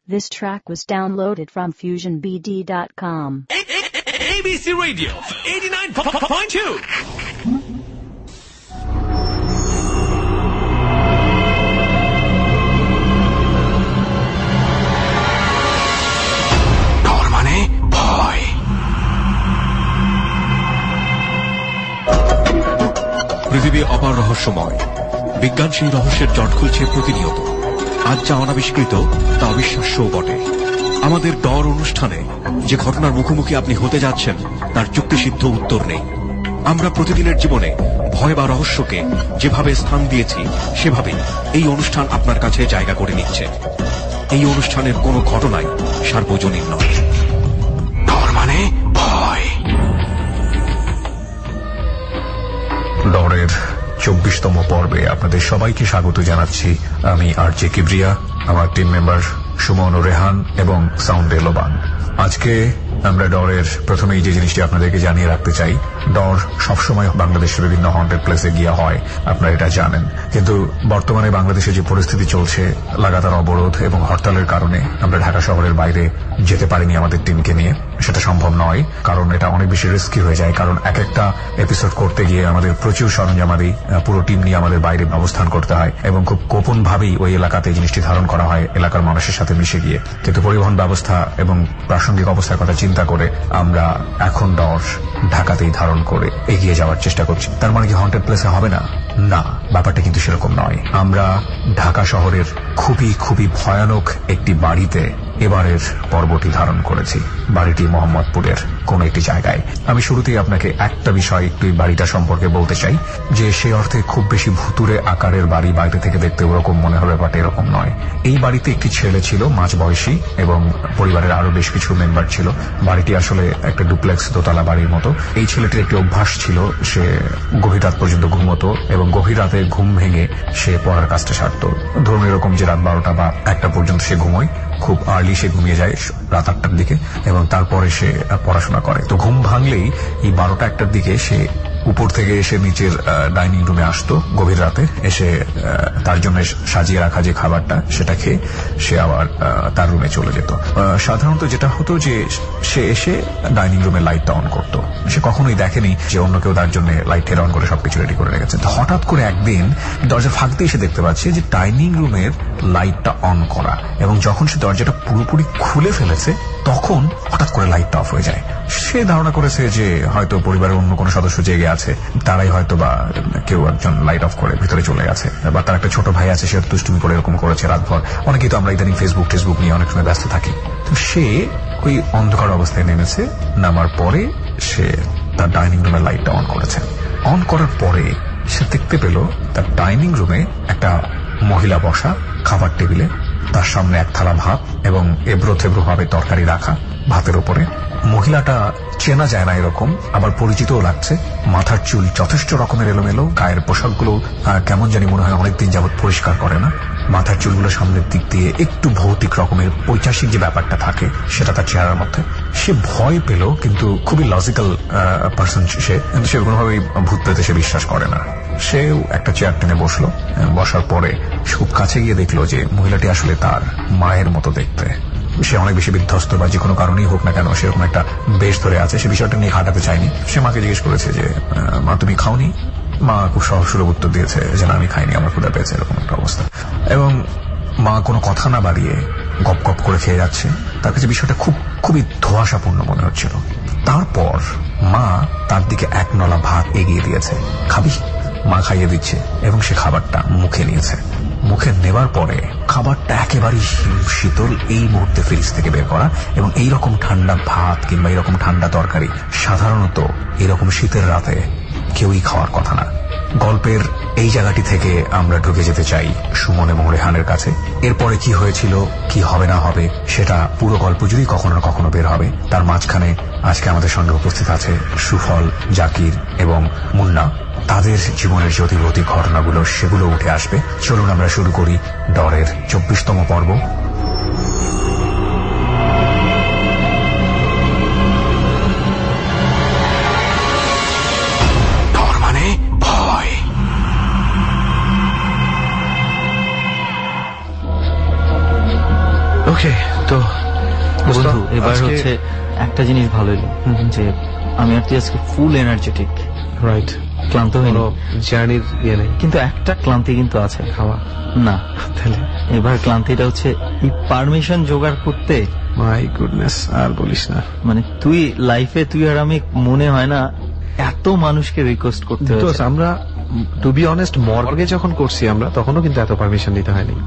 This track was downloaded from FusionBD.com. ABC Radio 89.2. পৃথিবী অপার রহস্যময়। বিজ্ঞান সেই রহস্যের জট খুলছে প্রতিনিয়ত। আজ যা অনাবিষ্কৃত তা অবিশ্বাস্যও বটে। আমাদের ডর অনুষ্ঠানে যে ঘটনার মুখোমুখি আপনি হতে যাচ্ছেন তার যুক্তিসিদ্ধ উত্তর নেই। আমরা প্রতিদিনের জীবনে ভয় বা রহস্যকে যেভাবে স্থান দিয়েছি সেভাবেই এই অনুষ্ঠান আপনার কাছে জায়গা করে নিচ্ছে। এই অনুষ্ঠানের কোনো ঘটনাই সার্বজনীন নয়। ডর মানে ভয়। ডরের 24তম পর্বে আপনাদের সবাইকে স্বাগত জানাচ্ছি। আমি আরজে কিবরিয়া, আমার টিম মেম্বার সুমন ও রেহান এবং সাউন্ডে লোবান। আজকে আমরা ডরের প্রথমেই যে জিনিসটি আপনাদেরকে জানিয়ে রাখতে চাই, ডর সবসময় বাংলাদেশের বিভিন্ন হন্টেড প্লেসে গিয়ে হয়, আপনারা এটা জানেন। কিন্তু বর্তমানে বাংলাদেশে যে পরিস্থিতি চলছে, লাগাতার অবরোধ এবং হরতালের কারণে আমরা ঢাকা শহরের বাইরে যেতে পারিনি আমাদের টিমকে নিয়ে। সেটা সম্ভব নয়, কারণ এটা অনেক বেশি রিস্কি হয়ে যায়। কারণ এক একটা এপিসোড করতে গিয়ে আমাদের প্রচুর সরঞ্জামাদি পুরো টিম নিয়ে আমাদের বাইরে অবস্থান করতে হয় এবং খুব গোপন ভাবেই ওই এলাকাতে জিনিসটি ধারণ করা হয় এলাকার মানুষের সাথে মিশে গিয়ে। কিন্তু পরিবহন ব্যবস্থা এবং প্রাসঙ্গিক অবস্থার কথা চিন্তা করে আমরা এখন ডর ঢাকাতেই ধারণ করে এগিয়ে যাওয়ার চেষ্টা করছি। তার মানে কি হন্টেড প্লেসে হবে না? না, ব্যাপারটা কিন্তু সেরকম নয়। আমরা ঢাকা শহরের খুবই খুবই ভয়ানক একটি বাড়িতে এবারের পর্বটি ধারণ করেছি। বাড়িটি মোহাম্মদপুরের কোন একটি জায়গায়। আমি শুরুতেই আপনাকে একটা বিষয় একটু বাড়িটা সম্পর্কে বলতে চাই, যে সেই অর্থে খুব বেশি ভুতুরে আকারের বাড়ি, বাইরে থেকে দেখতে ওরকম মনে হবে, ব্যাপারটা এরকম নয়। এই বাড়িতে একটি ছেলে ছিল মাঝবয়সী এবং পরিবারের আরো বেশ কিছু মেম্বার ছিল। বাড়িটি আসলে একটা ডুপ্লেক্স দোতলা বাড়ির মতো। এই ছেলেটির একটি অভ্যাস ছিল, সে গভীর রাত পর্যন্ত ঘুমতো এবং গভীর রাতে ঘুম ভেঙে সে পড়ার কাজটা সারত। ধরুন এরকম যে রাত 12টা বা 1টা পর্যন্ত সে ঘুমোয়, খুব আর্লি সে ঘুমিয়ে যায় রাত 8টার দিকে এবং তারপরে সে পড়াশোনা করে। তো ঘুম ভাঙলেই এই 12টা 1টার দিকে সে উপর থেকে এসে নিচের ডাইনিং রুমে আসতো গভীর রাতে, এসে তার জন্য সাজিয়ে রাখা যে খাবারটা সেটা খেয়ে সে আবার তার রুমে চলে যেত। সাধারণত যেটা হতো যে সে এসে ডাইনিং রুমে লাইটটা অন করতো। সে কখনোই দেখেনি যে অন্য কেউ তার জন্য লাইট অন করে সবকিছু রেডি করে রেখেছে। তো হঠাৎ করে একদিন দরজার ফাঁক দিয়ে এসে দেখতে পাচ্ছে যে ডাইনিং রুমের লাইটটা অন করা, এবং যখন সে দরজাটা পুরোপুরি খুলে ফেলেছে তখন হঠাৎ করে লাইটটা অফ হয়ে যায়। সে ধারণা করেছে যে হয়তো পরিবারের অন্য কোনো সদস্য জেগে আছে, তারাই হয়তো বা কেউ একজন লাইট অফ করে ভিতরে চলে গেছে, বা তার একটা ছোট ভাই আছে, সে দুষ্টুমি করে এরকম করেছে রাতভর। অনেকেই তো আমরা ইদানিং ফেসবুক নিয়ে অনেক সময় ব্যস্ত থাকি। তো সে ওই অন্ধকার অবস্থায় নেমেছে। নামার পরে সে তার ডাইনিং রুমের লাইটটা অন করেছে। অন করার পরে সে দেখতে পেল তার ডাইনিং রুমে একটা মহিলা বসা খাবার টেবিলে, তার সামনে এক থালা ভাত এবং এবড়ো থেবড়ো ভাবে তরকারি রাখা ভাতের উপরে। মহিলাটা চেনা যায় না এরকম, আবার পরিচিতও লাগছে। মাথার চুল যথেষ্ট রকমের এলোমেলো, গায়ের পোশাকগুলো কেমন জানি মনে হয় অনেকদিন যাবৎ পরিষ্কার করে না। মাথার চুলগুলো সামনের দিক দিয়ে একটু ভৌতিক রকমের পৈশাসিক যে ব্যাপারটা থাকে সেটা তার চেহারার মধ্যে। সে ভয় পেল, কিন্তু খুবই লজিক্যাল পার্সন সে, কিন্তু সে কোনোভাবেই ভূত পেতে সে বিশ্বাস করে না। সেও একটা চেয়ার টেনে বসলো। বসার পরে খুব কাছে গিয়ে দেখলো যে মহিলাটি আসলে তার মায়ের মতো দেখতে। সে অনেক বেশি বিধ্বস্ত, বা যে কোনো কারণেই হোক না কেন সেরকম একটা বেশ ধরে আছে। সে বিষয়টা নিয়ে ঘাটাতে চায়নি। সে মাকে জিজ্ঞেস করেছে যে মা তুমি খাওনি? মা খুব সহজ উত্তর দিয়েছে যে না আমি খাইনি, আমার ক্ষুধা পেয়েছে, এরকম একটা অবস্থা। এবং মা কোনো কথা না বাড়িয়ে গপ গপ করে খেয়ে যাচ্ছে। তার কাছে বিষয়টা খুবই ধোঁয়াশাপূর্ণ মনে হচ্ছিল। তারপর মা তার দিকে এক নলা ভাত এগিয়ে দিয়েছে। খাবি? মা খাইয়ে দিচ্ছে এবং সে খাবারটা মুখে নিয়েছে। মুখে নেবার পরে খাবারটা একেবারেই শীতল, এই মুহূর্তে ফ্রিজ থেকে বের করা, এবং এইরকম ঠান্ডা ভাত কিংবা এরকম ঠান্ডা তরকারি সাধারণত এরকম শীতের রাতে কেউই খাওয়ার কথা না। গল্পের এই জায়গাটি থেকে আমরা ঢুকে যেতে চাই সুমন এবং রেহানের কাছে। এরপরে কি হয়েছিল, কি হবে না হবে, সেটা পুরো গল্প যদি কখনো না কখনো বের হবে। তার মাঝখানে আজকে আমাদের সঙ্গে উপস্থিত আছে সুফল, জাকির এবং মুন্না। তাদের জীবনের যে অতিভৌতিক ঘটনাগুলো সেগুলো উঠে আসবে। চলুন আমরা শুরু করি ডরের 24তম পর্ব। ডর মানে ভয়। Okay, তো বন্ধু এবার হচ্ছে একটা জিনিস ভালো হলো যে আমি আর তুই আজকে ফুল এনার্জেটিক, রাইট, ক্লান্ত হয়নি, জার্নির ইয়ে নেই, কিন্তু একটা ক্লান্তি কিন্তু আছে, খাওয়া না। তাহলে এবার ক্লান্তিটা হচ্ছে এই পারমিশন জোগাড় করতে। মাই গুডনেস, আর বলিস না। মানে তুই লাইফে তুই আর আমি মনে হয় না এত মানুষকে রিকোয়েস্ট করতে হয়েছে। আমরা টু বি অনেস্ট মর্গে যখন করছি আমরা তখনও কিন্তু এত পারমিশন নিতে হয়নি।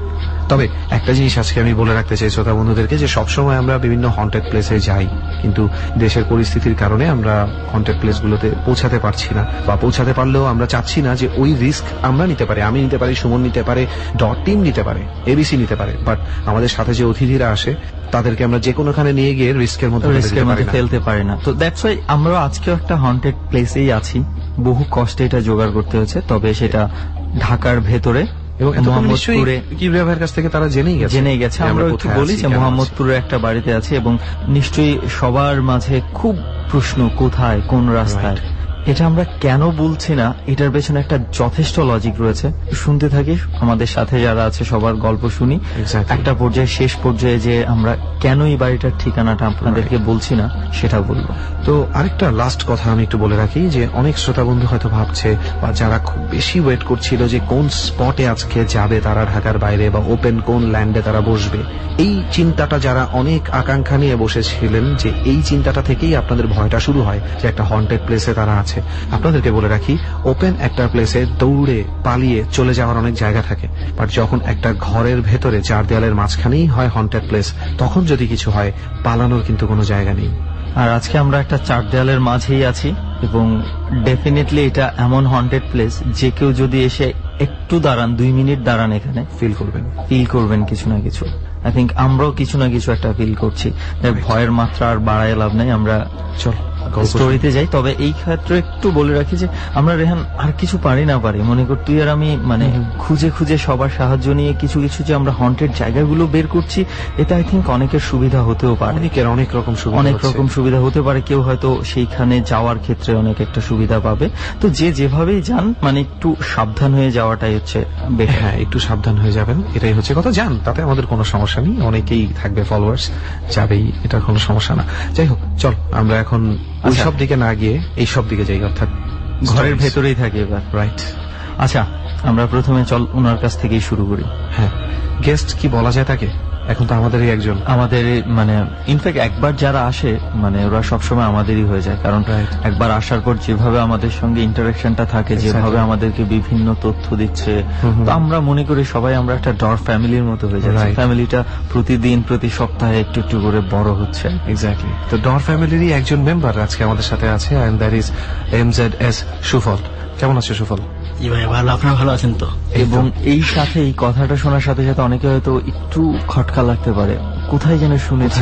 তবে একটা জিনিস আজকে আমি বলে রাখতে চাই শ্রোতা বন্ধুদেরকে, যে সবসময় আমরা বিভিন্ন হন্টেড প্লেসে যাই, কিন্তু দেশের পরিস্থিতির কারণে আমরা হন্টেড প্লেসগুলোতে পৌঁছাতে পারছি না, বা পৌঁছাতে পারলেও আমরা চাচ্ছি না যে ওই রিস্ক আমরা নিতে পারি, আমি নিতে পারি, সুমন নিতে পারে, ডট টিম নিতে পারে, এবিসি নিতে পারে, বাট আমাদের সাথে যে অতিথিরা আসে তাদেরকে আমরা যে কোনোখানে নিয়ে গিয়ে রিস্কের মধ্যে ফেলতে পারি না। তো দ্যাটস ওয়াই আমরা আজকেও একটা হন্টেড প্লেসেই আছি। বহু কষ্টে এটা জোগাড় করতে হয়েছে, তবে সেটা ঢাকার ভেতরে এবং মোহাম্মদপুরে কিবরিয়া ভাইয়ের কাছ থেকে তারা জেনেই গেছে। আমরা একটু বলি যে মোহাম্মদপুরের একটা বাড়িতে আছে, এবং নিশ্চয়ই সবার মাঝে খুব প্রশ্ন, কোথায়, কোন রাস্তায়। এটা আমরা কেন বলছি না, এটার পেছনে একটা যথেষ্ট লজিক রয়েছে। শুনতে থাকি, আমাদের সাথে যারা আছে সবার গল্প শুনি, একটা পর্যায়ে শেষ পর্যায়ে যে আমরা কেন এই বাড়িটার ঠিকানাটা আপনাদেরকে বলছি না সেটা বলবো। তো আরেকটা লাস্ট কথা আমি একটু বলে রাখি, যে অনেক শ্রোতা বন্ধু হয়তো ভাবছে, বা যারা খুব বেশি ওয়েট করছিল যে কোন স্পটে আজকে যাবে তারা ঢাকার বাইরে, বা ওপেন কোন ল্যান্ডে তারা বসবে, এই চিন্তাটা যারা অনেক আকাঙ্ক্ষা নিয়ে বসেছিলেন, যে এই চিন্তাটা থেকেই আপনাদের ভয়টা শুরু হয় যে একটা হন্টেড প্লেসে তারা আছে। আপনাদেরকে বলে রাখি, ওপেন একটা প্লেসে দৌড়ে পালিয়ে চলে যাওয়ার অনেক জায়গা থাকে, বাট যখন একটা ঘরের ভেতরে চার দেয়ালের মাঝখানেই হয় হন্টেড প্লেস, তখন যদি কিছু হয় পালানোর কিন্তু কোনো জায়গা নেই। আর আজকে আমরা একটা চার দেয়ালের মাঝেই আছি, এবং ডেফিনেটলি এটা এমন হন্টেড প্লেস যে কেউ যদি এসে একটু দাঁড়ান, 2 মিনিট দাঁড়ান, এখানে ফিল করবেন কিছু না কিছু। আই থিঙ্ক আমরাও কিছু না কিছু একটা ফিল করছি। ভয়ের মাত্রা আর বাড়ায় লাভ নাই, আমরা চল স্টোরিতে যাই। তবে এই ক্ষেত্রে একটু বলে রাখি যে আমরা রেহান আর কিছু পারি না পারি, মনে কর তুই আর আমি মানে খুঁজে খুঁজে সবার সাহায্য নিয়ে কিছু কিছু যে আমরা হন্টেড জায়গাগুলো বের করছি, এটা আই থিঙ্ক অনেকের সুবিধা হতেও পারে, অনেক রকম সুবিধা হতে পারে। কেউ হয়তো সেইখানে যাওয়ার ক্ষেত্রে অনেক একটা সুবিধা পাবে। তো যে যেভাবেই যান, মানে একটু সাবধান হয়ে যাওয়াটাই হচ্ছে, হ্যাঁ একটু সাবধান হয়ে যাবেন, এটাই হচ্ছে কথা। যান, তাতে আমাদের কোনো সমস্যা নেই, অনেকেই থাকবে ফলোয়ার্স, যাবেই, এটার কোনো সমস্যা না। যাই হোক, চল আমরা এখন ওই সব দিকে না গিয়ে এই সব দিকে যাই, অর্থাৎ ঘরের ভেতরেই থাকি এবার। রাইট। আচ্ছা, আমরা প্রথমে চল ওনার কাছ থেকেই শুরু করি। হ্যাঁ, গেস্ট কি বলা যায় তাকে? এখন তো আমাদেরই একজন, আমাদের মানে ইনফ্যাক্ট একবার যারা আসে মানে ওরা সবসময় আমাদেরই হয়ে যায়, কারণ একবার আসার পর যেভাবে আমাদের সঙ্গে ইন্টারাকশনটা থাকে, যেভাবে আমাদেরকে বিভিন্ন তথ্য দিচ্ছে, তো আমরা মনে করি সবাই আমরা একটা ডর ফ্যামিলির মতো হয়ে যাচ্ছে। ফ্যামিলিটা প্রতিদিন প্রতি সপ্তাহে একটু একটু করে বড় হচ্ছে। এক্স্যাক্টলি। তো ডর ফ্যামিলিরই একজন মেম্বার আজকে আমাদের সাথে আছে, এন্ড দ্যাট ইজ MZS সুফল। কেমন আছো সুফল? জি ভাই ভালো, আপনারা ভালো আছেন তো? এবং এই সাথে এই কথাটা শোনার সাথে সাথে অনেকে হয়তো একটু খটকা লাগতে পারে, কোথায় যেন শুনেছি।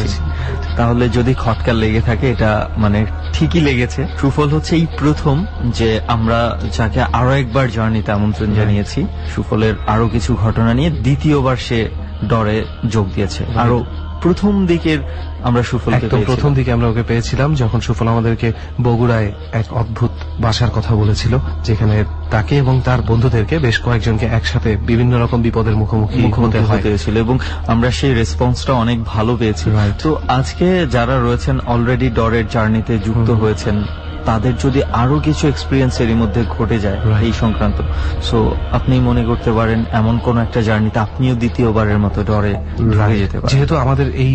তাহলে যদি খটকা লেগে থাকে, এটা মানে ঠিকই লেগেছে। সুফল হচ্ছে এই প্রথম যে আমরা যাকে আরো একবার জার্নিতে আমন্ত্রণ জানিয়েছি, সুফলের আরো কিছু ঘটনা নিয়ে দ্বিতীয়বার সে ডরে যোগ দিয়েছে। আরো প্রথম দিকের আমরা প্রথম দিকে আমরা ওকে পেয়েছিলাম যখন সুফল আমাদেরকে বগুড়ায় এক অদ্ভুত বাসার কথা বলেছিল, যেখানে তাকে এবং তার বন্ধুদেরকে বেশ কয়েকজনকে একসাথে বিভিন্ন রকম বিপদের মুখোমুখি হতে হয়েছিল, এবং আমরা সেই রেসপন্সটা অনেক ভালো পেয়েছি। তো আজকে যারা রয়েছেন অলরেডি ডরের জার্নিতে যুক্ত হয়েছেন, তাদের যদি আরো কিছু এক্সপিরিয়েন্স এর মধ্যে ঘটে যায় এই সংক্রান্ত, সো আপনি মনে করতে পারেন এমন কোন একটা জার্নিতে আপনিও দ্বিতীয়বারের মতো ডরে ঢুকে যেতে পারেন। যেহেতু আমাদের এই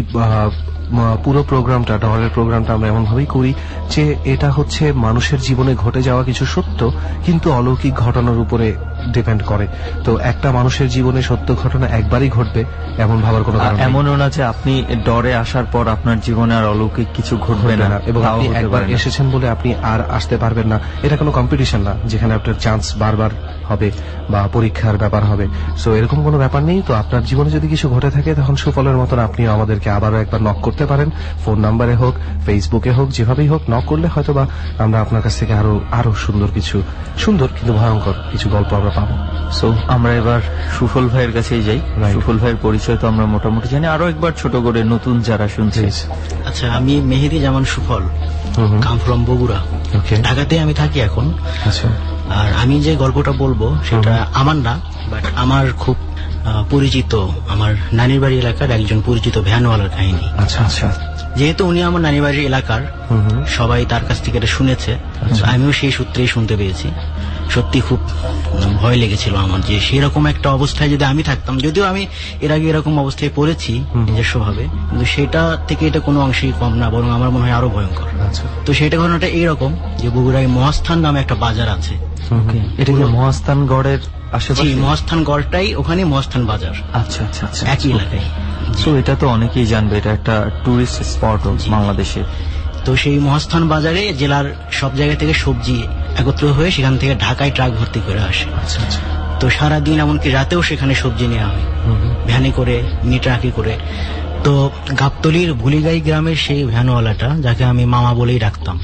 পুরো প্রোগ্রামটা, ডরের প্রোগ্রামটা আমরা এমন ভাবেই করি যে এটা হচ্ছে মানুষের জীবনে ঘটে যাওয়া কিছু সত্য কিন্তু অলৌকিক ঘটনার উপরে ডিপেন্ড করে। তো একটা মানুষের জীবনে সত্য ঘটনা একবারই ঘটবে এমন ভাবার কোনো কারণ নেই। এমনও না যে আপনি ডরে আসার পর আপনার জীবনে আর অলৌকিক কিছু ঘটবে না, এবং আপনি একবার এসেছেন বলে আপনি আর আসতে পারবেন না, এটা কোনো কম্পিটিশন না যেখানে আপনার চান্স বারবার হবে বা পরীক্ষার ব্যাপার হবে। সো এরকম কোনো ব্যাপার নেই। তো আপনার জীবনে যদি কিছু ঘটে থাকে, তখন সুফলের মতন আপনিও আমাদেরকে আবারও একবার নক করতে পারেন, ফোন নাম্বারে হোক, ফেসবুকে হোক, যেভাবেই হোক নক করলে হয়তো বা আমরা আপনার কাছ থেকে আরো সুন্দর কিন্তু ভয়ঙ্কর কিছু গল্প আমরা পাবো। সো আমরা এবার সুফল ভাইয়ের কাছেই যাই। সুফল ভাইয়ের পরিচয় তো আমরা মোটামুটি জানি, আরো একবার ছোট করে নতুন যারা শুনছে। আচ্ছা, আমি মেহেদি জামান সুফল, কাম ফ্রম বগুড়া, ঢাকাতে আমি থাকি এখন। আচ্ছা, আর আমি যে গল্পটা বলবো সেটা আমার না, বাট আমার খুব পরিচিত আমার নানির বাড়ি এলাকার একজন পরিচিত ভ্যানওয়ালার কাহিনী। আচ্ছা আচ্ছা। যেহেতু উনি আমার নানির বাড়ির এলাকার, সবাই তার কাছ থেকে এটা শুনেছে, আমিও সেই সূত্রেই শুনতে পেয়েছি। সত্যি খুব ভয় লেগেছিল আমার যে সেরকম একটা অবস্থায় যদি আমি থাকতাম, যদিও আমি এর আগে এরকম অবস্থায় পড়েছি নিজস্ব ভাবে, কিন্তু সেটা থেকে এটা কোনো অংশেই কম না, বরং আমার মনে হয় আরো ভয়ঙ্কর। তো সেটা ঘটনাটা এইরকম যে বগুড়ায় মহাস্থান নামে একটা বাজার আছে। এটা কি মহাস্থান গড়ের আশেপাশে? মহাস্থান গড়টাই ওখানে মহাস্থান বাজার। আচ্ছা আচ্ছা আচ্ছা, একই এলাকায়। তো এটা তো অনেকেই জানবে, এটা একটা টুরিস্ট স্পট বাংলাদেশে। তো সেই মহাস্থান বাজারে জেলার সব জায়গা থেকে সবজি একত্র হয়ে সেখান থেকে ঢাকায় ট্রাক ভর্তি করে আসে। আচ্ছা আচ্ছা। তো সারাদিন এমনকি রাতেও সেখানে সবজি নেওয়া হয় ভ্যানে করে, মিনি ট্রাকে করে। তো গাবতলীর ভুলিগাই গ্রামের সেই ভ্যানওয়ালাটা, যাকে আমি মামা বলেই ডাকতাম,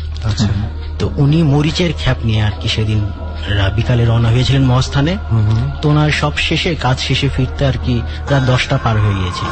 তো উনি মরিচের খ্যাপ নিয়ে আর কি সেদিন বিকালে রওনা হয়েছিলেন মহাস্থানে। তো ওনার সব শেষে, কাজ শেষে ফিরতে আর কি রাত 10টা পার হয়ে গিয়েছিল।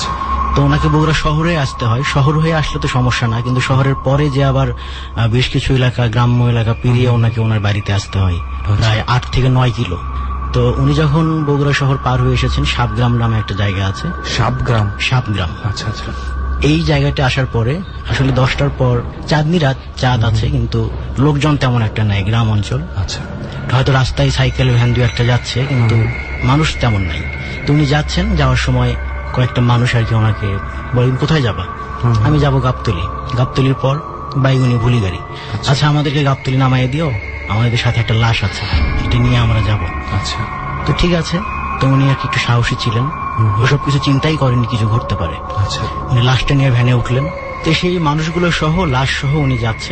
তো ওনাকে বগুড়া শহরে আসতে হয়। শহর হয়ে আসলে তো সমস্যা না, কিন্তু শহরের পরে যে আবার বেশ কিছু এলাকা, গ্রাম্য এলাকা পেরিয়ে ওনাকে ওনার বাড়িতে আসতে হয়, প্রায় 8 থেকে 9 কিলো। তো উনি যখন বগুড়া শহর পার হয়ে এসেছেন, সাপগ্রাম নামে একটা জায়গা আছে। সাপগ্রাম। আচ্ছা আচ্ছা। এই জায়গাটা আসার পরে আসলে 10টার পর চাঁদনি রাত, চাঁদ আছে কিন্তু লোকজন তেমন একটা নাই, গ্রাম অঞ্চল। আচ্ছা। হয়তো রাস্তায় সাইকেল ভ্যান 2-1টা যাচ্ছে, কিন্তু মানুষ তেমন নাই। তো উনি যাচ্ছেন, যাওয়ার সময় কয়েকটা মানুষ আর কি ওনাকে বলেন, কোথায় যাবা? আমি যাব গাবতলী। গাবতলীর পর বাইগুনি ভুলিগাড়ি। আচ্ছা, আমাদেরকে গাবতলী নামাই দিও, আমাদের সাথে একটা লাশ আছে, এটা নিয়ে আমরা যাব। আচ্ছা। তো ঠিক আছে। তো উনি আর কি একটু সাহসী ছিলেন, ওসব কিছু চিন্তাই করেননি কিছু ঘটতে পারে। আচ্ছা। উনি লাশটা নিয়ে ভ্যানে উঠলেন। তো সেই মানুষগুলো সহ, লাশ সহ উনি যাচ্ছেন।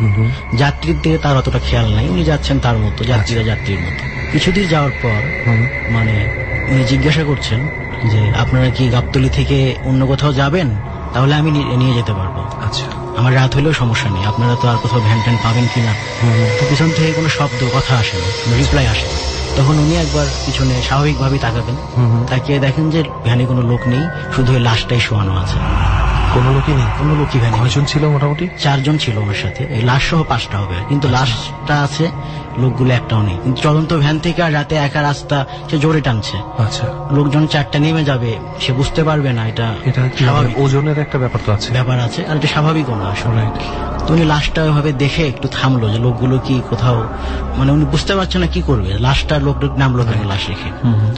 যাত্রীর দিকে তার অতটা খেয়াল নাই, উনি যাচ্ছেন তার মতো, যাত্রীরা যাত্রীর মতো। কিছুদিন যাওয়ার পর মানে উনি জিজ্ঞাসা করছেন যে আপনারা কি গাবতলী থেকে অন্য কোথাও যাবেন? তাহলে আমি নিয়ে যেতে পারবো। আচ্ছা। আমার রাত হলেও সমস্যা নেই, আপনারা তো আর কোথাও ভ্যান ট্যান পাবেন কিনা। তো পিছন থেকে কোনো শব্দ, কথা আসে না, রিপ্লাই আসে। তখন উনি একবার পিছনে স্বাভাবিকভাবেই তাকাবেন, তাকিয়ে দেখেন যে ভ্যানে কোনো লোক নেই, শুধু ওই লাশটাই শোয়ানো আছে। কোনো লোকই নেই? কোনো লোকই ভ্যানে। কয়জন ছিল মোটামুটি? 4 জন ছিল ওনার সাথে, এই লাশ সহ 5টা হবে, কিন্তু লাশটা আছে, লোকগুলো একটাও নেই। কিন্তু চলন্ত ভ্যান থেকে আর রাতে একা রাস্তা সে জোরে টানছে। আচ্ছা। লোকজন 4টা নেমে যাবে, সে বুঝতে পারবে না। এটা স্বাভাবিক, ওজনের একটা ব্যাপার তো আছে, ব্যাপার আছে, আর এটা স্বাভাবিকও না আসলে। তো উনি লাশটা ওইভাবে দেখে একটু থামলো, যে লোকগুলো কি কোথাও, মানে উনি বুঝতে পারছে না কি করবে। লাশটা লোক নামলো কেন, লাশ রেখে।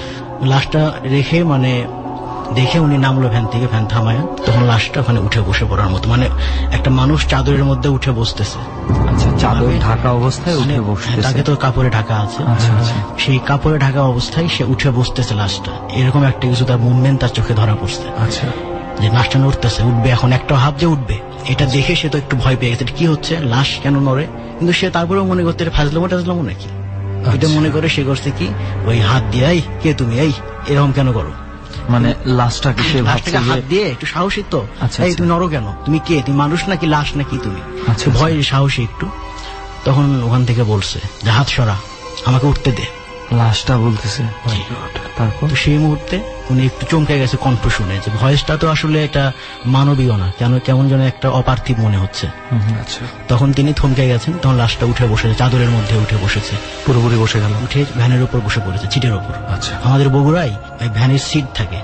লাশটা রেখে মানে দেখে উনি নামলো ভ্যান থেকে, ভ্যান থামায়। তখন লাশটা ওখানে উঠে বসে পড়ার মতো, মানে একটা মানুষ চাদরের মধ্যে উঠে বসতেছে। আচ্ছা, চাদর ঢাকা অবস্থায় উঠে বসতেছে? তাকে তো কাপড়ে ঢাকা আছে। সেই কাপড়ে ঢাকা অবস্থায় সে উঠে বসতেছে লাশটা, এরকম একটা কিছু তার মুভমেন্ট তার চোখে ধরা পড়ছে। আচ্ছা। যে লাশটা নড়তেছে, উঠবে, এখন একটা হাফ যে উঠবে, এটা দেখে সে তো একটু ভয় পেয়ে গেছে, কি হচ্ছে, লাশ কেন নড়ে। কিন্তু সে তারপরেও মনে করতে ফাজলামো টাজলামো নাকি, এটা মনে করে সে করছে কি, ওই হাত দিয়ে, এই কে তুমি, এই এরকম কেন করো, মানে লাশটাকে সে ভাবছে হাত দিয়ে একটু সাহসী তো, এই তুমি নড়ো কেন, তুমি কে, তুমি মানুষ নাকি লাশ নাকি তুমি। ভয় সাহসী একটু। তখন ওখান থেকে বলছে যে হাত সরা, আমাকে উঠতে দে। লাশটা বলতেছে। তারপর সেই মুহূর্তে উনি একটু চমকে গেছে কণ্ঠ শুনে, যে ভয়েসটা তো আসলে এটা মানবীয় না, কেমন যেন একটা অপার্থিব মনে হচ্ছে। তখন তিনি থমকে গেছেন। তখন লাশটা উঠে বসেছে, চাদরের মধ্যে উঠে বসেছে, পুরোপুরি বসে গেল, উঠে ভ্যানের উপর বসে পড়েছে, সিটের উপর। আচ্ছা। আমাদের বগুড়ায় ভ্যানের সিট থাকে,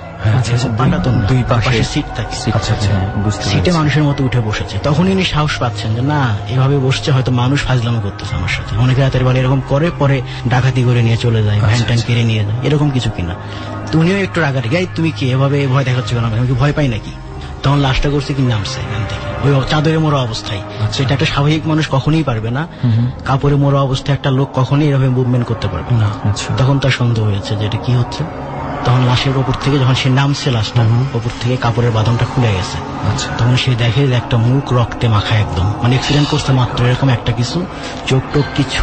দুই পাশে সিট থাকে, সিটে মানুষের মতো উঠে বসেছে। তখন ইনি সাহস পাচ্ছেন যে না, এভাবে বসছে, হয়তো মানুষ ফাজলামো করতেছে আমার সাথে। অনেকে রাতের বেলা এরকম করে, পরে ডাকাতি করে নিয়ে চলে যায়, ভ্যান ট্যান কেড়ে নিয়ে যায়, এরকম কিছু কিনা। তো উনিও একটু রাগারে, গাই তুমি কি এভাবে ভয় দেখাচ্ছ কেন, আমি কি ভয় পাই নাকি। তখন লাশটা করছে কি, নামছে এখান থেকে, ওই চাদরে মোড়া অবস্থায়। সেটা একটা স্বাভাবিক মানুষ কখনোই পারবে না, কাপড়ে মোড়া অবস্থায় একটা লোক কখনোই এভাবে মুভমেন্ট করতে পারবে না। তখন তার সন্দেহ হয়েছে যে এটা কি হচ্ছে। তখন লাশের ওপর থেকে যখন সে নামছে, লাশটা ওপর থেকে কাপড়ের বাঁধনটা খুলে গেছে। তখন সে দেখে একটা মুখ রক্তে মাখা, একদম মানে অ্যাক্সিডেন্ট করছে মাত্র, এরকম একটা কিছু, চোখ টোক কিছু,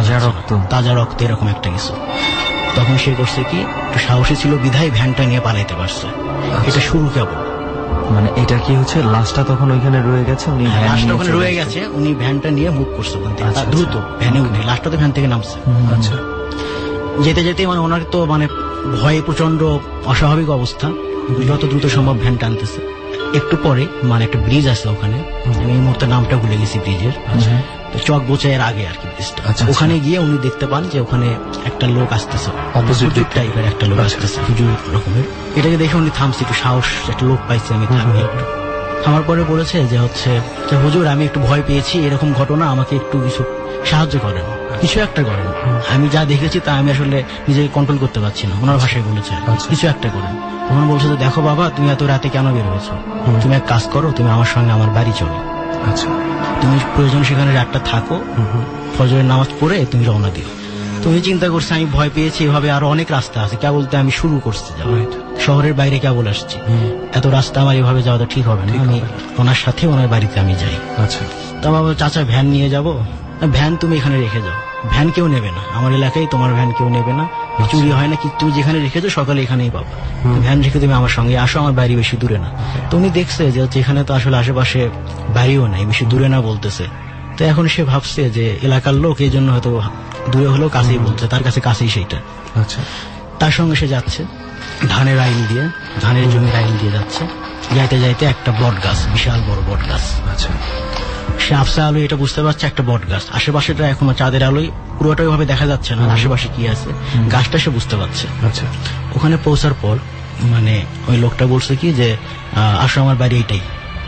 তাজা রক্ত এরকম একটা কিছু। তখন সে করছে কি, একটু সাহসী ছিল বিধায় ভ্যানটা নিয়ে পালাইতে পারছে। এটা শুরু কেবল, মানে এটা কি হচ্ছে, লাশটা তখন ওইখানে রয়ে গেছে, উনি লাশটা ওখানে রয়ে গেছে, উনি ভ্যানটা নিয়ে মুভ করছে ওখান থেকে দ্রুত, ভ্যানে উঠে লাশটা তো ভ্যান থেকে নামছে। আচ্ছা। যেতে যেতে মানে ওনার তো মানে ভয়ে প্রচন্ড অস্বাভাবিক অবস্থা, যত দ্রুত সম্ভব ভ্যান টানতেছে। একটু পরে মানে একটা ব্রিজ আছে ওখানে, আমি এই মুহূর্তে নামটা ভুলে গেছি ব্রিজের, তো চক বোচাইয়ের আগে আর কি ব্রিজটা। ওখানে গিয়ে উনি দেখতে পান যে ওখানে একটা লোক আসতেছে, অপোজিট টাইপের একটা লোক আসতেছে, হুজুর রকমের। এটাকে দেখে উনি থামছে, একটু সাহস, একটা লোক পাইছে, আমি থামি একটু। আমার পরে বলেছে যে হচ্ছে হুজুর আমি একটু ভয় পেয়েছি, এরকম ঘটনা, আমাকে একটু কিছু সাহায্য করেন, কিছু একটা করেন, আমি যা দেখেছি তা আমি আসলে নিজেকে কন্ট্রোল করতে পারছি না। ওনার ভাষায় বলেছে কিছু একটা করেন। তখন বলছে যে দেখো বাবা, তুমি এত রাতে কেন বের হয়েছো, তুমি এক কাজ করো, তুমি আমার সঙ্গে আমার বাড়ি চলো, তুমি প্রয়োজন সেখানে রাতটা থাকো, ফজরের নামাজ পড়ে তুমি রওনা দিও। তুমি চিন্তা করছি আমি ভয় পেয়েছি, এভাবে আরো অনেক রাস্তা আছে, কেবল তো আমি শুরু করছি যাওয়া, শহরের বাইরে কেবল আসছি, এত রাস্তা আমার এভাবে যাওয়াটা ঠিক হবে না, আমি ওনার সাথে ওনার বাড়িতে আমি যাই। তা বাবা চাচা ভ্যান নিয়ে যাবো, ভ্যান তুমি এখানে রেখে যাও, ভ্যান কেউ নেবে না, আমার এলাকায় তোমার ভ্যান কেউ নেবে না, চুরি হয় না, কি তুমি যেখানে রেখেছো সকালে এখানেই পাবো, ভ্যান রেখে তুমি আমার সঙ্গে আসো, আমার বাড়ি বেশি দূরে না। তো উনি দেখছে যে এখানে তো আসলে আশেপাশে বাড়িও নাই, বেশি দূরে না বলতেছে, তো এখন সে ভাবছে যে এলাকার লোক, এই জন্য হয়তো দূরে হলেও কাছেই বলছে, তার কাছে কাছেই সেইটা। তার সঙ্গে সে যাচ্ছে ধানের আইন দিয়ে, ধানের জমির আইন দিয়ে যাচ্ছে, যাইতে যাইতে একটা বট গাছ, বিশাল বড় বট গাছ। সে আফসা আলো এটা বুঝতে পারছে একটা বট গাছ, আশেপাশেটা এখনো চাঁদের আলোয় পুরোটা ওইভাবে দেখা যাচ্ছে না, আশেপাশে কি আছে গাছটা সে বুঝতে পারছে। ওখানে পৌঁছার পর মানে ওই লোকটা বলছে কি যে আসো আমার বাড়ি এইটাই,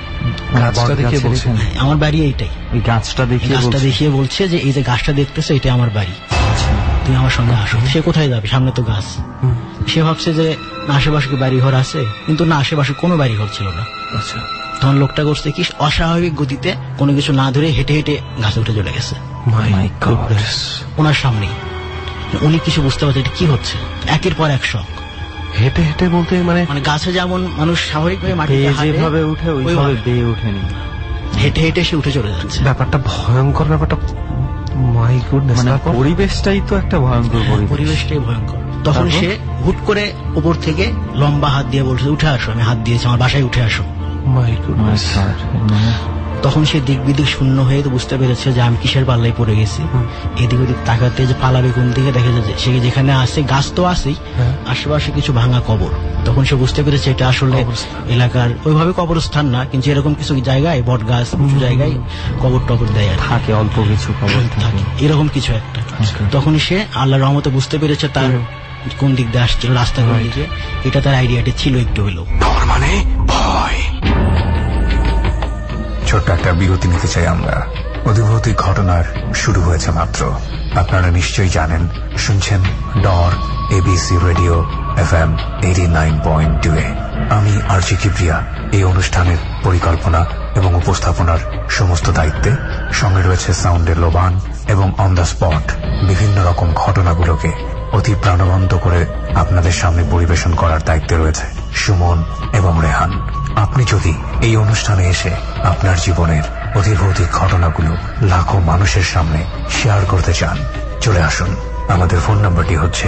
আমার বাড়ি এইটাই, গাছটা দেখিয়ে বলছে যে এই যে গাছটা দেখতেছে এটা আমার বাড়ি, তুমি আমার সঙ্গে আসো। সে কোথায় যাবে, সামনে তো গাছ। সে ভাবছে যে আশেপাশে কি বাড়ি ঘর আছে, কিন্তু না, আশেপাশে কোনো বাড়ি ঘর ছিল না। তখন লোকটা করছে কি অস্বাভাবিক গতিতে কোনো কিছু না ধরে হেঁটে হেঁটে গাছে উঠে চলে গেছে ওনার সামনেই। উনি কিছু বুঝতে পারছে এটা কি হচ্ছে, একের পর এক শখ। হেঁটে হেঁটে বলতে মানে গাছে যেমন মানুষ স্বাভাবিকভাবে মাটিতে যেভাবে উঠে ওইভাবে বেয়ে ওঠেনি, হেঁটে হেঁটে সে উঠে চলে যাচ্ছে। ব্যাপারটা ভয়ঙ্কর, ব্যাপারটা মাই গুডনেস, মানে পরিবেশটাই তো একটা ভয়ঙ্কর, পরিবেশটাই ভয়ঙ্কর। তখন সে হুট করে উপর থেকে লম্বা হাত দিয়ে বলছে উঠে আসো, আমি হাত দিয়েছি, আমার বাসায় উঠে আসো। তখন সে দিক বিদিক শূন্য হয়ে তো বুঝতে পেরেছে যে আমি কিসের পাল্লায় পড়ে গেছি। এদিক ওদিক তাকাতে যে পালাবে কোন দিকে, দেখা যাচ্ছে সে যেখানে আসে গাছ তো আসেই, আশেপাশে কিছু ভাঙা কবর। তখন সে বুঝতে পেরেছে এটা আসলে এলাকার ওইভাবে কবরস্থান না, কিন্তু এরকম কিছু জায়গায় বট গাছ, কিছু জায়গায় কবর টবর দেয় থাকে, অল্প কিছু কবর থাকে, এরকম কিছু একটা। তখন সে আল্লাহর রহমতে বুঝতে পেরেছে তার কোন দিক দিয়ে আসছিল, রাস্তা কোন দিকে, এটা তার আইডিয়াটা ছিল একটু হলেও। মানে ভয়। ছোট্ট একটা বিরতি নিতে চাই আমরা। অদ্ভুতিক ঘটনার শুরু হয়েছে মাত্র। আপনারা নিশ্চয়ই জানেন, শুনছেন ডর এবিসি রেডিও FM 89.2 আমি আরজি কিবরিয়া এই অনুষ্ঠানের পরিকল্পনা এবং উপস্থাপনার সমস্ত দায়িত্বে। সঙ্গে রয়েছে সাউন্ডের লোবান এবং অন দ্য স্পট বিভিন্ন রকম ঘটনাগুলোকে অতি প্রাণবন্ত করে আপনাদের সামনে পরিবেশন করার দায়িত্বে রয়েছে সুমন এবং রেহান। আপনি যদি এই অনুষ্ঠানে এসে আপনার জীবনের অদ্ভুতিক ঘটনাগুলো লাখো মানুষের সামনে শেয়ার করতে চান, চলে আসুন। আমাদের ফোন নাম্বারটি হচ্ছে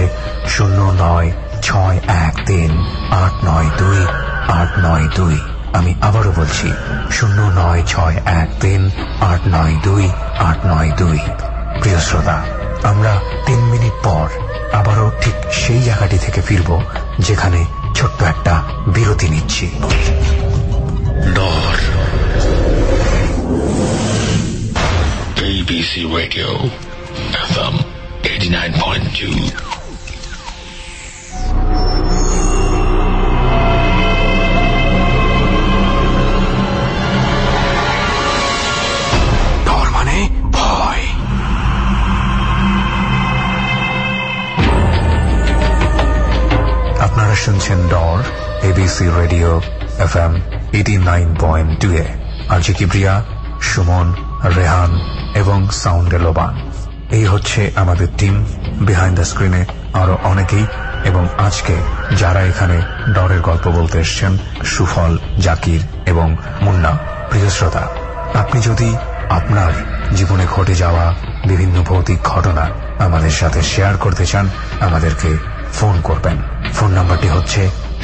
09613892 আমি আবারও বলছি 09613892 প্রিয় শ্রোতা, আমরা 3 মিনিট পর আবারও ঠিক সেই জায়গাটি থেকে ফিরব যেখানে ছোট্ট একটা বিরতি নিচ্ছি। ডর ABC Radio FM 89.2 ডর মানে ভয়। আপনারা শুনছেন ডর ABC radio FM 89.2 RJ Kibria, Suman, Rehan এবং সাউন্ডে লোবান। এই হচ্ছে আমাদের টিম। বিহাইন্ড দ্য স্ক্রিনে আরো অনেকেই, এবং আজকে যারা এখানে ডরের গল্প বলতে এসছেন, সুফল, জাকির এবং মুন্না। প্রিয় শ্রোতা, আপনি যদি আপনার জীবনে ঘটে যাওয়া বিভিন্ন ভৌতিক ঘটনা আমাদের সাথে শেয়ার করতে চান, আমাদেরকে ফোন করবেন। ফোন নাম্বারটি হচ্ছে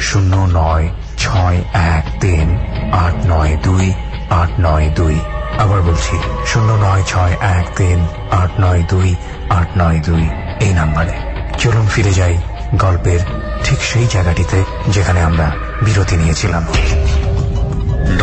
09613892 আবার বলছি 09613892 এই নাম্বারে। চলুন ফিরে যাই গল্পের ঠিক সেই জায়গাটিতে যেখানে আমরা বিরতি নিয়েছিলাম।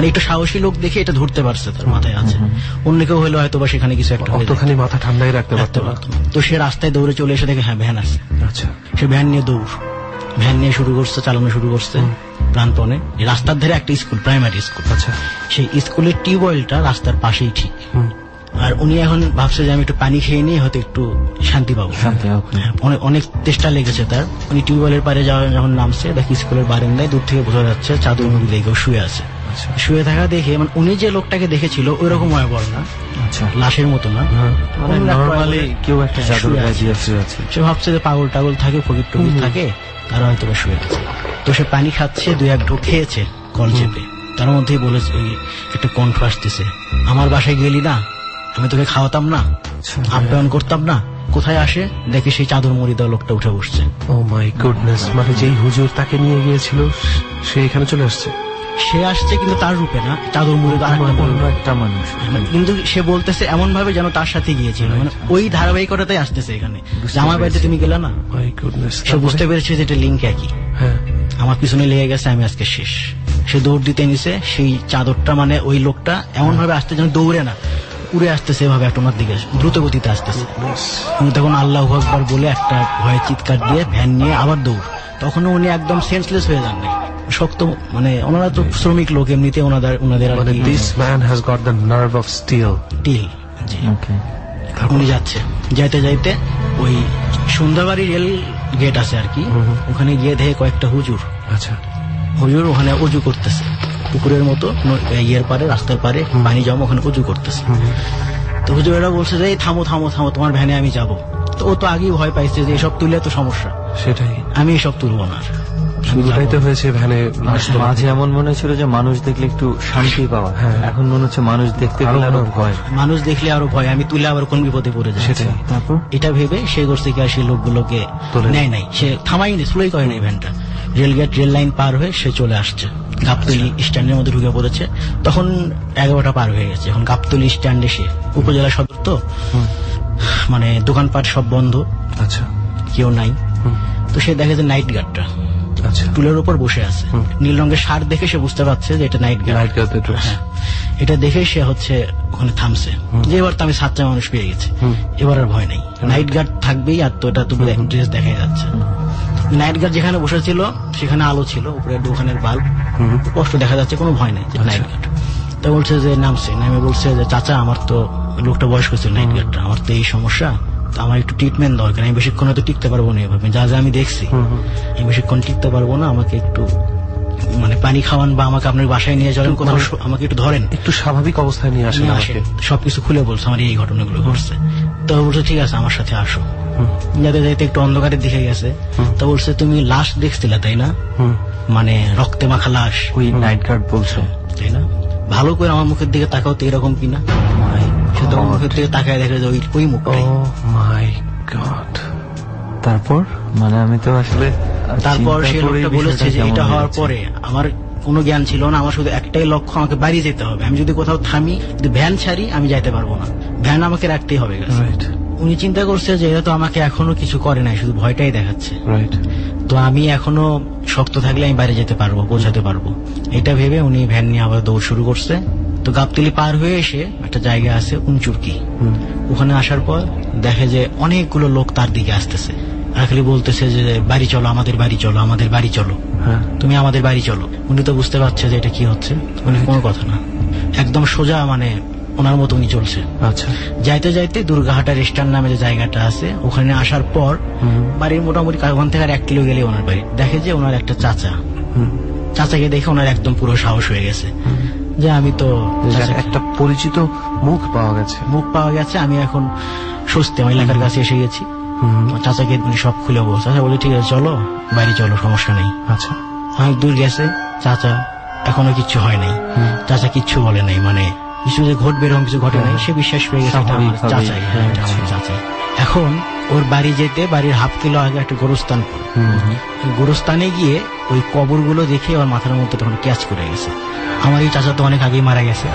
মানে একটু সাহসী লোক দেখে এটা ধরতে পারছে, তার মাথায় আছে। অন্য কেউ হলে হয়তো বা সেখানে কিছু একটা অতখানি মাথা ঠান্ডাই রাখতে পারতো না। তো সে রাস্তায় দৌড়ে চলে এসে দেখে হ্যাঁ ভ্যান আছে। আচ্ছা, সে ভ্যান নিয়ে ভ্যান নিয়ে শুরু করছে, চালানো শুরু করছে প্রাণপণে। রাস্তার ধারে একটা স্কুল, প্রাইমারি স্কুল। আচ্ছা, সেই স্কুলের টিউবওয়েলটা রাস্তার পাশেই ঠিক। আর উনি এখন ভাবছে যে আমি একটু পানি খেয়ে নিয়ে হয়তো একটু শান্তি পাবো। অনেক চেষ্টা লেগেছে তার। উনি টিউবওয়েলের পারে যখন নামছে, দেখি স্কুলের বারান্দায় দূর থেকে বোঝা যাচ্ছে চাদর মুড়ি লেগে শুয়ে আছে। শুয়ে থাকা দেখে মানে উনি যে লোকটাকে দেখেছিল ওই রকম হয় বল না, লাশের মতো না, কেউ একটা চাদর গায়ে দিয়ে শুয়ে আছে। সে ভাবছে যে পাগল টাগল থাকে, ফকির টকির থাকে, তারা হয়তো শুয়ে আছে। তো সে পানি খাচ্ছে, 2-1 ঢোক খেয়েছে কল চেপে। তার মধ্যেই বলেছে, একটা কণ্ঠ আসতেছে, আমার বাসায় গেলি না, আমি তোকে খাওয়াতাম না, আপ্যায়ন করতাম না, কোথায় আসে? দেখে সেই চাদর মুড়ি দেওয়া লোকটা উঠে বসছে। ও মাই গুডনেস, মানে যেই হুজুর তাকে নিয়ে গিয়েছিল সে এখানে চলে আসছে। সে আসছে কিন্তু তার রূপে না, চাদর মুড়ি একটা মানুষ। কিন্তু সে বলতেছে এমন ভাবে যেন তার সাথে গিয়েছিল, মানে ওই ধারাবাহিকতাই আসতেছে এখানে। আমার বাড়িতে তুমি গেলে না, সে বুঝতে পেরেছে যে এটা লিঙ্ক একই। আমার পিছনে লেগে গেছে, আমি আজকে শেষ। সে দৌড় দিতে নিছে, সেই চাদরটা মানে ওই লোকটা এমন ভাবে আসতে যেন দৌড়ে না, উড়ে আসতেছে এভাবে একটা ওনার দিকে দ্রুত গতিতে আসতেছে। উনি তখন আল্লাহু আকবার বলে একটা ভয়ে চিৎকার দিয়ে ভ্যান নিয়ে আবার দৌড়। তখনও উনি একদম সেন্সলেস হয়ে যান নাই, শক্ত, মানে ওনারা তো শ্রমিক লোক এমনিতে, ওনাদের this man has got the nerve of steel. জি, উনি যাচ্ছে, যাইতে যাইতে ওই সন্ধ্যাবাড়ি রেল গেট আছে আর কি, ওখানে গিয়ে দেখে কয়েকটা হুজুর। আচ্ছা, হুজুর ওখানে উজু করতেছে, পুকুরের মতো ইয়ের পারে, রাস্তার পারে পানি জমা, ওখানে উজু করতেছে। তো হুজুর এরা বলছে যে থামো থামো থামো, তোমার ভ্যানে আমি যাবো। তো ও তো আগেই ভয় পাইছে যে এসব তুললে তো সমস্যা, সেটাই, আমি এসব তুলবো না। শুরুটাইতে হয়েছে ভ্যানে। মাঝে এমন মনে হচ্ছিল যে মানুষ দেখলে একটু শান্তি পাওয়া, এখন মনে হচ্ছে মানুষ দেখতে গেলে আরো ভয়, মানুষ দেখলে আরো ভয়, আমি তুলে আবার কোন বিপদে পড়ে যাই। সেটাই, তারপর এটা ভেবে সে করছে কি, আর সেই লোকগুলোকে নেয় নাই, সে থামাইনি, স্লোই করে নাই ভ্যানটা। রেলগেট, রেল লাইন পার হয়ে সে চলে আসছে, গাবতলী স্ট্যান্ডের মধ্যে ঢুকে পড়েছে। তখন 11টা পার হয়ে গেছে। এখন গাবতলী স্ট্যান্ডে সে, উপজেলা সদর তো, মানে দোকানপাট সব বন্ধ। আচ্ছা, কেউ নাই। তো সে দেখে যে নাইট গার্ডটা টুলের উপর বসে আছে, নীল রঙের শার্ট দেখে সে বুঝতে পারছে যে এটা নাইট গার্ড। এটা দেখে সে হচ্ছে ওখানে থামছে, যে এবার তো আমি সাচ্চা মানুষ পেয়ে গেছি, এবার আর ভয় নেই, নাইট গার্ড থাকবেই। আর তো এটা তুমি ড্রেস দেখা যাচ্ছে। নাইট গার্ড যেখানে বসেছিল সেখানে আলো ছিল, উপরে দোকানের বাল্ব, স্পষ্ট দেখা যাচ্ছে, কোনো ভয় নেই নাইট গার্ড। তো বলছে যে নামছে, নামে বলছে যে চাচা, আমার তো, লোকটা বয়স্ক ছিল নাইট গার্ডটা, আমার তো এই সমস্যা, আমার একটু ট্রিটমেন্ট দরকার, আমি বেশিক্ষণ হয়তো টিকতে পারবো না, এভাবে যা যা আমি দেখছি আমি বেশিক্ষণ টিকতে পারবো না, আমাকে একটু মানে পানি খাওয়ান বা আমাকে আপনার বাসায় নিয়ে চলেন, কোথাও আমাকে একটু ধরেন, একটু স্বাভাবিক অবস্থায় নিয়ে আসেন। সবকিছু খুলে বলছে আমার এই ঘটনাগুলো ঘটছে। তো বলছে ঠিক আছে আমার সাথে আসো। যাতে যাইতে একটু অন্ধকারের দিকে গেছে। তো বলছে তুমি লাশ দেখছিলে তাই না, মানে রক্তে মাখা লাশ, ওই নাইট গার্ড বলছো তাই না, ভালো করে আমার মুখের দিকে তাকাও তো এরকম কিনা। সে তো মুখের দিকে তাকায় দেখে যে ওই মুখটাই। মাই গড। তারপর মানে আমি তো আসলে, তারপর সে লোকটা বলেছে যে এটা হওয়ার পরে আমার কোনো জ্ঞান ছিল না, আমার শুধু একটাই লক্ষ্য, আমাকে বাড়ি যেতে হবে। আমি যদি কোথাও থামি, যদি ভ্যান ছাড়ি, আমি যাইতে পারবো না, ভ্যান আমাকে রাখতেই হবে। উনি চিন্তা করছে যে এটা তো আমাকে এখনো কিছু করে নাই, শুধু ভয়টাই দেখাচ্ছে। তো আমি এখনো শক্ত থাকলে আমি বাইরে যেতে পারবো, পৌঁছাতে পারবো, এটা ভেবে উনি ভ্যান নিয়ে আবার দৌড় শুরু করছে। তো গাবতলী পার হয়ে এসে একটা জায়গা আছে উনচুরকি, ওখানে আসার পর দেখে যে অনেকগুলো লোক তার দিকে আসতেছে, আর খালি বলতেছে যে বাড়ি চলো, আমাদের বাড়ি চলো, আমাদের বাড়ি চলো, তুমি আমাদের বাড়ি চলো। উনি তো বুঝতে পারছে যে এটা কি হচ্ছে, উনি কোনো কথা না, একদম সোজা মানে ওনার মতো উনি চলছে। আচ্ছা, যাইতে যাইতে দুর্গাহাটা রেস্টুরেন্ট নামে যে জায়গাটা আছে ওখানে আসার পর বাড়ির মোটামুটি ওখান থেকে আর 1 কিলো গেলে ওনার বাড়ি, দেখে যে ওনার একটা চাচা, চাচাকে দেখে ওনার একদম পুরো সাহস হয়ে গেছে যে আমি তো একটা পরিচিত মুখ পাওয়া গেছে, আমি এখন স্বস্তি, আমার এলাকার কাছে এসে গেছি। চাচাকে সব খুলে বলছে, চাচা বলে ঠিক আছে চলো বাড়ি চলো, সমস্যা নেই। আচ্ছা, অনেক দূর গেছে, চাচা এখনো কিচ্ছু হয় নাই, চাচা কিচ্ছু বলে নাই, মানে কিছু যে ঘটবে এরকম কিছু ঘটে নাই, সে বিশ্বাস পেয়ে গেছে চাচাই, চাচাই। এখন ওর বাড়ি যেতে বাড়ির 1/2 কিলো আগে একটা গোরস্থান, গোরস্থানে গিয়ে ওই কবরগুলো দেখে ওর মাথার মধ্যে তখন ক্যাচ করে গেছে, আমার এই চাচা তো অনেক আগেই মারা গেছে।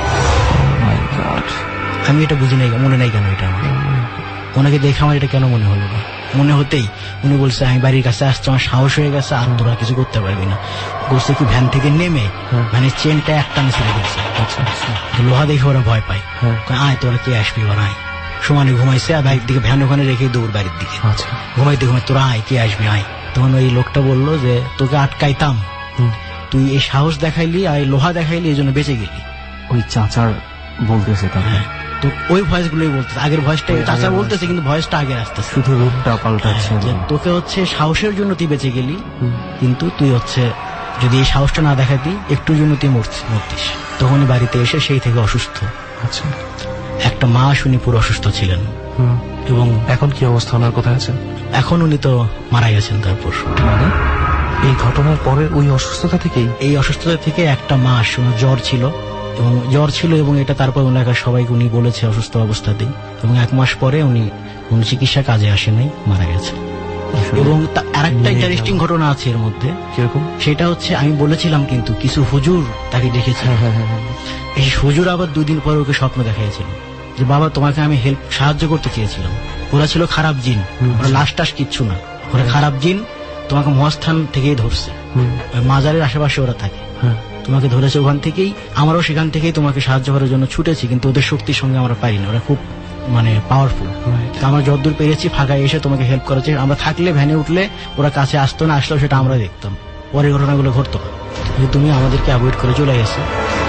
আমি এটা বুঝি নাই, মনে নাই কেন এটা আমার, ওনাকে দেখে আমার এটা কেন মনে হলো না, মনে হতেই উনি বলছে আমি বাড়ির কাছে আসছি, আমার সাহস হয়ে গেছে, আর তোরা কিছু করতে পারবি না। বলছে কি ভ্যান থেকে নেমে মানে চেনটা একটানে ছেড়ে দিচ্ছে। লোহা দেখে ওরা ভয় পায়, আয় তোরা কে আসবি, ওরা আয়। সমানে ঘুমাইছে আর বাইক দিকে ভ্যান ওখানে রেখে দৌড় বাড়ির দিকে। ঘুমাইতে ঘুমাইতে তোরা আয়, কে আসবি আয়। তখন ওই লোকটা বললো যে তোকে আটকাইতাম, তুই এই সাহস দেখাইলি আর লোহা দেখাইলি, এই জন্য বেঁচে গেলি। ওই চাচার বলতেছে তো ওই ভয়েস গুলোই বলতেছে, আগের ভয়েসটা চাচা বলতেছে কিন্তু ভয়েসটা আগে আসতেছে, শুধু রূপটা পাল্টাচ্ছে। তোকে হচ্ছে সাহসের জন্য তুই বেঁচে গেলি, কিন্তু তুই হচ্ছে যদি এই সাহসটা না দেখাতি একটুর জন্য তুই মরতিস। তখনই বাড়িতে এসে সেই থেকে অসুস্থ। আচ্ছা, একটা মাস উনি পুরো অসুস্থ ছিলেন। এবং এখন কি অবস্থা ওনার, কোথায় আছেন? এখন উনি তো মারা গেছেন। তারপর মানে এই ঘটনার পরে ওই অসুস্থতা থেকেই, এই অসুস্থতা থেকে একটা মাস ওনার জ্বর ছিল, এবং এটা তারপর ওনার সবাইকে উনি বলেছে অসুস্থ অবস্থাতেই। এবং 1 মাস পরে উনি চিকিৎসা কাজে আসে নাই, মারা গেছে। এবং আরেকটা ইন্টারেস্টিং ঘটনা আছে এর মধ্যে। কিরকম? সেটা হচ্ছে আমি বলেছিলাম কিন্তু কিছু হুজুর তাকে দেখেছে। এই হুজুর আবার 2 দিন পরে ওকে স্বপ্ন দেখিয়েছিল যে বাবা তোমাকে আমি সাহায্য করতে চেয়েছিলাম, ওরা ছিল খারাপ জিন, ওরা লাশ টাশ কিচ্ছু না, ওরা খারাপ জিন, তোমাকে মহাস্থান থেকেই ধরছে, মাজারের আশেপাশে ওরা থাকে, তোমাকে ধরেছে ওখান থেকেই। আমারও সেখান থেকেই তোমাকে সাহায্য করার জন্য ছুটেছি, কিন্তু ওদের শক্তির সঙ্গে আমরা পারি না, ওরা খুব পাওয়ারফুল। আমরা যতদূর পেরেছি ফাঁকায় এসে তোমাকে হেল্প করেছি। আমরা থাকলে ভ্যানে উঠলে ওরা কাছে আসতো না, আসলেও সেটা আমরা দেখতাম, পরে ঘটনাগুলো ঘটতো না, তুমি আমাদেরকে অ্যাভয়েড করে চলে গেছো।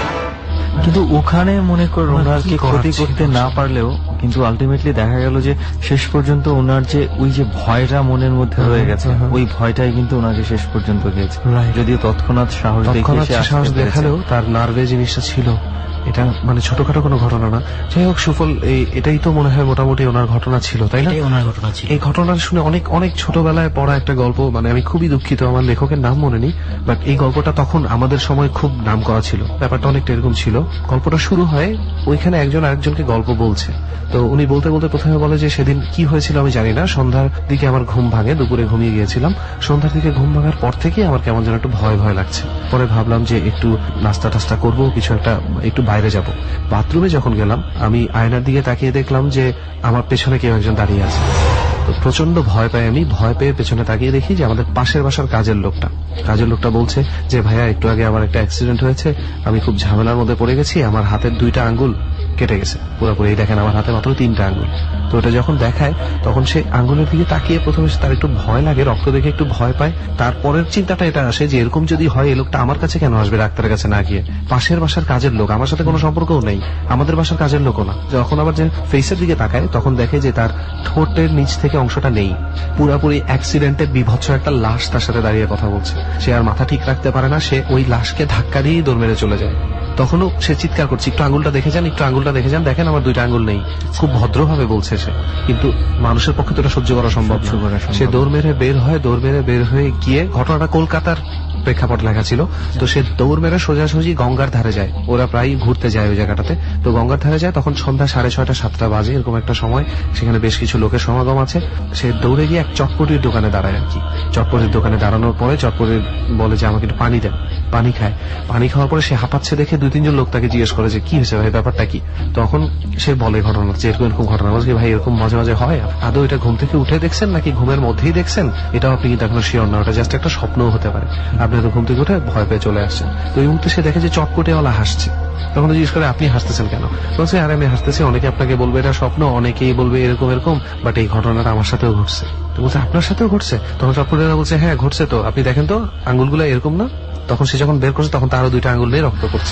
কিন্তু ওখানে মনে করো ওনারকে ক্ষতি করতে না পারলেও কিন্তু আলটিমেটলি দেখা গেল যে শেষ পর্যন্ত ওনার যে ওই যে ভয়টা মনের মধ্যে রয়ে গেছে, ওই ভয়টাই কিন্তু ওনাকে শেষ পর্যন্ত গেছে। যদিও তৎক্ষণাৎ সাহস দেখালেও তার নার্ভে জিনিসটা ছিল। এটা ছোটখাটো কোনো ঘটনা না। যাই হোক সুফল, এটাই তো মনে হয় মোটামুটি ওনার ঘটনা ছিল, তাই না? ওনার ঘটনা ছিল। এই ঘটনা শুনে অনেক অনেক ছোটবেলায় পড়া একটা গল্প, আমি খুবই দুঃখিত আমার লেখকের নাম মনে নেই, বাট এই গল্পটা তখন আমাদের সময় খুব নাম করা ছিল। ব্যাপারটা অনেকটা এরকম ছিল। গল্পটা শুরু হয় ওইখানে একজন আরেকজনকে গল্প বলছে, তো উনি বলতে বলতে প্রথমে বলে যে সেদিন কি হয়েছিল আমি জানি না, সন্ধ্যার দিকে আমার ঘুম ভাঙে, দুপুরে ঘুমিয়ে গিয়েছিলাম, সন্ধ্যার দিকে ঘুম ভাঙার পর থেকে আমার কেমন যেন একটু ভয় ভয় লাগছে। পরে ভাবলাম যে একটু নাস্তা টাস্তা করবো, কিছু একটু বাইরে যাব। বাথরুমে যখন গেলাম আমি আয়নার দিকে তাকিয়ে দেখলাম যে আমার পেছনে কেউ একজন দাঁড়িয়ে আছে। তো প্রচন্ড ভয় পাই আমি, ভয় পেয়ে পেছনে তাকিয়ে দেখি যে আমাদের পাশের বাসার কাজের লোকটা বলছে যে ভাইয়া একটু আগে আমার একটা অ্যাক্সিডেন্ট হয়েছে, আমি খুব ঝামেলার মধ্যে পড়ে গেছি, আমার হাতের 2টা আঙ্গুল কেটে গেছে পুরোপুরি, দেখেন আমার হাতে মাত্র 3টা আঙ্গুল। তো এটা যখন দেখায় তখন সে আঙ্গুলের দিকে তাকিয়ে প্রথমে তার একটু ভয় লাগে, রক্ত দেখে একটু ভয় পায়। তারপরের চিন্তাটা এটা আসে যে এরকম যদি হয় এই লোকটা আমার কাছে কেন আসবে ডাক্তারের কাছে না গিয়ে? পাশের বাসার কাজের লোক, আমার সাথে কোনো সম্পর্কও নেই, আমাদের বাসার কাজের লোকও না। যখন আবার যে ফেসের দিকে তাকায় তখন দেখে যে তার ঠোঁটের নিচ থেকে অংশটা নেই, পুরোপুরি অ্যাক্সিডেন্টে বিভৎস একটা লাশ তার সাথে দাঁড়িয়ে কথা বলছে। সে আর মাথা ঠিক রাখতে পারে না, সে ওই লাশকে ধাক্কা দিয়ে দৌড় মেরে চলে যায়। তখনও সে চিৎকার করছে একটু আঙ্গুলটা দেখে যান, একটু আঙ্গুলটা দেখে যান, দেখেন আমার 2টা আঙ্গুল নেই। খুব ভদ্রভাবে বলছে সে, কিন্তু মানুষের পক্ষে তো এটা সহ্য করা সম্ভব না। সে দৌড় মেরে বের হয়ে গিয়ে, ঘটনাটা কলকাতার প্রেক্ষাপট লেখা ছিল, তো সে দৌড় মেরে সোজাসুজি গঙ্গার ধারে যায়। ওরা প্রায় ঘুরতে যায় ওই জায়গাটাতে, তো গঙ্গার ধারে যায়। তখন সন্ধ্যা 6:30 7টা বাজে, এরকম একটা সময়। সেখানে বেশ কিছু লোকের সমাগম আছে। সে দৌড়ে গিয়ে এক চটপটির দোকানে দাঁড়ায় আর কি। চটপটির দোকানে দাঁড়ানোর পরে চটপটি বলে যে আমাকে একটু পানি দেন। পানি খায়। পানি খাওয়ার পরে সে হাঁপাচ্ছে দেখে 2-3 জন লোক তাকে জিজ্ঞেস করে যে কি হয়েছে ভাই, ব্যাপারটা কি? তখন সে বলে ঘটনা, যে এরকম ঘটনা বলছে ভাই এরকম মাঝে মাঝে হয়, আদৌ এটা ঘুম থেকে উঠে দেখছেন নাকি ঘুমের মধ্যেই দেখছেন এটাও আপনি কিন্তু এখনো শিওর না, ওটা জাস্ট একটা স্বপ্নও হতে পারে, আপনি তো ঘুম থেকে উঠে ভয় পেয়ে চলে আসছেন। তো এই মুহূর্তে সে দেখে যে চটপটিওয়ালা হাসছে। তখন জিজ্ঞেস করে আপনি হাসতেছেন কেন? বলছে আরে আমি হাসতেছি, অনেকে আপনাকে বলবে এটা স্বপ্ন, অনেকেই বলবে এরকম, বাট এই ঘটনাটা আমার সাথেও ঘটছে। তো বলছে আপনার সাথেও ঘটছে? তখন চটপটিওয়ালা বলছে হ্যাঁ ঘটছে, তো আপনি দেখেন তো আঙ্গুলগুলো এরকম না? তখন সে যখন বের করছে তখন তারও 2টা আঙ্গুল নিয়ে রক্ত পড়ছে,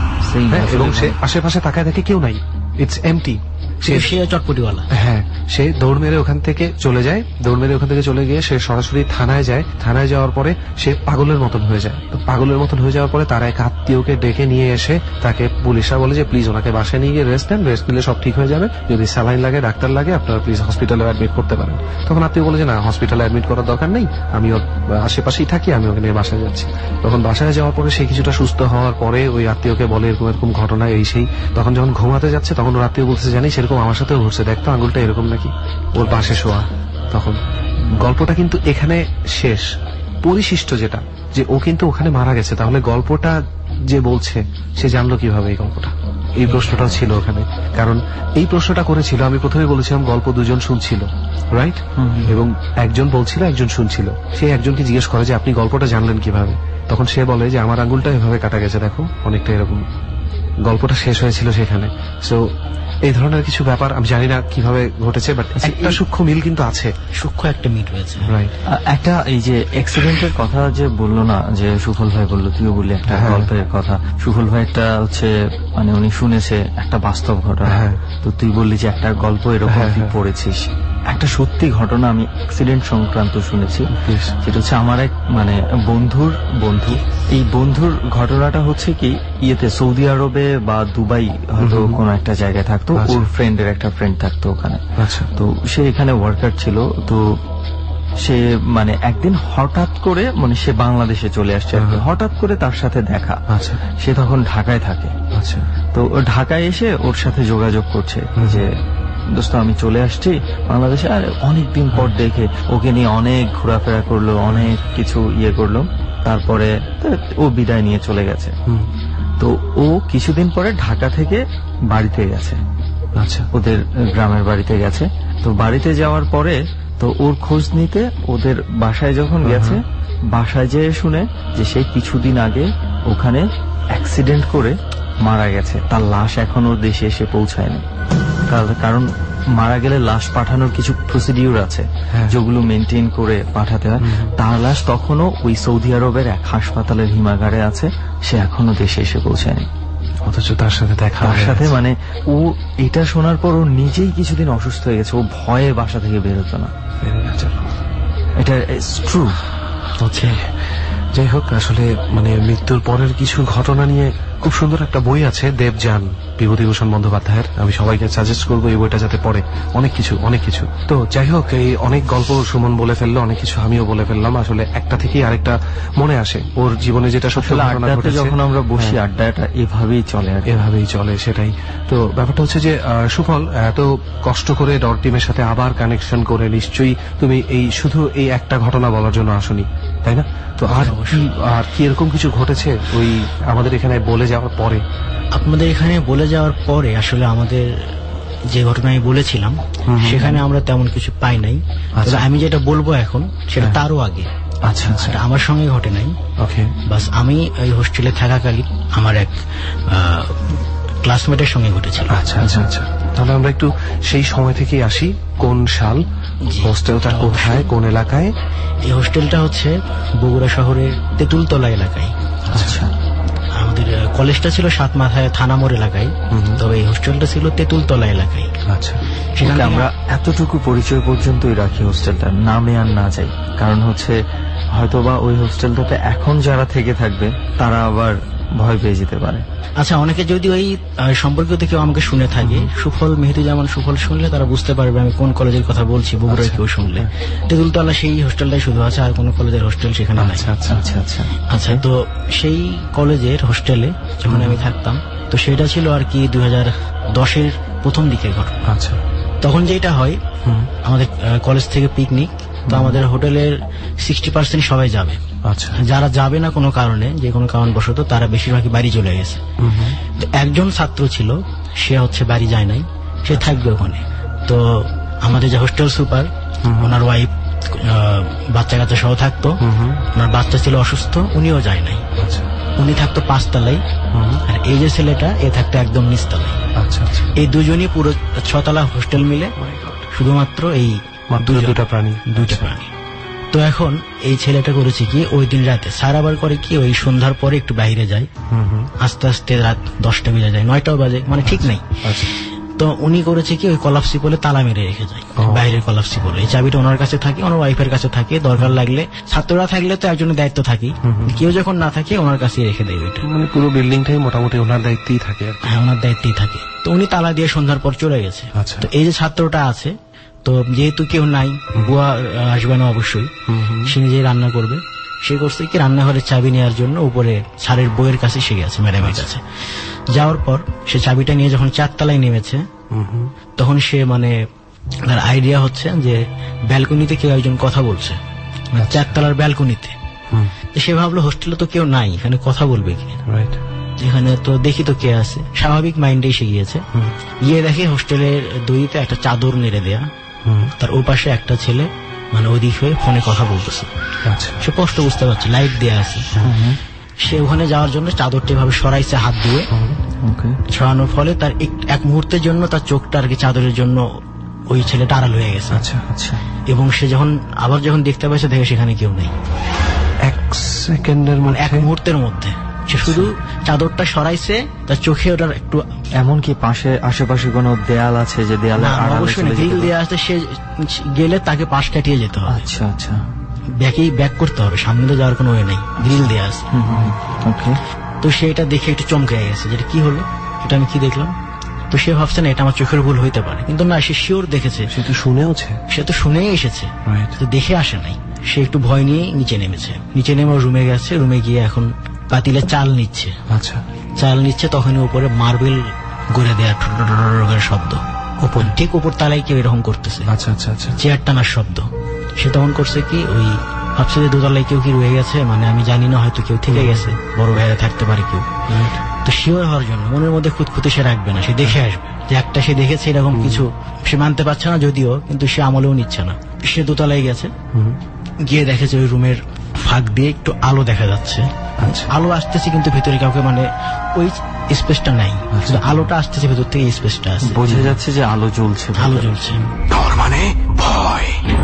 এবং সে আশেপাশে তাকায় দেখে কেউ নাই, ইটস এমটি। চটপটিওয়ালা হ্যাঁ, সে দৌড় মেরে ওখান থেকে চলে যায়। দৌড় মেরে ওখান থেকে চলে গিয়ে সে সরাসরি থানায় যায়। থানায় যাওয়ার পরে সে পাগলের মতন হয়ে যায়। তো পাগলের মতন হয়ে যাওয়ার পরে তার এক আত্মীয়কে ডেকে নিয়ে এসে তাকে পুলিশরা বলে যে প্লিজ ওনাকে বাসায় নিয়ে গিয়ে রেস্ট নেন, রেস্ট নিলে সব ঠিক হয়ে যাবে, যদি স্যালাইন লাগে ডাক্তার লাগে আপনারা প্লিজ হসপিটালে অ্যাডমিট করতে পারেন। তখন আত্মীয় বলে যে না, হসপিটালে অ্যাডমিট করার দরকার নেই, আমি ওর আশেপাশেই থাকি, আমি ওকে নিয়ে বাসায় যাচ্ছি। তখন বাসায় যাওয়ার পরে সে কিছুটা সুস্থ হওয়ার পরে ওই আত্মীয়কে বলে এরকম ঘটনা এই সেই। তখন যখন ঘুমাতে যাচ্ছে তখন ওর আত্মীয় বলতেছে জানি সেরকম আমার সাথেও ঘটছে, দেখতো আঙ্গুলটা এরকম নাকি, ওর পাশে শোয়া। তখন গল্পটা কিন্তু এখানে শেষ। পরিশিষ্ট যেটা যে ও কিন্তু ওখানে মারা গেছে, তাহলে গল্পটা যে বলছে সে জানলো কিভাবে এই গল্পটা? এই প্রশ্নটাও ছিল ওখানে, কারণ এই প্রশ্নটা করেছিল, আমি প্রথমে বলেছিলাম গল্প দুজন শুনছিল, রাইট? এবং একজন বলছিল, একজন শুনছিল। সে একজনকে জিজ্ঞেস করে যে আপনি গল্পটা জানলেন কিভাবে? তখন সে বলে যে আমার আঙ্গুলটা এভাবে কাটা গেছে, দেখো, অনেকটা এরকম। গল্পটা শেষ হয়েছিল সেখানে। সো এই ধরনের কিছু ব্যাপার আমি জানি না কিভাবে ঘটেছে, বাট একটা সূক্ষ্ম মিল কিন্তু আছে, সূক্ষ্ম একটা মিল রয়েছে, রাইট? একটা এই যে অ্যাক্সিডেন্টের কথা যে বললো না, যে সুফল ভাই বললো, তুইও বললি একটা গল্পের কথা। সুফল ভাই একটা হচ্ছে মানে উনি শুনেছে একটা বাস্তব ঘটনা, তো তুই বললি যে একটা গল্প এরকম তুই পড়েছিস। একটা সত্যি ঘটনা আমি অ্যাক্সিডেন্ট সংক্রান্ত শুনেছি, সেটা হচ্ছে আমার এক মানে বন্ধুর বন্ধু। এই বন্ধুর ঘটনাটা হচ্ছে কি, ইয়েতে সৌদি আরবে বা দুবাই হয়তো কোন একটা জায়গায় থাকতো, ওর ফ্রেন্ডের একটা ফ্রেন্ড থাকতো ওখানে। তো সে এখানে ওয়ার্কার ছিল। তো সে মানে একদিন হঠাৎ করে মানে সে বাংলাদেশে চলে আসছে, হঠাৎ করে তার সাথে দেখা। সে তখন ঢাকায় থাকে। তো ঢাকায় এসে ওর সাথে যোগাযোগ করছে যে দোস্ত আমি চলে আসছি বাংলাদেশে। আর অনেকদিন পর দেখে ওকে নিয়ে অনেক ঘোরাফেরা করলো, অনেক কিছু ইয়ে করলো, তারপরে ও বিদায় নিয়ে চলে গেছে। তো ও কিছুদিন পরে ঢাকা থেকে বাড়িতে গেছে, ওদের গ্রামের বাড়িতে গেছে। তো বাড়িতে যাওয়ার পরে তো ওর খোঁজ নিতে ওদের বাসায় যখন গেছে, বাসায় যেয়ে শুনে যে সে কিছুদিন আগে ওখানে অ্যাক্সিডেন্ট করে মারা গেছে, তার লাশ এখনো দেশে এসে পৌঁছায়নি। কারণ মারা গেলে লাশ পাঠানোর কিছু প্রসিডিউর আছে যেগুলো মেনটেন করে পাঠাতে হয়। তার লাশ তখনও ওই সৌদি আরবের এক হাসপাতালের হিমাগারে আছে, সে এখনো দেশে এসে পৌঁছায়নি। অথচ তার সাথে দেখা, তার সাথে মানে ও এটা শোনার পর ও নিজেই কিছুদিন অসুস্থ হয়ে গেছে, ও ভয়ে বাসা থেকে বের হতো না। এটা ট্রু। যাই হোক, আসলে মানে মৃত্যুর পরের কিছু ঘটনা নিয়ে খুব সুন্দর একটা বই আছে, দেবযান, বিভূতিভূষণ বন্দ্যোপাধ্যায়ের। আমি সবাইকে সাজেস্ট করবো এই বইটা যাতে পড়ে। অনেক কিছু। তো যাই হোক, এই অনেক গল্প সুমন বলে ফেললো, অনেক কিছু আমিও বলে ফেললাম। আসলে একটা থেকেই আরেকটা মনে আসে, ওর জীবনে যেটা সত্যি ঘটনা ঘটেছে। যখন আমরা বসি আড্ডাটা এভাবেই চলে, সেটাই তো ব্যাপারটা হচ্ছে যে সুফল এত কষ্ট করে ডর টিমের সাথে আবার কানেকশন করে নিশ্চয়ই তুমি এই শুধু এই একটা ঘটনা বলার জন্য আসনি, তাই না? তো আর কি এরকম কিছু ঘটেছে ওই আমাদের এখানে বলে যাওয়ার পরে? আপনাদের এখানে বলে যাওয়ার পরে আসলে আমাদের যে ঘটনা আমি বলেছিলাম সেখানে আমরা তেমন কিছু পাই নাই। আমি যেটা বলবো এখন সেটা তারও আগে। আচ্ছা, আমার সঙ্গে ঘটে নাই। বাস আমি ওই হোস্টেলে থাকাকালীন আমার এক ক্লাসমেটের সঙ্গে ঘটেছিল। আচ্ছা, তাহলে আমরা একটু সেই সময় থেকেই আসি। কোন সাল, হোস্টেলটা কোথায়, কোন এলাকায়? এই হোস্টেলটা হচ্ছে বগুড়া শহরের তেঁতুলতলা এলাকায়। আচ্ছা, আমাদের কলেজটা ছিল সাতমাথায় থানামোড় এলাকায়, তবে এই হোস্টেলটা ছিল তেঁতুলতলা এলাকায়। আচ্ছা, সেখানে আমরা এতটুকু পরিচয় পর্যন্তই রাখি, হোস্টেলটার নামে আর না যাই। কারণ হচ্ছে হয়তোবা ওই হোস্টেলটাতে এখন যারা থেকে থাকবে তারা আবার ভয় পেয়ে যেতে পারে। আচ্ছা, অনেকে যদি ওই সম্পর্কিত কেউ আমাকে শুনে থাকে, সুফল মেহেদি যেমন সুফল শুনলে তারা বুঝতে পারবে আমি কোন কলেজের কথা বলছি। বগুড়ায় কেউ শুনলে তেঁতুলতলা সেই হোস্টেলটাই শুধু আছে, আর কোনো কলেজের হোস্টেল সেখানে নাই। আচ্ছা, তো সেই কলেজের হোস্টেলে যখন আমি থাকতাম, তো সেটা ছিল আর কি 2010-এর প্রথম দিকের ঘটনা। আচ্ছা, তখন যেটা হয়, আমাদের কলেজ থেকে পিকনিক, তো আমাদের হোটেলের 60% সবাই যাবে। আচ্ছা, যারা যাবে না কোনো কারণে, যে কোনো কারণবশত, তারা বেশিরভাগই বাড়ি চলে গেছে। তো একজন ছাত্র ছিল, সে হচ্ছে বাড়ি যায় নাই, সে থাকবে ওখানে। তো আমাদের যে হোস্টেল সুপার, ওনার ওয়াইফ বাচ্চা কাচ্চা সহ থাকতো। ওনার বাচ্চা ছিল অসুস্থ, উনিও যায় নাই। উনি থাকতো 5 তলায়, আর এই যে ছেলেটা এ থাকতো একদম নিচতলায়। আচ্ছা, এই দুজনই পুরো 6 তলা হোস্টেল মিলে শুধুমাত্র এই দুটা প্রাণী। তো এখন এই ছেলেটা করেছে কি, ওই দিন রাতে স্যার আবার করে কি, ওই সন্ধ্যার পরে একটু বাইরে যায়, আস্তে আস্তে রাত 10টা বেজে যায়, 9টাও বাজে, মানে ঠিক নেই। তো উনি করেছে কি, ওই কলাপসি বলে তালা মেরে রেখে যায়, বাইরের কলাপসি বলে। এই চাবিটা ওনার কাছে থাকে, ওনার ওয়াইফের কাছে থাকে। দরকার লাগলে ছাত্ররা থাকলে তো একজনের দায়িত্ব থাকে, কেউ যখন না থাকে ওনার কাছে রেখে দেয় ওইটা। মানে পুরো বিল্ডিংটাই মোটামুটি ওনার দায়িত্বেই থাকে। হ্যাঁ, ওনার দায়িত্বেই থাকে। তো উনি তালা দিয়ে সন্ধ্যার পর চলে গেছে। তো এই যে ছাত্রটা আছে, তো যেহেতু কেউ নাই, বুয়া আসবে না অবশ্যই, সে নিজেই রান্না করবে। সে করছে কি, রান্নাঘরের চাবি নেওয়ার জন্য উপরে স্যারের বইয়ের কাছে সে গেছে, ম্যাডামের কাছে। যাওয়ার পর সে চাবিটা নিয়ে যখন 4 তলায় নেমেছে, তখন সে মানে তার আইডিয়া হচ্ছে যে ব্যালকনিতে কেউ একজন কথা বলছে, 4 তলার ব্যালকনিতে। সে ভাবলো হোস্টেলে তো কেউ নাই, এখানে কথা বলবে কি। এখানে তো দেখি তো কে আছে, স্বাভাবিক মাইন্ডে এসে গিয়েছে। গিয়ে দেখে হোস্টেলের দড়িতে একটা চাদর নেড়ে দেয়া, তার ওপাশে একটা ছেলে মানে ওদিক হয়ে ফোনে কথা বলতেছে। সে কষ্ট বুঝতে পারছে, লাইট দেয়া আছে। সে ওখানে যাওয়ার জন্য চাদরটা এভাবে সরাইছে হাত দিয়ে, সরানোর ফলে তার এক মুহূর্তের জন্য তার চোখটা আর কি চাদরের জন্য ওই ছেলেটা আড়াল হয়ে গেছে। এবং সে আবার যখন দেখতে পাইছে দেখে সেখানে কেউ নেই। এক সেকেন্ডের মানে এক মুহূর্তের মধ্যে সে শুধু চাদরটা সরাইছে, তার চোখে ওটার একটু, এমনকি আশেপাশে কোনো দেয়াল আছে যে দেয়ালে অবশ্যই গ্রিল দেওয়া আছে, সে গেলে তাকে পাশ কাটিয়ে যেতে হবে। আচ্ছা আচ্ছা, ব্যাক করতে হবে, সামনে তো যাওয়ার কোনো ওয়ে নেই, গ্রিল দেওয়া আছে। তো সে এটা দেখে একটু চমকে গেছে, যেটা কি হলো, এটা আমি কি দেখলাম। তো সে ভাবছে না এটা আমার চোখের ভুল হইতে পারে, কিন্তু না, সে শিওর দেখেছে। সে তো শুনেই এসেছে, তো দেখে আসে নাই। সে একটু ভয় নিয়ে নিচে নেমেছে, নিচে নেমে রুমে গেছে। রুমে গিয়ে এখন পাতিলে চাল নিচ্ছে। আচ্ছা, চাল নিচ্ছে, তখনই উপরে মার্বেল গড়ে দেয়া শব্দ, উপর ঠিক উপর তালায় কেউ এরকম করতেছে। আচ্ছা আচ্ছা আচ্ছা, চেয়ার টানার শব্দ। সে তখন করছে কি, ওই ভাবছে যে দোতলায় কেউ কি রয়ে গেছে, মানে আমি জানি না, হয়তো কেউ থেকে গেছে, বড় ভাইরা থাকতে পারে কেউ। তো শিওর হওয়ার জন্য মনের মধ্যে খুঁতখুঁতে সে রাখবে না, সে দেখে আসবে যে একটা সে দেখেছে এরকম কিছু। সে মানতে পারছে না যদিও, কিন্তু সে আমলেও নিচ্ছে না। সে দোতলায় গেছে, গিয়ে দেখেছে ওই রুমের ফাঁক দিয়ে একটু আলো দেখা যাচ্ছে। আলো আসতেছে, কিন্তু ভেতরে কাউকে, মানে ওই স্পেসটা নাই, আলোটা আসতেছে ভেতর থেকে, স্পেসটা আছে, বোঝা যাচ্ছে যে আলো জ্বলছে। তার মানে ভয়।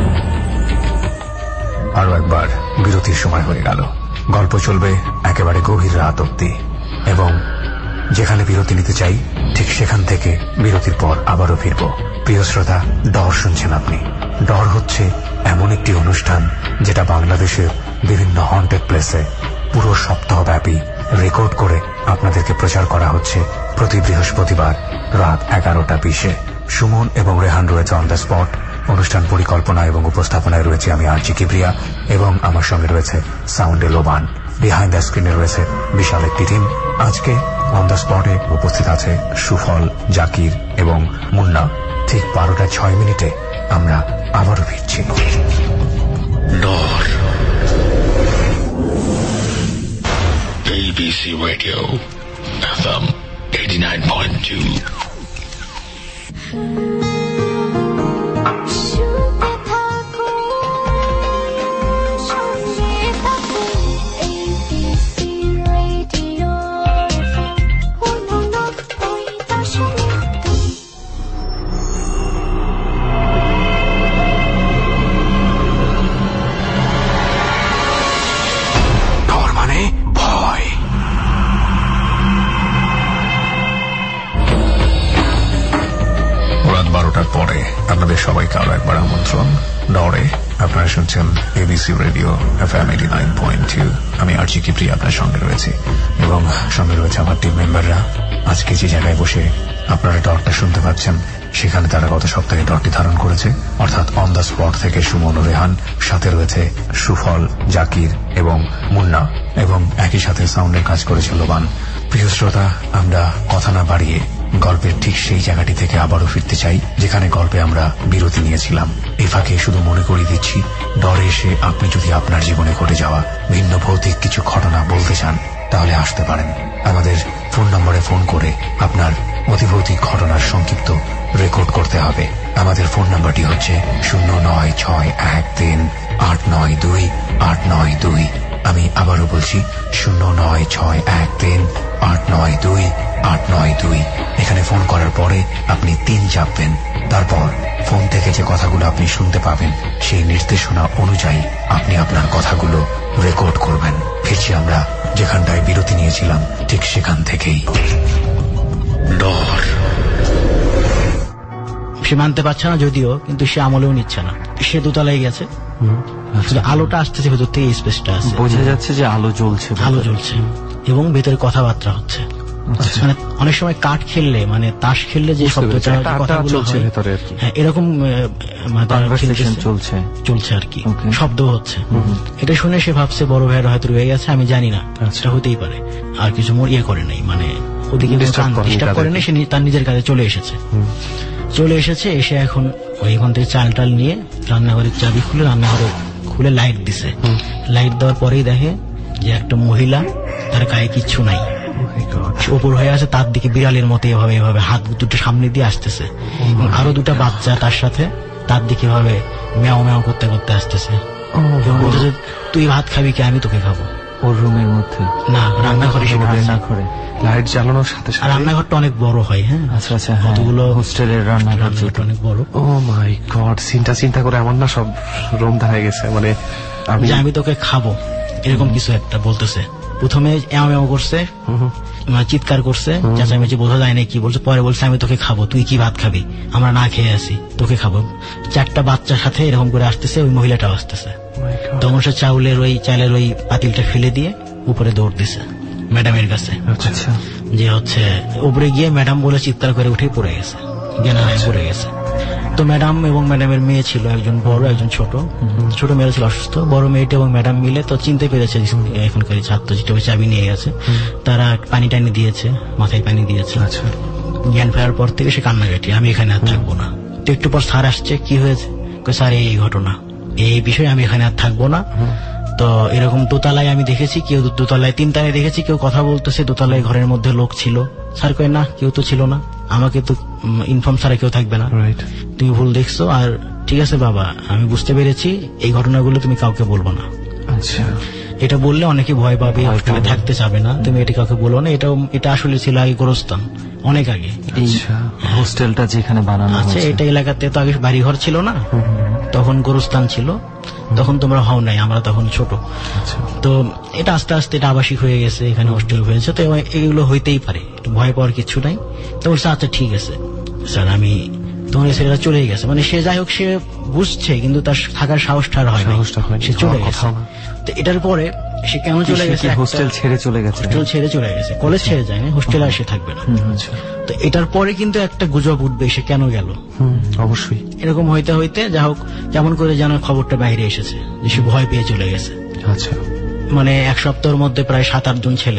আরো একবার বিরতির সময় হয়ে গেল। গল্প চলবে একেবারে গভীর রাত অব্দি, এবং যেখানে বিরতি নিতে চাই ঠিক সেখান থেকে বিরতির পর আবারও ফিরব। প্রিয় শ্রোতা, ডর শুনছেন আপনি। ডর হচ্ছে এমন একটি অনুষ্ঠান যেটা বাংলাদেশের বিভিন্ন হন্টেড প্লেসে পুরো সপ্তাহব্যাপী রেকর্ড করে আপনাদেরকে প্রচার করা হচ্ছে প্রতি বৃহস্পতিবার রাত 11:20। সুমন এবং রেহান রয়েছে অন দ্য স্পট। অনুষ্ঠান পরিকল্পনা এবং উপস্থাপনায় রয়েছে আমি আরজি কিবরিয়া, এবং আমার সঙ্গে রয়েছে সাউন্ডে লোবান। বিহাইন্ড দ্য স্ক্রিনে রয়েছে বিশাল একটি টিম। আজকে অন দ্য স্পটে উপস্থিত আছে সুফল, জাকির এবং মুন্না। ঠিক 12:06 আমরা আবারও ফিরছি। ডর। ABC Radio FM 89.2। পরে আপনাদের সবাইকে আরো একবার আমন্ত্রণ ডরে। আপনারা শুনছেন এবিসি রেডিও FM 89.2। আমি আরজি কিবরিয়া আপনার সঙ্গে রয়েছি, এবং সঙ্গে রয়েছে আমার টিম মেম্বাররা। আজকে যে জায়গায় বসে আপনারা ডরটা শুনতে পাচ্ছেন, সেখানে তারা গত সপ্তাহে ডরটি ধারণ করেছে, অর্থাৎ অন দ্য স্পট থেকে সুমন ও রেহান, সাথে রয়েছে সুফল, জাকির এবং মুন্না, এবং একই সাথে সাউন্ডের কাজ করেছে লোবান। প্রিয় শ্রোতা, আমরা কথা না বাড়িয়ে গল্পের ঠিক সেই জায়গাটি থেকে আবারও ফিরতে চাই যেখানে গল্পে আমরা বিরতি নিয়েছিলাম। এই ফাঁকে শুধু মনে করিয়ে দিচ্ছি, ডরে এসে আপনি যদি আপনার জীবনে ঘটে যাওয়া ভিন্ন ভৌতিক কিছু ঘটনা বলতে চান, তাহলে আসতে পারেন। আমাদের ফোন নম্বরে ফোন করে আপনার অতিভৌতিক ঘটনার সংক্ষিপ্ত রেকর্ড করতে হবে। আমাদের ফোন নাম্বারটি হচ্ছে 09613892892। আমি আবারও বলছি 09613892892। এখানে ফোন করার পরে আপনি 3 চাপবেন। তারপর ফোন থেকে যে কথাগুলো আপনি শুনতে পাবেন, সেই নির্দেশনা অনুযায়ী আপনি আপনার কথাগুলো রেকর্ড করবেন। ফিরছি আমরা যেখানটায় বিরতি নিয়েছিলাম, ঠিক সেখান থেকেই। ডর। সে মানতে পারছে না যদিও, কিন্তু সে আমলেও নিচ্ছে না। সে দোতলায় গেছে, আলোটা আসতেছে ভেতর থেকে, স্পেসটা আছে, বোঝা যাচ্ছে যে আলো জ্বলছে, এবং ভেতরে কথাবার্তা হচ্ছে। মানে অনেক সময় কাঠ খেললে, মানে তাস খেললে যে শব্দটা চলছে ভেতরে, হ্যাঁ, এরকম চলছে আর কি, শব্দ হচ্ছে। এটা শুনে সে ভাবছে বড় ভাইয়ের হয়তো রয়ে গেছে, আমি জানি না, সেটা হতেই পারে। আর কিছু ইয়ে করে নাই, মানে ওদিকে ডিস্টার্ব করে নাই, সে তার নিজের কাজে চলে এসেছে। এসে এখন ওইখান থেকে চাল টাল নিয়ে রান্নাঘরের চাবি খুলে রান্নাঘরে খুলে লাইট দিছে। লাইট দেওয়ার পরেই দেখে যে একটা মহিলা, তার গায়ে কিচ্ছু নাই, উপর হয়ে আছে, তার দিকে বিড়ালের মতো এভাবে এভাবে হাত দুটো সামনে দিয়ে আসতেছে, এবং আরো দুটা বাচ্চা তার সাথে তার দিকে এভাবে ম্যাও ম্যাও করতে করতে আসতেছে, এবং বলতেছে তুই ভাত খাবি কি, আমি তোকে খাবো। ওর রুমের মধ্যে না, রান্নাঘরে, রান্নাঘরে লাইট জ্বালানোর সাথে সাথে। রান্নাঘরটা অনেক বড় হয়। হ্যাঁ, আচ্ছা আচ্ছা, কতগুলো হোস্টেলের রান্নাঘরটা অনেক বড়। ও মাই গড, সিনটা চিন্তা করে আমার না সব রোম দাঁড়িয়ে গেছে। মানে আমি তোকে খাবো এরকম কিছু একটা বলতেছে। প্রথমে এও করছে, চিৎকার করছে, চেঁচামেচি বোঝা যায় না কি বলছে। পরে বলছে আমি তোকে খাবো, তুই কি ভাত খাবি, আমরা না খেয়ে আসি, তোকে খাবো। 4টা বাচ্চার সাথে এরকম করে আসতেছে, ওই মহিলাটাও আসতেছে। তখন সে চালের ওই পাতিলটা ফেলে দিয়ে উপরে দৌড় দিছে ম্যাডামের কাছে। আচ্ছা, যে হচ্ছে উপরে গিয়ে ম্যাডাম বলে চিৎকার করে উঠে পড়ে গেছে, জ্ঞান হারিয়ে পড়ে গেছে। তো ম্যাডাম এবং ম্যাডামের মেয়ে ছিল, একজন বড় একজন ছোট। ছোট মেয়েরা ছিল অসুস্থ, বড় মেয়েটা এবং ম্যাডাম মিলে তো চিনতে পেরেছে এখনকার ছাত্র, যেটা চাবি নিয়ে গেছে। তারা পানি টানি দিয়েছে, মাথায় পানি দিয়েছে। আচ্ছা, জ্ঞান ফেরার পর থেকে সে কান্নাকাটি, আমি এখানে আর থাকবো না। তো একটু পর স্যার আসছে, কি হয়েছে, স্যার এই ঘটনা, এই বিষয়ে আমি এখানে আর থাকবো না। তো এরকম দোতলায় আমি দেখেছি, কেউ দোতলায় 3 তলায় দেখেছি কেউ কথা বলতেছে, দোতলায় ঘরের মধ্যে লোক ছিল। স্যার কয় না, কেউ তো ছিল না, আমাকে তো ইনফর্ম ছাড়া কেউ থাকবে না, তুমি ভুল দেখছো। আর ঠিক আছে বাবা, আমি বুঝতে পেরেছি, এই ঘটনাগুলো তুমি কাউকে বলবো না। আচ্ছা, এটা বললে অনেকে ভয় পাবে, হোস্টেলে থাকতে চাবে না, তুমি এটা কাউকে বলো না। এটা আসলে ছিল আগে গোরস্থান, অনেক আগে। এই হোস্টেলটা যেখানে বানানো আছে, এটা এলাকাতে তো আগে বাড়িঘর ছিল না, তখন গোরস্থান ছিল। তখন তোমরা হও নাই, আমরা তখন ছোট। তো এটা আস্তে আস্তে এটা আবাসিক হয়ে গেছে, এখানে হোস্টেল হয়েছে। তো এগুলো হইতেই পারে, ভয় পাওয়ার কিছু নাই। তো বলছে আচ্ছা ঠিক আছে স্যার, আমি তোমার ছেলেরা চলে গেছে। মানে সে যাই হোক, সে বুঝছে, কিন্তু তার থাকার সাহসটা হয় না, সে চলে গেছে। তো এটার পরে সে কেন চলে গেছে, হোস্টেল ছেড়ে চলে গেছে, হোস্টেল ছেড়ে চলে গেছে, কলেজ ছেড়ে যায় না, হোস্টেলে আর সে থাকবে না। তো এটার পরে কিন্তু একটা গুজব উঠবে সে কেন গেল। অবশ্যই এরকম হইতে হইতে যা হোক, যেমন করে যেন খবরটা বাইরে এসেছে যে সে ভয় পেয়ে চলে গেছে। আচ্ছা, মানে 1 সপ্তাহের মধ্যে প্রায় 7-8 জন ছেলে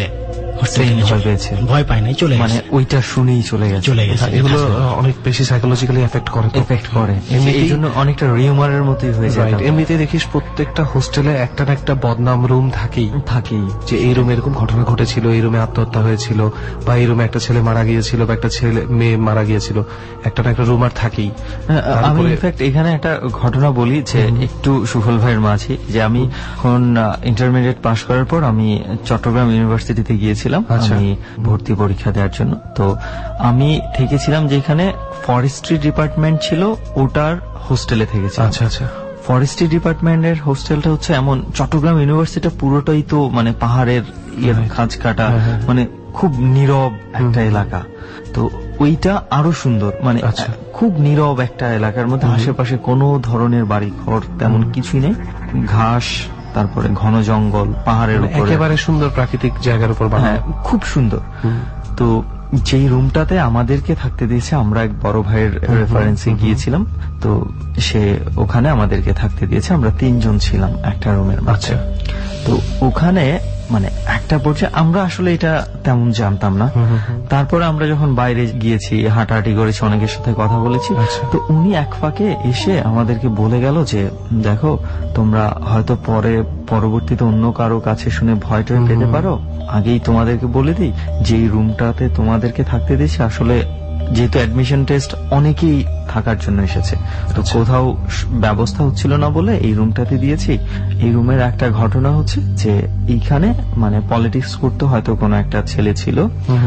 ভয় পায় নাই, চলে গেছে। মানে ওইটা শুনেই চলে গেছে। এগুলো অনেক বেশি সাইকোলজিক্যালি এফেক্ট করে। এই জন্য অনেকটা রিউমারের মতোই হয়ে যায়। এমনিতে দেখিস প্রত্যেকটা হোস্টেলে একটা না একটা বদনাম রুম থাকেই, যে এই রুমে এরকম ঘটনা ঘটেছিল, এই রুমে আত্মহত্যা হয়েছিল, বা এই রুমে একটা ছেলে মারা গিয়েছিল, বা একটা মেয়ে মারা গিয়েছিল, একটা না একটা রুম আর থাকেই। আমি ইনফ্যাক্ট এখানে একটা ঘটনা বলি, যে একটু সুফল ভাইয়ের মাঝে, যে আমি এখন ইন্টারমিডিয়েট পাশ করার পর আমি চট্টগ্রাম ইউনিভার্সিটিতে গিয়েছিলাম আমি ভর্তি পরীক্ষা দেওয়ার জন্য। তো আমি থেকেছিলাম যেখানে ফরেস্ট্রি ডিপার্টমেন্ট ছিল, ওটার হোস্টেলে থেকেছি। আচ্ছা আচ্ছা, ফরেস্ট্রি ডিপার্টমেন্টের হোস্টেলটা হচ্ছে এমন, চট্টগ্রাম ইউনিভার্সিটি পুরোটাই তো মানে পাহাড়ের খাঁজ কাটা, মানে খুব নীরব একটা এলাকা। তো ওইটা আরো সুন্দর, মানে খুব নীরব একটা এলাকার মধ্যে আশেপাশে কোনো ধরনের বাড়ি ঘর তেমন কিছুই নেই, ঘাস, তারপরে ঘন জঙ্গল, পাহাড়ের উপরে একেবারে সুন্দর প্রাকৃতিক জায়গার উপর বানানো, খুব সুন্দর। তো যেই রুমটাতে আমাদেরকে থাকতে দিয়েছে, আমরা এক বড় ভাইয়ের রেফারেন্সে গিয়েছিলাম, তো সে ওখানে আমাদেরকে থাকতে দিয়েছে। আমরা 3 জন ছিলাম একটা রুমের মধ্যে। তো ওখানে মানে একটা পর্যায়ে আমরা আসলে এটা তেমন জানতাম না। তারপরে আমরা যখন বাইরে গিয়েছি, হাঁটাহাঁটি করেছি, অনেকের সাথে কথা বলেছি, তো উনি এক ফাঁকে এসে আমাদেরকে বলে গেল যে দেখো, তোমরা হয়তো পরবর্তীতে অন্য কারো কাছে শুনে ভয় টয় পেতে পারো, আগেই তোমাদেরকে বলে দিই যে এই রুমটাতে তোমাদেরকে থাকতে দিয়েছি, আসলে যেহেতু অ্যাডমিশন টেস্ট অনেকেই থাকার জন্য এসেছে, তো কোথাও ব্যবস্থা হচ্ছিল না বলে এই রুমটাতে দিয়েছি। এই রুমের একটা ঘটনা হচ্ছে যে এইখানে মানে পলিটিক্স করতে হয়তো কোনো একটা ছেলে ছিল,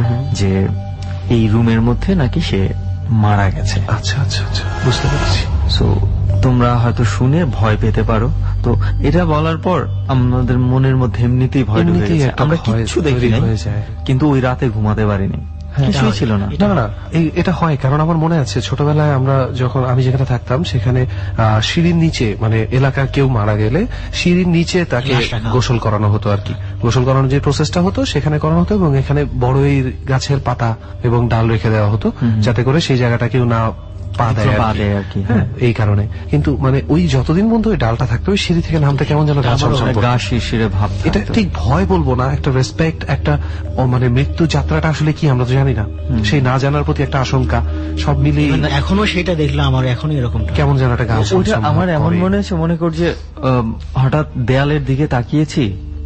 যে এই রুমের মধ্যে নাকি সে মারা গেছে। আচ্ছা আচ্ছা আচ্ছা, বুঝতে পেরেছি। সো তোমরা হয়তো শুনে ভয় পেতে পারো। তো এটা বলার পর আমাদের মনের মধ্যে এমনিতেই ভয় ঢুকে গেছে, আমরা কিচ্ছু দেখি নাই, কিন্তু ওই রাতে ঘুমাতে পারিনি, কিছুই ছিল না। না, এটা হয়, কারণ আমার মনে আছে ছোটবেলায় আমি যেখানে থাকতাম সেখানে সিঁড়ির নিচে, মানে এলাকার কেউ মারা গেলে সিঁড়ির নিচে তাকে গোসল করানো হতো আর কি। গোসল করানোর যে প্রসেসটা হতো সেখানে করানো হতো, এবং এখানে বড়ই গাছের পাতা এবং ডাল রেখে দেওয়া হতো, যাতে করে সেই জায়গাটা কেউ না পা দেয় আর কি। এই কারণে কিন্তু মানে ওই যতদিন পর্যন্ত ওই ডালটা থাকতো, ওই সিঁড়ি থেকে নামতে কেমন যেন গা শিরশিরে ভাব। এটা ঠিক ভয় বলবো না, একটা রেসপেক্ট, একটা মানে মৃত্যু যাত্রাটা আসলে কি আমরা তো জানি না, সেই না জানার প্রতি একটা আশঙ্কা, সব মিলিয়ে এখনো সেটা দেখলাম আমার এখনো এরকম কেমন যেন একটা গা। আমার এমন মনে হচ্ছে, মনে কর যে হঠাৎ দেয়ালের দিকে তাকিয়েছি,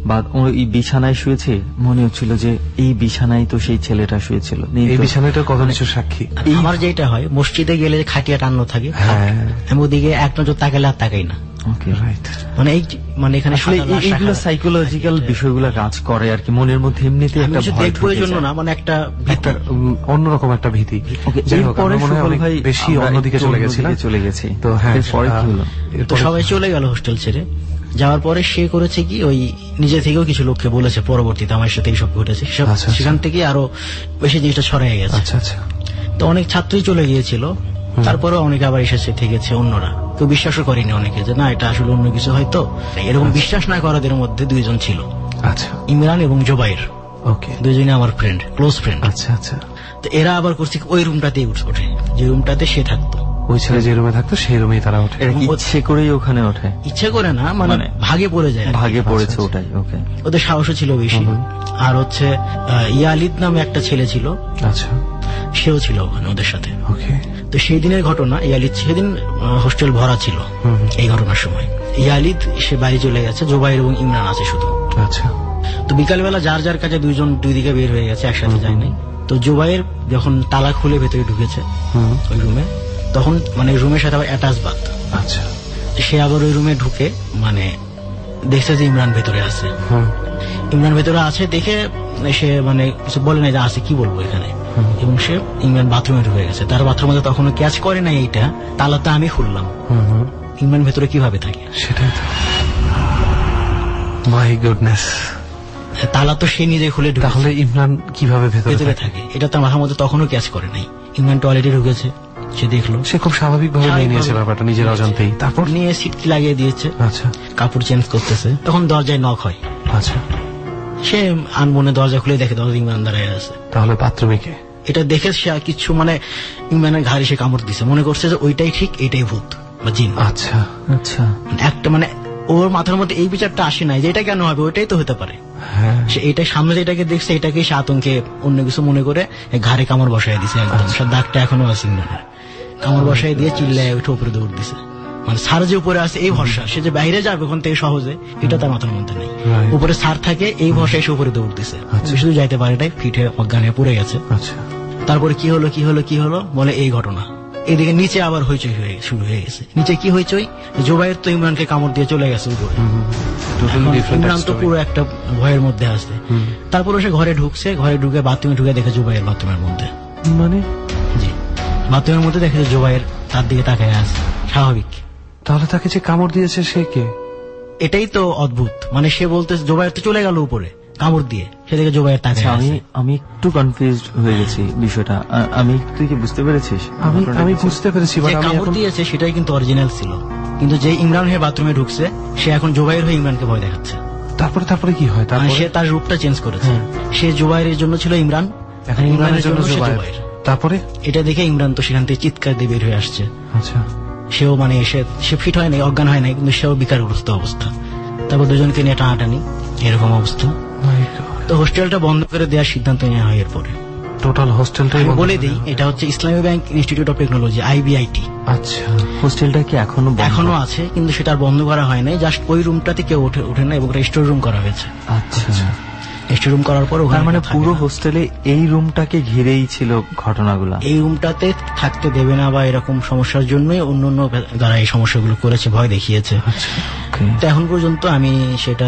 বা ওই বিছানায় শুয়েছে, মনে হচ্ছিল যে এই বিছানায় তো সেই ছেলেটা শুয়েছিল। এই বিছানাটা কত কিছু সাক্ষী। আমার যেটা হয়, মসজিদে গেলে খাটিয়া টান্ন থাকে, আমি ওদিকে এক নজর তাকালে আর তাকাই না। মানে এই মানে এখানে এইগুলো সাইকোলজিক্যাল বিষয়গুলো কাজ করে আর কি, মনের মধ্যে এমনিতে একটা ভয় দেখবো এই জন্য না, মানে একটা অন্যরকম একটা ভীতি। বেশি অন্যদিকে চলে গেছি। তো হ্যাঁ, তো সবাই চলে গেল হোস্টেল ছেড়ে। যাওয়ার পরে সে করেছে কি, ওই নিজে থেকেও কিছু লোককে বলেছে পরবর্তীতে আমার সাথে এইসব ঘটেছে, সেখান থেকে আরো বেশি জিনিসটা ছড়াই গেছে। তো অনেক ছাত্রই চলে গিয়েছিল, তারপরেও অনেকে আবার এসেছে থেকেছে অন্যরা। কেউ বিশ্বাসও করেনি অনেকে যে না এটা আসলে অন্য কিছু হয়তো। এরকম বিশ্বাস না করাদের মধ্যে দুইজন ছিল, ইমরান এবং জোবাইর, দুইজনে আমার ফ্রেন্ড, ক্লোজ ফ্রেন্ড। তো এরা আবার করছে ওই রুমটাতেই ওঠে, যে রুমটাতে সে থাকতো। ওই ছেলে যে রুমে থাকতো সেই রুমেই তারা ওঠে। ইচ্ছে করেই ওখানে ওঠে? ইচ্ছে করে না, মানে ভাগে পড়ে যায়, ভাগে পড়েছে ওটাই। ওকে, ওদের সাহসও ছিল বেশি। আর হচ্ছে ইয়ালিদ নামে একটা ছেলে ছিল, সেও ছিল ওখানে ওদের সাথে। তো সেই দিনের ঘটনা, ইয়ালিদ সেদিন হোস্টেল ভরা ছিল এই ঘটনার সময়। ইয়ালিদ সে বাড়ি চলে গেছে, জোবাইর এবং ইমরান আছে শুধু। তো বিকালবেলা যার যার কাছে দুইজন দুই দিকে বের হয়ে গেছে, একসাথে যায় নাই। তো জোবাইর যখন তালা খুলে ভেতরে ঢুকেছে ওই রুমে, তখন মানে রুমের সাথে আবার অ্যাটাচ বাথ। সে আবার ওই রুমে ঢুকে মানে দেখছে যে ইমরান ভেতরে আছে। ইমরান ভেতরে আছে দেখে সে মানে কিছু বলে নাই যে আছে, কি বলবো এখানে। এবং সে ইমরান বাথরুমে ঢুকে গেছে। তার বাথরুমে তখনও ক্যাচ করে নাই এইটা, তালা তো আমি খুললাম। ইমরান ভেতরে কিভাবে থাকে সেটাই তো, মাই গুডনেস। তালা তো সে নিজে খুলে ঢুকে, তাহলে ইমরান কিভাবে ভেতরে থাকে এটা তো আমার মধ্যে তখনও ক্যাচ করে নাই। ইমরান টয়লেটে ঢুকেছে, সে দেখলো, সে খুব স্বাভাবিকভাবে নিয়ে নিয়েছে ব্যাপারটা নিজের অজান্তেই। তারপর নিয়ে সিটকি লাগিয়ে দিয়েছে, কাপড় চেঞ্জ করতেছে। তখন দরজায় নক হয়। সে আনমনে দরজা খুলে দেখে দরজা ইমরান দাঁড়ায় আছে। তাহলে বাথরুমে কে? এটা দেখে সে কিছু মানে ইমরানের ঘাড়ে সে কামড় দিছে, মনে করছে যে ওইটাই ঠিক, এইটাই ভূত বা জিন। আচ্ছা আচ্ছা, একটা মানে ওর মাথার মধ্যে এই বিচারটা আসে নাই যে এটা কেন হবে, ওইটাই তো হতে পারে। সে এইটাই সামনে যেটাকে দেখছে এটাকে সে আতঙ্কে অন্য কিছু মনে করে ঘাড়ে কামড় বসাই দিছে। একদম দাগটা এখনো আছে ইমরানের। কামড় বসাই দিয়ে চিল্লায় উঠে উপরে দৌড় দিছে। মানে স্যার যে উপরে আছে এই ভরসা, সে যে বাইরে যাবে ওখান থেকে সহজে, এটা তার মাথার মধ্যে নেই। উপরে স্যার থাকে এই ভরসায় সে উপরে দৌড় দিছে, শুধু যাইতে পারে নাই, ফিটে অজ্ঞান হয়ে পড়ে গেছে। তারপরে কি হলো কি হলো কি হলো বলে এই ঘটনা। এদিকে নিচে আবার হইচই শুরু হয়ে গেছে। নিচে কি হইচই, জোবাইর তো ইমরানকে কামড় দিয়ে চলে গেছে উপরে। ইমরান তো পুরো একটা ভয়ের মধ্যে আছে। তারপরে সে ঘরে ঢুকছে, ঘরে ঢুকে বাথরুমে ঢুকে দেখে জোবাইর বাথরুমের মধ্যে, মানে জি বাথরুমের মধ্যে দেখে জোবাইর তার দিকে তাকায় আছে, স্বাভাবিক। তাহলে তাকে যে কামড় দিয়েছে সে কে? এটাই তো অদ্ভুত। মানে সে বলতে জোবাইর তো চলে গেল উপরে কামড় দিয়ে, সেদিকে জোবাইর তাকায় আছে। আমি একটু কনফিউজড হয়ে গেছি বিষয়টা। তুই কি বুঝতে পেরেছিস? আমি বুঝতে পেরেছি, কামড় দিয়েছে সেটাই কিন্তু অরিজিনাল ছিল, কিন্তু যে ইমরান হয়ে বাথরুমে ঢুকছে সে এখন জোবাইর হয়ে ইমরানকে ভয় দেখাচ্ছে। তারপরে কি হয়? সে তার রূপটা চেঞ্জ করেছে। সে জোবাইরের জন্য ছিল ইমরান, এখন ইমরানের জন্য জোবাইর। তারপরে এটা দেখে ইমরান তো সেখান থেকে চিৎকার দিয়ে বের হয়ে আসছে। আচ্ছা, সেও মানে সে ফিট হয় নাই, অজ্ঞান হয় নাই, কিন্তু সেও বিকারগ্রস্ত অবস্থা। তারপর দুজনকে নিয়ে টানাটানি, এরকম অবস্থা। তো হোস্টেলটা বন্ধ করে দেওয়ার সিদ্ধান্ত নেওয়া হয়। এরপরে টোটাল হোস্টেলটাই বলে দিই, এটা হচ্ছে Islami bank institute of technology, IBIT। আচ্ছা, হোস্টেলটা কি এখনো আছে, কিন্তু সেটা বন্ধ করা হয় নাই। জাস্ট ওই রুমটাতে কেউ ওঠে না এবং স্টোর রুম করা হয়েছে। আচ্ছা, স্টোর রুম করার পর ওখানে মানে পুরো হোস্টেলে এই রুমটাকে ঘিরেই ছিল ঘটনাগুলো। এই রুমটাতে থাকতে দেবে না বা এরকম সমস্যার জন্যই অন্য যারা এই সমস্যাগুলো করেছে ভয় দেখিয়েছে। তো এখন পর্যন্ত আমি সেটা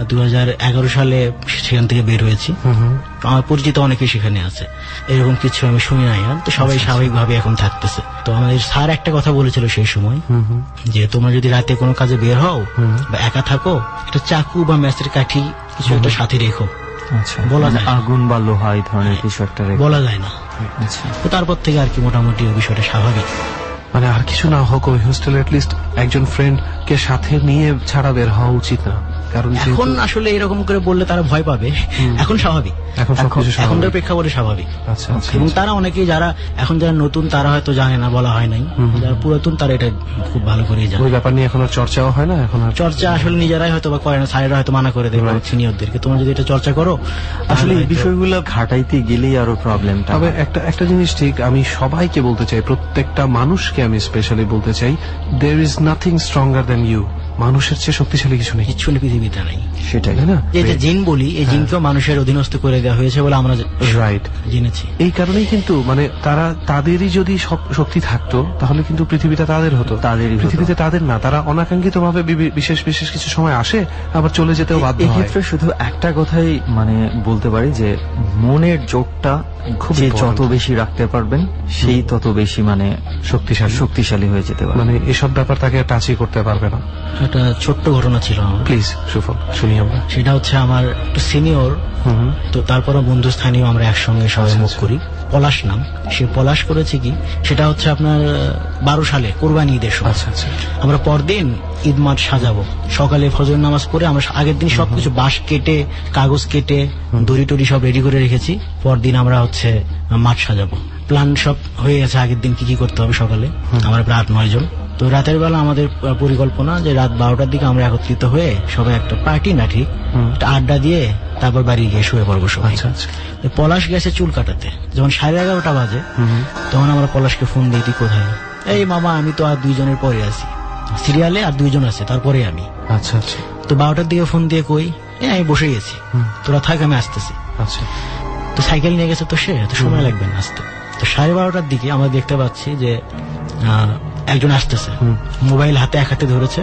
2011 সালে সেখান থেকে বের হয়েছি। আমার পরিচিত অনেকেই সেখানে আছে, এরকম কিছু আমি শুনি নাই। তো সবাই স্বাভাবিকভাবে এখন থাকতেছে। তো আমাদের স্যার একটা কথা বলেছিল সেই সময়, যে তোমরা যদি রাতে কোনো কাজে বের হও বা একা থাকো, একটা চাকু বা ম্যাচের কাঠি কিছু একটা সাথে রেখো। বলা যায় আগুন বা লোহা এই ধরনের কিছু একটা বলা যায় না। তো তারপর থেকে আর কি মোটামুটি ওই বিষয়টা স্বাভাবিক। মানে আর কিছু না হোক, ওই হোস্টেলে এটলিস্ট একজন ফ্রেন্ড কে সাথে নিয়ে ছাড়া বের হওয়া উচিত না। কারণ এখন আসলে এরকম করে বললে তারা ভয় পাবে। এখন স্বাভাবিক, এখনকার প্রেক্ষাপটে স্বাভাবিক। এবং তারা অনেকেই যারা নতুন তারা হয়তো জানে না, বলা হয় নাই। যারা পুরাতন তারা এটা খুব ভালো করে জানে। ওই ব্যাপার নিয়ে এখন চর্চাও হয় না। এখন চর্চা আসলে নিজেরাই হয়তো বা করে না, স্যারেরা হয়তো মানা করে দেবে সিনিয়রদেরকে, তোমরা যদি এটা চর্চা করো। আসলে এই বিষয়গুলো ঘাটাইতে গেলেই আরো প্রবলেম। তবে একটা জিনিস ঠিক, আমি সবাইকে বলতে চাই, প্রত্যেকটা মানুষকে আমি স্পেশালি বলতে চাই, there is nothing stronger than you. মানুষের চেয়ে শক্তিশালী কিছু নেই, কিছু পৃথিবীতে নাই। সেটাই না, যে জিন বলি, এই জিনকেও মানুষের অধীনস্থ করে দেওয়া হয়েছে বলে আমরা রাইট জেনেছি। এই কারণেই কিন্তু মানে তাদেরই যদি শক্তি থাকতো তাহলে কিন্তু পৃথিবীটা তাদের হতো, পৃথিবীতে তাদের না, তারা অনাকাঙ্ক্ষিত ভাবে বিশেষ বিশেষ কিছু সময় আসে আবার চলে যেতেও বাধ্য হয়। এক্ষেত্রে শুধু একটা কথাই মানে বলতে পারি যে মনের জোরটা খুব যত বেশি রাখতে পারবেন সেই তত বেশি মানে শক্তিশালী হয়ে যেতে পারবে, মানে এসব ব্যাপার তাকে টাচই করতে পারবে না। একটা ছোট্ট ঘটনা ছিল আমার, প্লিজ সুফল শুনি আমরা। সেটা হচ্ছে আমার একটু সিনিয়র, তো তারপরে বন্ধু স্থানীয়, আমরা একসঙ্গে সবাই মুখ করি। পলাশ নাম, সে পলাশ করেছে কি, সেটা হচ্ছে আপনার 12 সালে কোরবানি ঈদের সময়। আমরা পরদিন ঈদ মাঠ সাজাবো, সকালে ফজর নামাজ পড়ে আমরা আগের দিন সবকিছু বাঁশ কেটে কাগজ কেটে দড়ি টড়ি সব রেডি করে রেখেছি। পরদিন আমরা হচ্ছে মাঠ সাজাবো, প্ল্যান সব হয়ে গেছে আগের দিন কি কি করতে হবে সকালে। আমরা প্রায় 8-9 জন। তো রাতের বেলা আমাদের পরিকল্পনা যে রাত 12টার দিকে আমরা একত্রিত হয়ে সবাই একটা পার্টি না ঠিক একটা আড্ডা দিয়ে তারপর বাড়ি গিয়ে শুয়ে পড়বো সবাই। পলাশ গেছে চুল কাটাতে, যখন 11:30 বাজে তখন আমরা পলাশকে ফোন দিই, তুই কোথায়? এই মামা আমি তো আর 2 জনের পরে আছি, সিরিয়ালে আর 2 জন আছে তারপরে আমি। আচ্ছা আচ্ছা। তো 12টার দিকে ফোন দিয়ে কই, আমি বসে গেছি, তোরা থাক আমি আসতেছি। আচ্ছা। তো সাইকেল নিয়ে গেছে, তো সে এত সময় লাগবে না আসতে। তো 12:30টার দিকে আমরা দেখতে পাচ্ছি যে একজন আসতেছে, মোবাইল হাতে এক হাতে ধরেছে,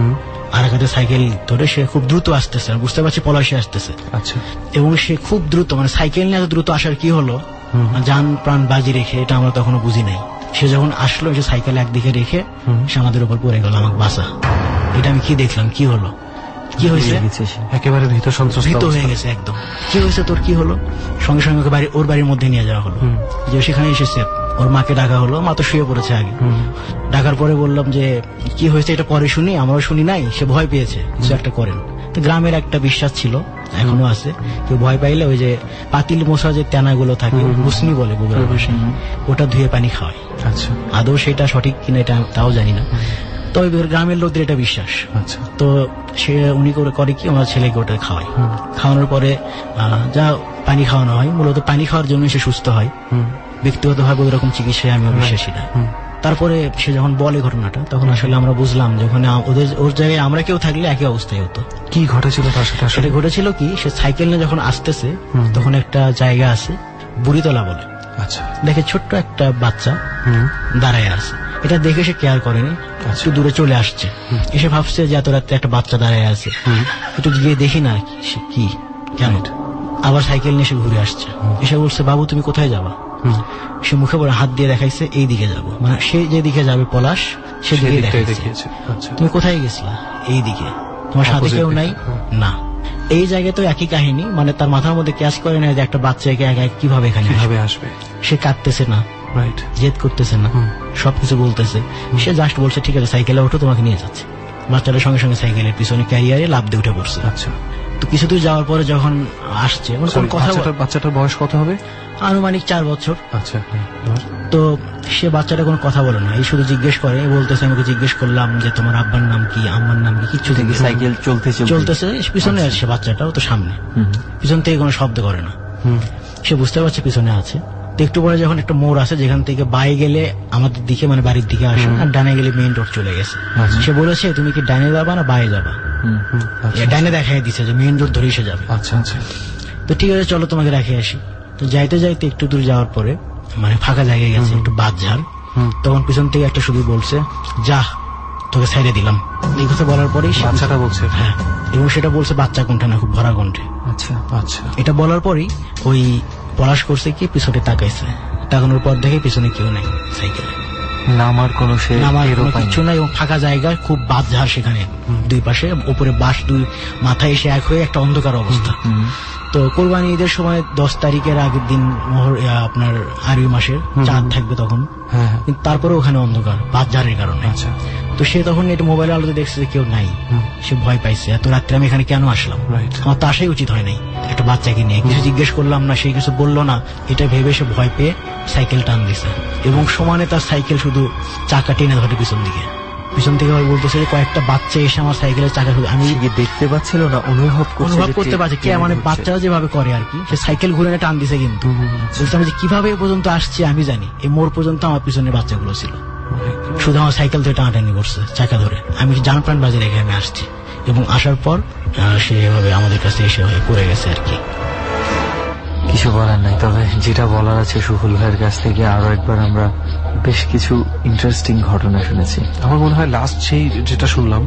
আর এক হাতে সাইকেল ধরে সে খুব দ্রুত আসতেছে, বুঝতে পারছি পলাশে আসতেছে। আচ্ছা। এবং সে খুব দ্রুত, মানে সাইকেল নিয়ে এত দ্রুত আসার কি হলো, যান প্রাণ বাজি রেখে, এটা আমরা তখনও বুঝি নাই। সে যখন আসলো, সে সাইকেল একদিকে রেখে সে আমাদের উপর পড়ে গেল, আমাকে বাঁচা। এটা আমি কি দেখলাম, কি হলো, কি হয়েছে, একেবারে ভীত হয়ে গেছে একদম। কি হয়েছে তোর, কি হলো? সঙ্গে সঙ্গে ওর বাড়ির মধ্যে নিয়ে যাওয়া হলো, যে সেখানে এসেছে। ওর মাকে ডাকা হলো, মা তো শুয়ে পড়েছে আগে। ডাকার পরে বললাম যে কি হয়েছে এটা পরে শুনি, আমরাও শুনি নাই, সে ভয় পেয়েছে, কিছু একটা করেন। তো গ্রামের একটা বিশ্বাস ছিল, এখনো আছে, কেউ ভয় পাইলে ওই যে পাতিল মশা যে তেনাগুলো থাকে, মুসনি বলে বগুড়ার ভাষায়, ওটা ধুয়ে পানি খাওয়ায়। আচ্ছা। আদৌ সেটা সঠিক কিনা এটা তাও জানি না, তবে গ্রামের লোকদের এটা বিশ্বাস। আচ্ছা। তো সে উনি করে কি, আমার ছেলেকে ওটা খাওয়ায়। খাওয়ানোর পরে যা পানি খাওয়ানো হয়, মূলত পানি খাওয়ার জন্য সে সুস্থ হয়। ব্যক্তিগতভাবে ওরকম চিকিৎসায় আমি বিশ্বাসী না। তারপরে সে যখন বলে ঘটনাটা, তখন আসলে আমরা বুঝলাম যে ওখানে ওর জায়গায় আমরা কেউ থাকলে একই অবস্থায় হতো। কি ঘটেছিল তার সাথে? সেটা ঘটেছিল কি, সে সাইকেল নিয়ে যখন আসতেছে, তখন একটা জায়গা আছে বুড়িতলা বলে। আচ্ছা। দেখে ছোট্ট একটা বাচ্চা দাঁড়ায় আছে, এটা দেখে সে কেয়ার করেনি, একটু দূরে চলে আসছে। এসে ভাবছে যে এত রাত্রে একটা বাচ্চা দাঁড়ায় আছে, একটু গিয়ে দেখি না সে কি, কেন। আবার সাইকেল নিয়ে সে ঘুরে আসছে, এসে বলছে বাবু তুমি কোথায় যাবা? সে মুখে পড়ে হাত দিয়ে দেখাইছে এই দিকে যাব, মানে সে যেদিকে যাবে পলাশ সেদিকে দেখাইছে। তুমি কোথায় গেছিলা? এই দিকে। তোমার সাথে কেউ নাই? না। এই জায়গায় তো একই কাহিনী, মানে তার মাথার মধ্যে ক্যাচ করে না যে একটা বাচ্চাকে একা কিভাবে এখানে আসবে। সে কাঁদতেছে না, জেদ করতেছে না, সবকিছু বলতেছে। সে জাস্ট বলছে ঠিক আছে সাইকেলে ওঠো, তোমাকে নিয়ে যাচ্ছে। বাচ্চাটার সঙ্গে সঙ্গে সাইকেলের পিছনে ক্যারিয়ারে লাফ দিয়ে উঠে পড়ছে। আচ্ছা। তো কিছু দূর যাওয়ার পরে যখন আসছে, বাচ্চাটার বয়স কত হবে? আনুমানিক 4 বছর। আচ্ছা। তো সে বাচ্চাটা কোনো কথা বলে না, এই শুধু জিজ্ঞেস করে, বলতেছে আমাকে জিজ্ঞেস করলাম যে তোমার আব্বার নাম কি, আম্মার নাম কি, কিচ্ছু থেকে সাইকেল চলতেছে পিছনে আসছে, বাচ্চাটাও তো সামনে, পিছন থেকে কোনো শব্দ করে না। সে বুঝতে পারছে পিছনে আছে। একটু পরে যখন একটা মোড় আছে, যেখান থেকে বাই গেলে আমাদের দিকে মানে বাড়ির দিকে আসে, আর ডানে গেলে মেইন রোড চলে গেছে। সে বলেছে তুমি কি ডানে যাবা না বায়ে যাবা? ডানে দেখাই দিচ্ছে যে মেইন রোড ধরেই সে যাবে। আচ্ছা আচ্ছা। তো ঠিক আছে চলো তোমাকে রেখে আসি। তো যাইতে যাইতে একটু দূর যাওয়ার পরে মানে ফাঁকা জায়গায় গেছে, একটু বাঁধঝাড়, তখন পিছন থেকে একটা শুধু বলছে যা তোকে সাইডে দিলাম। এই কথা বলার পরেই বাচ্চাটা বলছে, হ্যাঁ, এবং সেটা বলছে বাচ্চা কণ্ঠে না, খুব ভরা কণ্ঠে। আচ্ছা আচ্ছা। এটা বলার পরেই ওই পলাশ করছে কি, পিছনে তাকাইছে, তাকানোর পর দেখে পিছনে কেউ নেই, সাইকেলে নামার কোনো কিছু নাই, এবং ফাঁকা জায়গা, খুব বাঁধঝাড় সেখানে, দুই পাশে উপরে বাঁশ, দুই মাথায় এসে এক হয়ে একটা অন্ধকার অবস্থা। তো কোরবানি ঈদের সময় 10 তারিখের আগের দিন আপনার আরবি মাসের চাঁদ থাকবে তখন, কিন্তু তারপরে ওখানে অন্ধকার বাঁধঝাড়ের কারণে। তো সে তখন এটা মোবাইলের আলোতে দেখছে যে কেউ নাই, সে ভয় পাইছে, এত রাত্রে আমি এখানে কেন আসলাম, আমার তো আসাই উচিত হয় নাই। একটা বাচ্চাকে নিয়ে কিছু জিজ্ঞেস করলাম না, সে কিছু বললো না, এটা ভেবে সে ভয় পেয়ে সাইকেল টান দিছে, এবং সমানে তার সাইকেল শুধু চাকা টেনে ধরে পিছন থেকে বলতেছে কয়েকটা বাচ্চা এসে আমার সাইকেলের চাকা, আমি দেখতে পাচ্ছিল না, অনুভব করতে পারছি কে, মানে বাচ্চারা যেভাবে করে আর কি, সে সাইকেল ঘুরে টান দিছে। কিন্তু বলতে আমি যে কিভাবে এ পর্যন্ত আসছি আমি জানি, এই মোড় পর্যন্ত আমার পিছনে বাচ্চাগুলো ছিল, শুধু আমার সাইকেল থেকে টানাটানি করছে চাকা ধরে। আমি জানপ্রাণ বাজে রেখে আমি আসছি, এবং আসার পর সে এভাবে আমাদের কাছে এসে পড়ে গেছে আর কি। কিছু বলার নাই, তবে যেটা বলার আছে সুফল ভাইয়ের কাছ থেকে আরো একবার আমরা বেশ কিছু ইন্টারেস্টিং ঘটনা শুনেছি। আমার মনে হয় লাস্ট সেই যেটা শুনলাম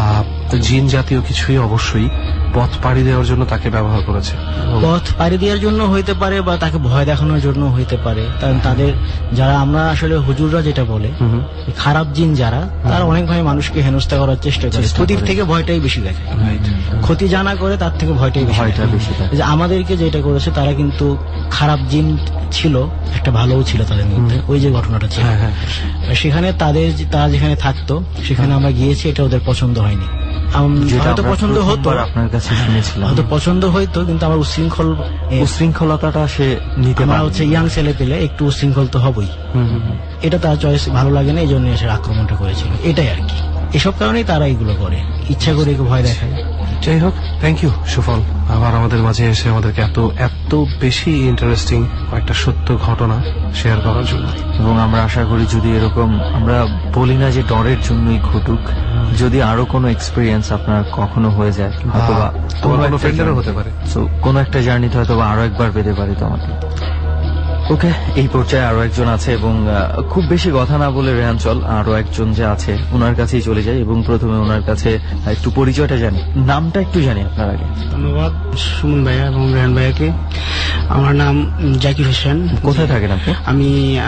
জিন জাতীয় কিছুই অবশ্যই পথ পাড়ি দেওয়ার জন্য তাকে ব্যবহার করেছে। পথ পাড়ি দেওয়ার জন্য হইতে পারে, বা তাকে ভয় দেখানোর জন্য হইতে পারে। কারণ তাদের যারা আমরা আসলে হুজুররা যেটা বলে খারাপ জিন যারা, তারা অনেকভাবে মানুষকে হেনস্থা করার চেষ্টা করে। ক্ষতির থেকে ভয়টাই বেশি দেখে, ক্ষতি জানা করে তার থেকে ভয়টাই বেশি। যে আমাদেরকে যেটা করেছে তারা কিন্তু খারাপ জিন ছিল, একটা ভালোও ছিল তাদের মধ্যে। ওই যে ঘটনাটা ছিল সেখানে তারা যেখানে থাকতো সেখানে আমরা গিয়েছি, এটা ওদের পছন্দ হয়নি। হয়তো পছন্দ হতো, আপনার কাছে শুনেছিলাম হয়তো পছন্দ হইতো, কিন্তু আমার উশৃঙ্খলতাটা সে নিতে আমরা হচ্ছে ইয়াং ছেলে পেলে একটু উশৃঙ্খল তো হবই, এটা তার চয়েস ভালো লাগে না, এই জন্য এসে আক্রমণটা করেছিল। এটাই আর কি, এসব কারণেই তারা এগুলো করে, ইচ্ছা করে ভয় দেখায়। যাই হোক, থ্যাংক ইউ সুফল, আবার আমাদের মাঝে এসে আমাদেরকে এত বেশি ইন্টারেস্টিং একটা সত্য ঘটনা শেয়ার করার জন্য। এবং আমরা আশা করি যদি এরকম, আমরা বলি না যে ডরের জন্যই ঘটুক, যদি আরো কোনো এক্সপিরিয়েন্স আপনার কখনো হয়ে যায়, অথবা কোনো ফ্রেন্ডেরও হতে পারে, কোনো একটা জার্নিতে হয়তো আরো একবার পেতে পারি তোমাকে। ওকে, এই পর্যায়ে আরো একজন আছে, এবং খুব বেশি কথা না বলে রেহান চল আরো একজন যে আছে ওনার কাছেই চলে যায়, এবং প্রথমে ওনার কাছে একটু পরিচয়টা জানি, নামটা একটু জানি আপনার আগে। ধন্যবাদ সুমন ভাইয়া এবং রেহান ভাইয়াকে। আমার নাম জাকির হোসেন। কোথায় থাকেন আপনি? আমি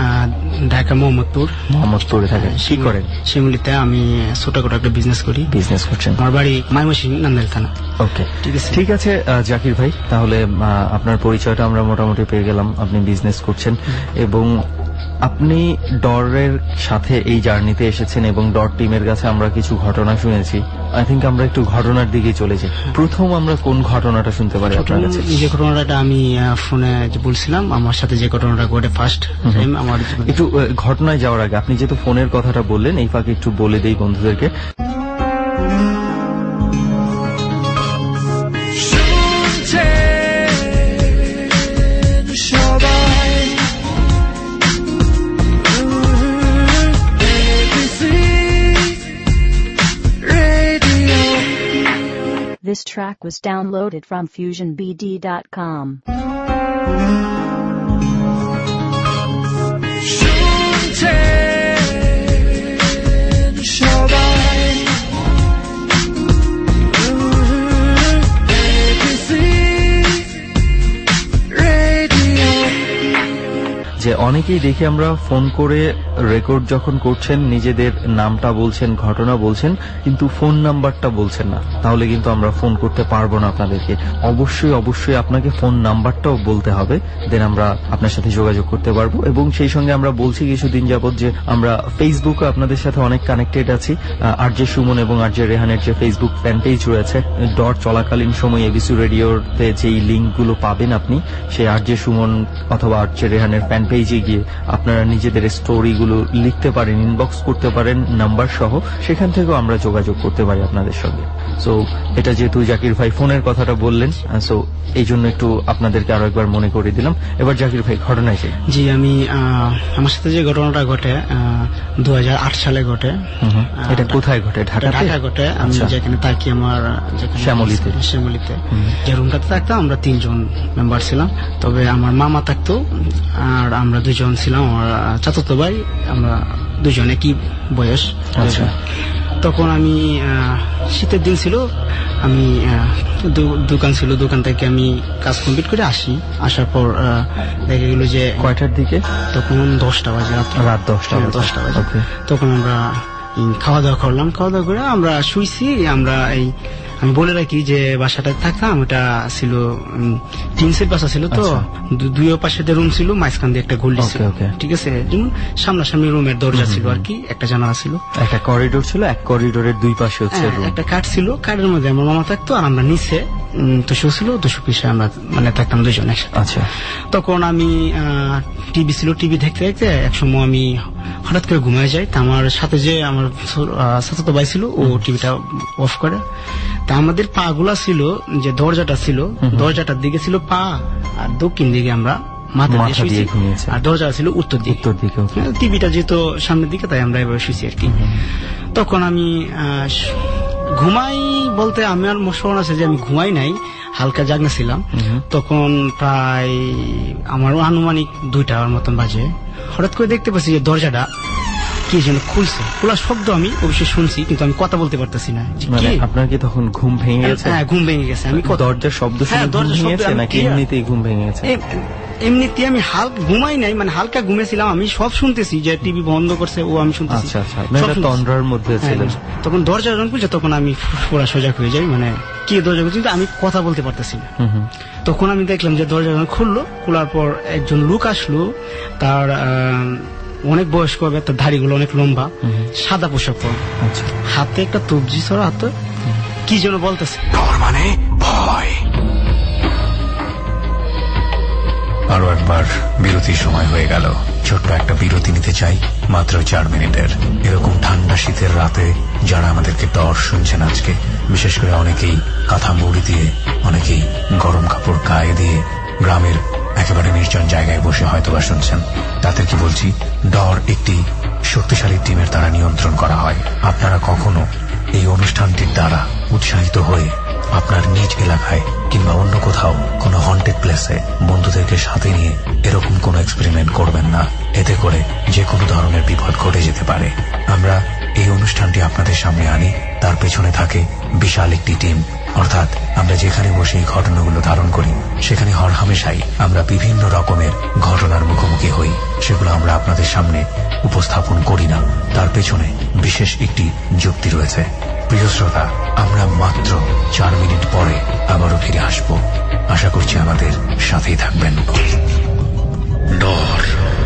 ঢাকা মোহাম্মদপুরে থাকেন। কি করেন? শিমুলিতে আমি ছোটখাটো একটা বিজনেস করছেন। আমার বাড়ি ময়মনসিংহ নান্দাইল থানা। ওকে, ঠিক আছে জাকির ভাই, তাহলে আপনার পরিচয়টা আমরা মোটামুটি পেয়ে গেলাম। আপনি বিজনেস করছেন এবং আপনি ডরের সাথে এই জার্নিতে এসেছেন, এবং ডর টিমের কাছে আমরা কিছু ঘটনা শুনেছি। আই থিঙ্ক আমরা একটু ঘটনার দিকে চলে যাই। প্রথম আমরা কোন ঘটনাটা শুনতে পারি আপনার কাছে? যে ঘটনাটা আমি ফোনে বলছিলাম, আমার সাথে যে ঘটনাটা ঘটে ফার্স্ট টাইম আমার। একটু ঘটনায় যাওয়ার আগে আপনি যেহেতু ফোনের কথাটা বললেন, এই ফাঁকে একটু বলে দেই বন্ধুদেরকে। This track was downloaded from FusionBD.com. যে অনেকেই দেখি আমরা ফোন করে রেকর্ড যখন করছেন নিজেদের নামটা বলছেন, ঘটনা বলছেন, কিন্তু ফোন নাম্বারটা বলছেন না, তাহলে কিন্তু আমরা ফোন করতে পারবো না আপনাদেরকে। অবশ্যই আপনাকে ফোন নাম্বারটাও বলতে হবে, দেন আমরা আপনার সাথে যোগাযোগ করতে পারবো। এবং সেই সঙ্গে আমরা বলছি কিছুদিন যাবত যে আমরা ফেসবুকে আপনাদের সাথে অনেক কানেক্টেড আছি। আরজে সুমন এবং আরজে রেহানের যে ফেসবুক ফ্যান পেজ রয়েছে, ডর চলাকালীন সময় এবিসি রেডিওতে যেই লিঙ্কগুলো পাবেন আপনি, সেই আরজে সুমন অথবা আরজে রেহানের ফ্যান পেজে গিয়ে আপনারা নিজেদের স্টোরিগুলো লিখতে পারেন, ইনবক্স করতে পারেন নাম্বার সহ, সেখান থেকেও আমরা যোগাযোগ করতে পারি আপনাদের সঙ্গে। সো এটা যেহেতু জাকির ভাই ফোনের কথাটা বললেন, সো এই জন্য একটু আপনাদেরকে আরো একবার মনে করে দিলাম। এবার জাকির ভাই ঘটনায় যাই। জি, আমি আমার সাথে যে ঘটনাটা ঘটে 2008 সালে ঘটে। এটা কোথায় ঘটে? ঢাকা ঘটে। আমি যেখানে থাকি, আমার শ্যামলিতে যে রুমটাতে থাকতাম, আমরা 3 জন মেম্বার ছিলাম। তবে আমার মামা থাকতো, আর আমরা 2 জন ছিলাম, আমার চাচাতো ভাই, আমরা 2 জন একই বয়স। তখন আমি শীতের দিন ছিল, আমি দোকান ছিল, দোকান থেকে আমি কাজ কমপ্লিট করে আসি। আসার পর দেখা গেল যে কয়টার দিকে? তখন 10টা বাজে, রাত 10টা বাজে। তখন আমরা খাওয়া দাওয়া করলাম, খাওয়া দাওয়া করে আমরা শুইছি। আমি বলে রাখি যে বাসাটা থাকতাম, ওটা ছিল টিনসের বাসা ছিল, তো 2 পাশে রুম ছিল, মাঝখান দিয়ে একটা গোল্ডি ছিল, ঠিক আছে, যেমন সামনাসামনি রুমের দরজা ছিল আর কি, একটা জানালা ছিল, একটা করিডোর ছিল, এক করিডোরের 2 পাশে হচ্ছে রুম, একটা কাঠ ছিল, কাঠের মধ্যে আমার মামা থাকতো, আর আমরা নিচে তোষক ছিল, তোষক পিছিয়ে আমরা মানে থাকতাম 2 জন একসাথে। আচ্ছা, তখন আমি টিভি ছিল, টিভি দেখতে দেখতে একসময় আমি হঠাৎ করে ঘুমিয়ে যাই। তা আমার সাথে যে আমার চাচাতো ভাই ছিল, ও টিভিটা অফ করে। তা আমাদের পা গুলা ছিল, যে দরজাটা ছিল, দরজাটার দিকে ছিল পা, আর দক্ষিণ দিকে আমরা মাথা মাথা দিয়ে শুয়েছি দিয়ে ঘুমিয়েছে। আর দরজা ছিল উত্তর দিকে। উত্তর দিকে, okay. টিভিটা যেহেতু সামনের দিকে তাই আমরা এভাবে শুয়েছি আর কি। তখন আমি ঘুমাই বলতে আমার স্মরণ আছে যে আমি ঘুমাই নাই, হালকা জাগনা ছিলাম। তখন প্রায় আমার আনুমানিক 2টার মতন বাজে। হঠাৎ করে দেখতে পাচ্ছি যে দরজাটা কি যেন খুলছে, খোলার শব্দ আমি অবশ্যই শুনছি, কিন্তু আমি কথা বলতে পারতেছি না। মানে আপনার কি তখন ঘুম ভেঙে গেছে? হ্যাঁ, ঘুম ভেঙে গেছে। আমি দরজার শব্দ শুনে ঘুম ভেঙেছে নাকি এমনিতেই ঘুম ভেঙে গেছে? এমনিতে আমি হালকা ঘুমাই নাই, মানে হালকা ঘুমেছিলাম। আমি সব শুনতেছি যে টিভি বন্ধ করছে, ও আমি শুনতেছি। আচ্ছা আচ্ছা, তন্দ্রার মধ্যে ছিলেন। তখন দরজা যখন খুলছে তখন আমি পুরা সজাগ হয়ে যাই, মানে কি দরজা খুলছে কিন্তু আমি কথা বলতে পারতেছি না। তখন আমি দেখলাম যে দরজা যখন খুললো, খোলার পর একজন লোক আসলো, তার অনেক বয়স্ক হবে, তার দাড়িগুলো অনেক লম্বা, সাদা পোশাক পরা, হাতে একটা তবজি ছড়া, হাতে কি যেন বলতেছে। ডর মানে ভয়। আরো একবার বিরতির সময় হয়ে গেল। ছোট্ট একটা বিরতি নিতে চাই, মাত্র 4 মিনিটের। এরকম ঠান্ডা শীতের রাতে যারা আমাদেরকে ডর শুনছেন আজকে, বিশেষ করে অনেকেই কাঁথা মুড়ি দিয়ে, অনেকেই গরম কাপড় গায়ে দিয়ে গ্রামের একেবারে নির্জন জায়গায় বসে হয়তোবা শুনছেন, তাদেরকে বলছি, ডর একটি শক্তিশালী টিমের দ্বারা নিয়ন্ত্রণ করা হয়। আপনারা কখনো এই অনুষ্ঠানটির দ্বারা উৎসাহিত হয়ে আপনার নিজ এলাকায় কিংবা অন্য কোথাও কোনো হন্টেড প্লেসে বন্ধুদেরকে সাথে নিয়ে এরকম কোনো এক্সপেরিমেন্ট করবেন না। এতে করে যে কোনো ধরনের বিপদ ঘটে যেতে পারে। আমরা এই অনুষ্ঠানটি আপনাদের সামনে আনি, তার পেছনে থাকে বিশাল একটি টিম। অর্থাৎ আমরা যেখানে বসে এই ঘটনাগুলো ধারণ করি, সেখানে হরহামেশাই আমরা বিভিন্ন রকমের ঘটনার মুখোমুখি হই। সেগুলো আমরা আপনাদের সামনে উপস্থাপন করি না, তার পেছনে বিশেষ একটি যুক্তি রয়েছে। প্রিয় শ্রোতা, আমরা মাত্র 4 মিনিট পরে আবারও ফিরে আসব। আশা করছি আমাদের সাথেই থাকবেন। ডর।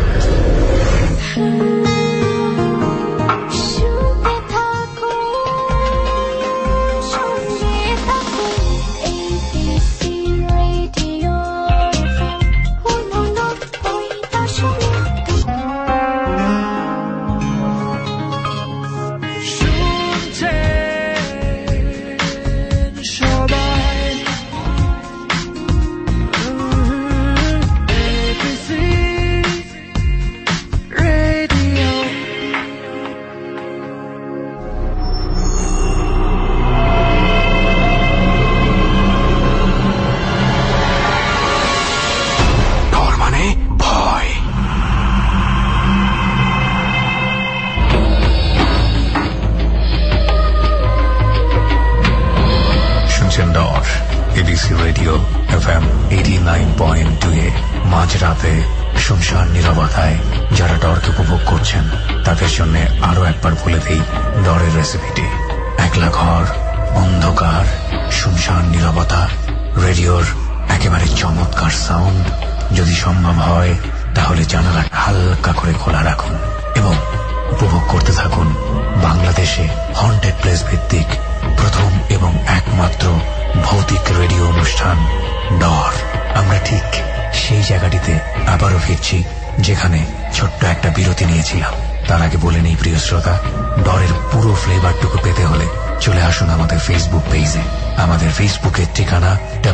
এবিসি রেডিও FM 89.2 মাঝরাতে শুনশান নীরবতায় যারা ডরকে উপভোগ করছেন তাদের জন্য আরো একবার বলে দেই ডরের রেসিপিটি। একলা ঘর, অন্ধকার, শুনশান নীরবতা, রেডিওর একেবারে চমৎকার সাউন্ড। যদি সম্ভব হয় তাহলে জানালাটা হালকা করে খোলা রাখুন এবং উপভোগ করতে থাকুন বাংলাদেশে হন্টেড প্লেস ভিত্তিক প্রথম এবং একমাত্র ভৌতিক রেডিও অনুষ্ঠান ডর। আমরা ঠিক সেই জায়গাটিতে আবারও ফিরছি যেখানে ছোট্ট একটা বিরতি নিয়েছিলাম। তার আগে বলে নেই প্রিয় শ্রোতা, ডরের পুরো ফ্লেভারটুকু পেতে হলে চলে আসুন আমাদের ফেসবুক পেজে। আমাদের ফেসবুকের ঠিকানা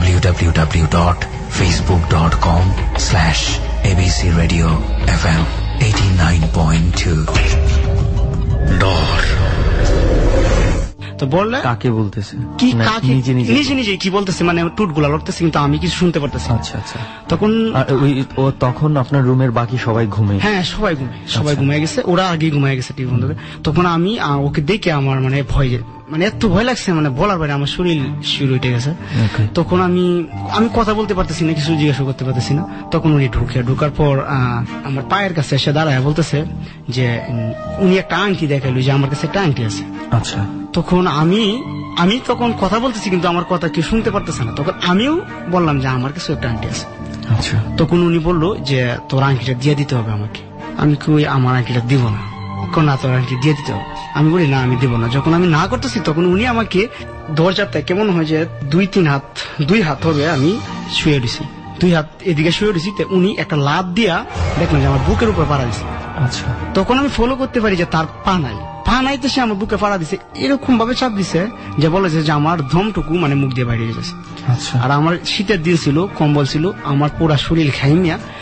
www.facebook.com/ABC Radio FM 89.2। ডর তো বললে কাকে বলতেছে? কি কাকে? নিজে নিজে কি বলতেছে, মানে টুট গুলা লড়তেছে কিন্তু আমি কিছু শুনতে পারতেছি। আচ্ছা আচ্ছা। তখন তখন আপনার রুমের বাকি সবাই ঘুমে? হ্যাঁ, সবাই ঘুমিয়ে গেছে, ওরা আগেই ঘুমিয়ে গেছে টিভি বন্ধ করে। তখন আমি ওকে দেখে আমার মানে ভয়, মানে এত ভয় লাগছে, মানে বলার বাইরে, আমার শরীর শিউর উঠে গেছে। তখন আমি কথা বলতে পারতেছি না, কিছু জিজ্ঞাসা করতে পারতেছি না। তখন উনি ঢুকার পর আমার পায়ের কাছে এসে দাঁড়ায় বলতেছে যে উনি একটা আংটি দেখাইলো যে আমার কাছে একটা আংটি আছে। আচ্ছা। তখন আমি তখন কথা বলতেছি কিন্তু আমার কথা কেউ শুনতে পারতেছে না। তখন আমিও বললাম যে আমার কাছে একটা আংটি আছে। আচ্ছা। তখন উনি বললো যে তোর আংটিটা দিয়ে দিতে হবে আমাকে। আমি কই আমার আংটিটা দিব না। না, তোর আংটি দিয়ে দিতে হবে। আমি বলি না, আমি দিব না। যখন আমি না করতেছি তখন উনি আমাকে দরজাতে কেমন হয় যে 2 হাত হবে, আমি শুয়ে দিছি, 2 হাত এদিকে শুয়ে দিছি। উনি একটা লাফ দিয়া দেখলাম যে আমার বুকের উপর পাড়া দিছে। আচ্ছা। তখন আমি ফলো করতে পারি যে তার পা নাই তো সে আমার বুকে পাড়া দিছে, এরকম ভাবে চাপ দিছে যে বলেছে যে আমার ধমটুকু মানে মুখ দিয়ে বাইরে গেছে। আচ্ছা। আর আমার শীতের দিন ছিল, কম্বল ছিল, আমার পুরা শরীর ঘাইমিয়া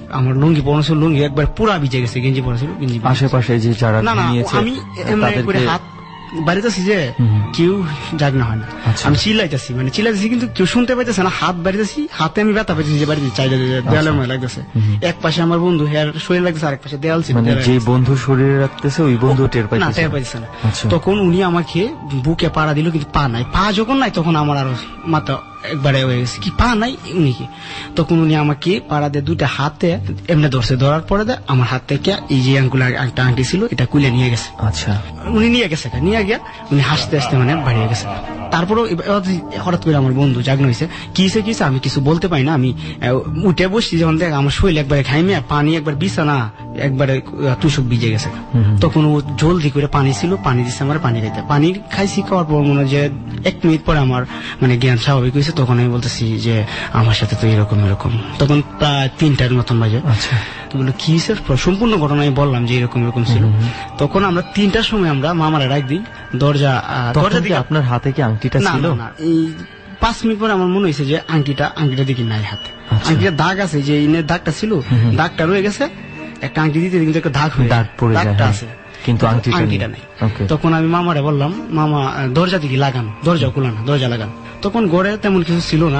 আমার লুঙ্গি পরনো ছিল, লুঙ্গি একবার পুরা ভিজে গেছে, গেঞ্জি পরা ছিল, গেঞ্জি আশেপাশে যে যারা না নিয়েছে আমি এমনি করে হাত বাড়িতেছি যে কেউ জাগনা হয় না, আমি চিল্লাইতেছি, মানে চিল্লাইতেছি কিন্তু কেউ শুনতে পাইতেছে না, হাত বাড়িতেছি, হাতে আমি ব্যথা পাইতেছি যে বাড়িতে চাইলে দেয়ালের মধ্যে লাগতেছে, এক পাশে আমার বন্ধু হেয়ার শরীর লাগতেছে, আরেক পাশে দেয়াল ছিল, মানে যে বন্ধু শরীরে রাখতেছে ওই বন্ধু টের পাইতেছে না। তখন উনি আমাকে বুকে পাড়া দিল, কিন্তু পা নাই, পা যখন নাই তখন আমার আরো মাথা একবারে হয়ে গেছে, কি পা নাই উনিকে। তখন উনি আমাকে পাড়া দিয়ে দুইটা হাতে এমনি ধরছে, ধরার পরে আমার হাত থেকে এই যে আঙ্গুল একটা আংটি ছিল এটা কুলে নিয়ে গেছে। আচ্ছা, উনি নিয়ে গেছে, নিয়ে গিয়া উনি হাসতে হাসতে মানে বাড়িয়ে গেছে। তারপরেও হঠাৎ করে আমার বন্ধু জাগ্ন হয়েছে, কি হয়েছে আমি কিছু বলতে পারি না, আমি উঠে বসছি যখন দেখ আমার শরীর একবারে ঘাইমিয়া, পানি একবার বিছানা একবারে তুষক ভিজে গেছে। তখন ও জলদি করে পানি ছিল, পানি দিচ্ছে আমার, পানি খাইতে, পানি খাইছি, খাওয়ার পর মনে হয় যে 1 মিনিট পরে আমার মানে জ্ঞান স্বাভাবিক হয়েছে। তখন আমি বলতেছি যে আমার সাথে তো এরকম, তখন প্রায় 3টার মতন বাজে। আচ্ছা, তো বললো কি স্যার, সম্পূর্ণ ঘটনা আমি বললাম যে এরকম ছিল। তখন আমরা 3টার সময় আমরা মামারা ডাক দিই, দরজা দিকে। আপনার হাতে কি আংটিটা ছিল? না, এই 5 মিনিট পরে আমার মনে হয়েছে যে আংটিটা দেখি নাই হাতে, আংটিটা দাগ আছে, যে ইনের দাগটা ছিল, দাগটা রয়ে গেছে, একটা আংটি দিতে কিন্তু একটা দাগ পড়ে যায়, দাগটা আছে কিন্তু আংটিটা নেই। তখন আমি মামারে বললাম, মামা দরজা দিকে লাগানো, দরজা খোলানো, দরজা লাগানো। তখন ঘরে তেমন কিছু ছিল না,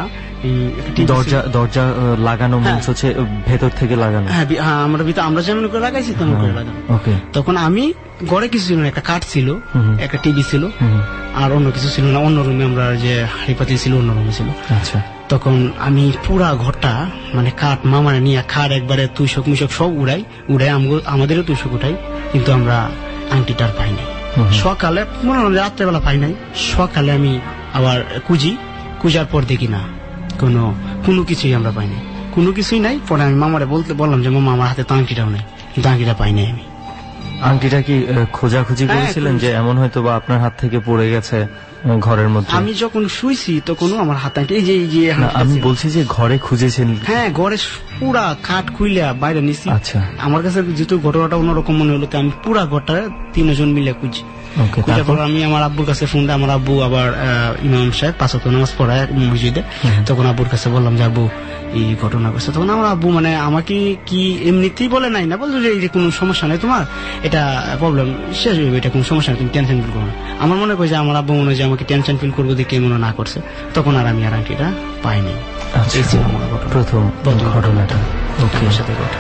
দরজা লাগানো মনে হচ্ছে ভেতর থেকে লাগানো। হ্যাঁ, আমরা যেমন করে লাগাইছি তেমন করে লাগানো। তখন আমি ঘরে কিছু ছিল না, একটা কাঠ ছিল, একটা টিভি ছিল, আর অন্য কিছু ছিল না। অন্য রুমে আমরা যে হাড়িপাতি ছিল অন্য রুমে ছিল। আচ্ছা, তখন আমি পুরা ঘরটা মানে কাঠ মামারে নিয়ে খাট একবারে তুষক মুষক সব উড়াই, আমাদেরও তুষক উঠাই, কিন্তু আমরা আংটিটার পাই নাই। সকালে মনে হল রাত্রেবেলা পাই নাই, সকালে আমি আবার খুঁজার পর দেখি না কোনো কিছুই আমরা পাই নাই, কোনো কিছুই নাই। পরে আমি মামারে বললাম যে মামা আমার হাতে তো আংটিটাও নেই, কিন্তু আংটিটা পাই নাই আমি। আংটিটা কি খোঁজাখুঁজি করেছিলেন যে এমন হয়তো বা আপনার হাত থেকে পড়ে গেছে ঘরের মধ্যে? আমি যখন শুইছি তখনও আমার হাত আংটি, এই যে আমি বলছি যে ঘরে খুঁজেছেন? হ্যাঁ, ঘরে পুরা কাঠ খুইলা বাইরে নিছি। আচ্ছা, আমার কাছে যেহেতু ঘটনাটা অন্যরকম মনে হলো, আমি পুরা ঘরটা 3 জন মিলে খুঁজি। তারপর আমি আমার আব্বুর কাছে ফোন দিই, আমার আব্বু আবার ইমাম সাহেব 5 ওয়াক্ত নামাজ পড়ায় মসজিদে। তখন আব্বুর কাছে বললাম যে আব্বু এই ঘটনা করছে। তখন আমার আব্বু মানে আমাকে কি এমনিতেই বলে নাই না, বলতো যে এই কোনো সমস্যা নেই, তোমার এটা প্রবলেম শেষ হইবে, এটা কোনো সমস্যা নেই, তুমি টেনশন ফিল করো না। আমার মনে করে যে আমার আব্বু মনে হয় যে আমাকে টেনশন ফিল করবো দেখে মনে না করছে। তখন আর আমি আর আংটিটা পাইনি। প্রথম ঘটনাটা সাথে ঘটে।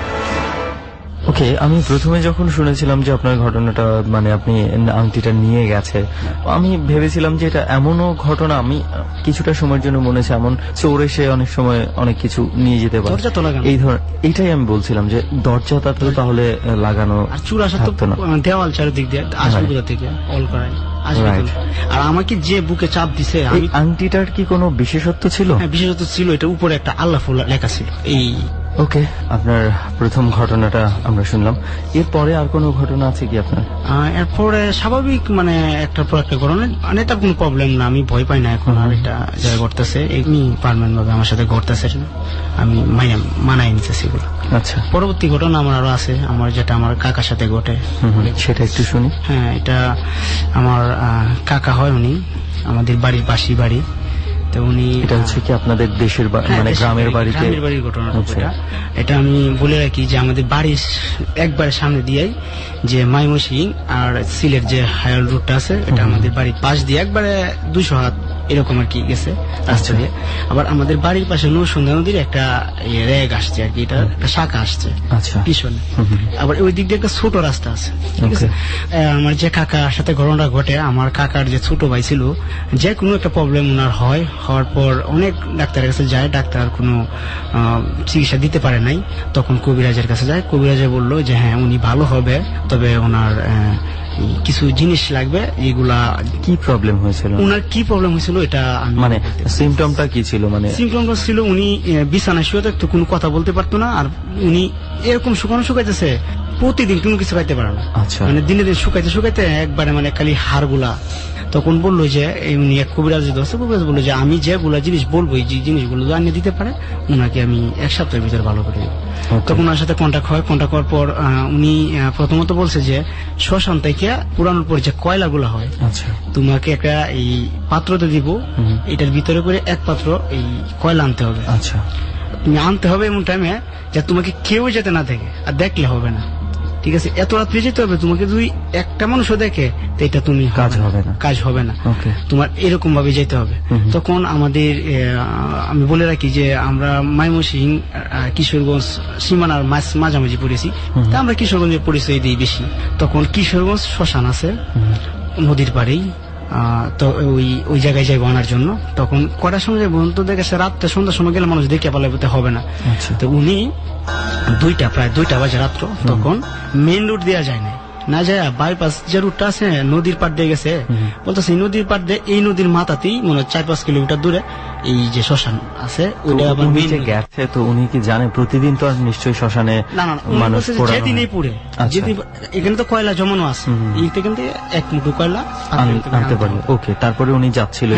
ওকে, আমি প্রথমে যখন শুনেছিলাম যে আপনার ঘটনাটা মানে আপনি আংটিটা নিয়ে গেছে, আমি ভেবেছিলাম যে এটা এমনও ঘটনা, আমি কিছুটা সময়ের জন্য মনে হচ্ছে এমন চোর এসে অনেক সময় অনেক কিছু নিয়ে যেতে পারে, এই ধরনের। এইটাই আমি বলছিলাম যে দরজাটা তো তাহলে লাগানো, আর চুর আসা তো দেওয়াল চারিদিক দিয়ে আসবে থেকে অল করায়। আর আমাকে যে বুকে চাপ দিছে, আংটিটার কি কোনো বিশেষত্ব ছিল? হ্যাঁ, বিশেষত্ব ছিল, এটা উপরে একটা আল্লাহ ফুল লেখা ছিল। এই ওকে, আপনার প্রথম ঘটনাটা আমরা শুনলাম। এরপরে আর কোনো ঘটনা আছে কি আপনার? এরপরে স্বাভাবিক মানে একটার পর একটা ঘটনা, মানে এটা কোনো প্রবলেম না, আমি ভয় পাই না এখন। আর এটা যারা ঘটতেছে এমনি পার্মানেন্ট ভাবে আমার সাথে ঘটতেছে, আমি মানাই নিতে সেগুলো। আচ্ছা, পরবর্তী ঘটনা আমার আরো আছে, আমার যেটা আমার কাকার সাথে ঘটে, সেটা একটু শুনি। হ্যাঁ, এটা আমার কাকা হয়, উনি আমাদের বাড়ির পাশেই বাড়ি। তো উনি, এটা হচ্ছে কি আপনাদের দেশের মানে গ্রামের বাড়িতে? গ্রামের বাড়ির ঘটনাটা এটা আমি বলে রাখি যে আমাদের বাড়ির একবারে সামনে দিয়েই যে ময়মনসিং আর সিলেট যে হাইওয়ে রুটটা আছে, এটা আমাদের বাড়ির পাশ দিয়ে একবারে 200 হাত এরকম আর কি গেছে রাস্তা দিয়ে। আবার আমাদের বাড়ির পাশে নৌসন্ধ্যা নদীর একটা রেগ আসছে আর কি, এটা একটা শাখা আসছে পিছনে। আবার ওই দিক দিয়ে একটা ছোট রাস্তা আছে, ঠিক আছে। আমার যে কাকার সাথে ঘটনাটা ঘটে, আমার কাকার যে ছোট ভাই ছিল, যে কোনো একটা প্রবলেম ওনার হওয়ার পর অনেক ডাক্তারের কাছে যায়, ডাক্তার কোনো চিকিৎসা দিতে পারে নাই। তখন কবিরাজের কাছে যায়, কবিরাজে বললো যে হ্যাঁ উনি ভালো হবে, তবে ওনার কিছু জিনিস লাগবে। এগুলা কি প্রবলেম হয়েছিল, ওনার কি প্রবলেম হয়েছিল এটা মানে সিমটমটা কি ছিল? মানে সিমটমটা ছিল উনি বিছানায় শুয়ে থাকতো, কোনো কথা বলতে পারতো না, আর উনি এরকম শুকাইতেছে, প্রতিদিন কোনো কিছু খাইতে পারে না। আচ্ছা, মানে দিনে দিন শুকাইতে একবারে মানে খালি হাড়গুলা। তখন বললো যে উনি এক কবিরাজ ধরছে, কবিরাজ বললো যে আমি যেগুলা জিনিস বলবো, এই যে জিনিসগুলো আনিয়ে দিতে পারে ওনাকে আমি 1 সপ্তাহের ভিতরে ভালো করে দেবো। তখন ওনার সাথে কন্ট্যাক্ট হওয়ার পর উনি প্রথমত বলছে যে শ্মশান থেকে পুরানোর পর যে কয়লাগুলো হয়, তোমাকে একটা এই পাত্রতে দিব, এটার ভিতরে করে 1 পাত্র এই কয়লা আনতে হবে। আচ্ছা, তুমি আনতে হবে এমন টাইমে যে তোমাকে কেউ যেতে না দেখে, আর দেখলে হবে না, ঠিক আছে? এত রাত্রে যেতে হবে, তোমাকে যদি একটা মানুষও দেখে তো এটা তুমি কাজ হবে না, তোমার এরকম ভাবে যেতে হবে। তখন আমাদের আমি বলে রাখি যে আমরা ময়মনসিংহ কিশোরগঞ্জ সীমানার মাঝামাঝি পড়েছি, তা আমরা কিশোরগঞ্জের পরিচয় দিই বেশি। তখন কিশোরগঞ্জ শ্মশান আছে নদীর পাড়েই, তো ওই জায়গায় যাইব আনার জন্য। তখন কটার সময় বন্ধু দেখেছে রাত্রে সন্ধ্যার সময় গেলে মানুষ দেখে পালাইতে হবে না, তো উনি প্রায় 2টা বাজে রাত্র, তখন মেইন রুট দেওয়া যায় না যায় বাইপাস যে রুটটা আছে নদীর পাড় দিয়ে গেছে, বলতেছে নদীর পাড় দিয়ে এই নদীর মাথাতেই মনে 4-5 কিলোমিটার দূরে এই যে শ্মশান আছে, ওইটা আবার গেছে। তো উনি কি জানে প্রতিদিন তো আর নিশ্চয়ই শ্মশানে মানুষ যেদিনই পুড়ে, এখানে তো কয়লা জমানো আছে, এখান থেকে 1 মুঠো কয়লা আনতে পারে। ওকে, তারপরে উনি যাচ্ছিল,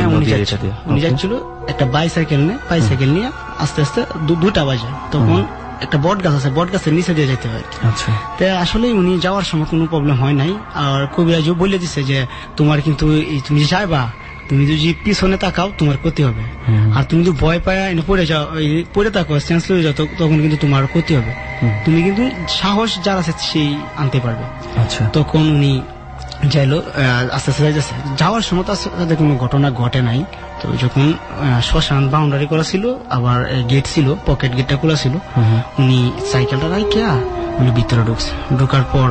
উনি যাচ্ছিল একটা বাইসাইকেল নিয়ে আস্তে আস্তে 2টা বাজে। তখন একটা বট গাছ আছে, বট গাছের নিচে দিয়ে যেতে হয়। তো আসলে উনি যাওয়ার সময় কোনো প্রবলেম হয় নাই। আর কবিরাজও বলে দিচ্ছে যে তোমার কিন্তু তুমি যাইবা, তুমি যদি পিছনে তাকাও তোমার ক্ষতি হবে, আর তুমি যদি ভয় পায় পড়ে থাকো সেন্স হয়ে যাও, তখন কিন্তু তোমার ক্ষতি হবে। তুমি কিন্তু সাহস যার আছে সেই আনতে পারবে। তখন উনি যাইলো, আস্তে আস্তে যাইতেছে। যাওয়ার সময় তাদের কোনো ঘটনা ঘটে নাই। তো যখন শ্মশান বাউন্ডারি করা ছিল, আবার গেট ছিল, পকেট গেটটা খোলা ছিল, উনি সাইকেলটা রাখে উনি ভিতরে ঢুকার পর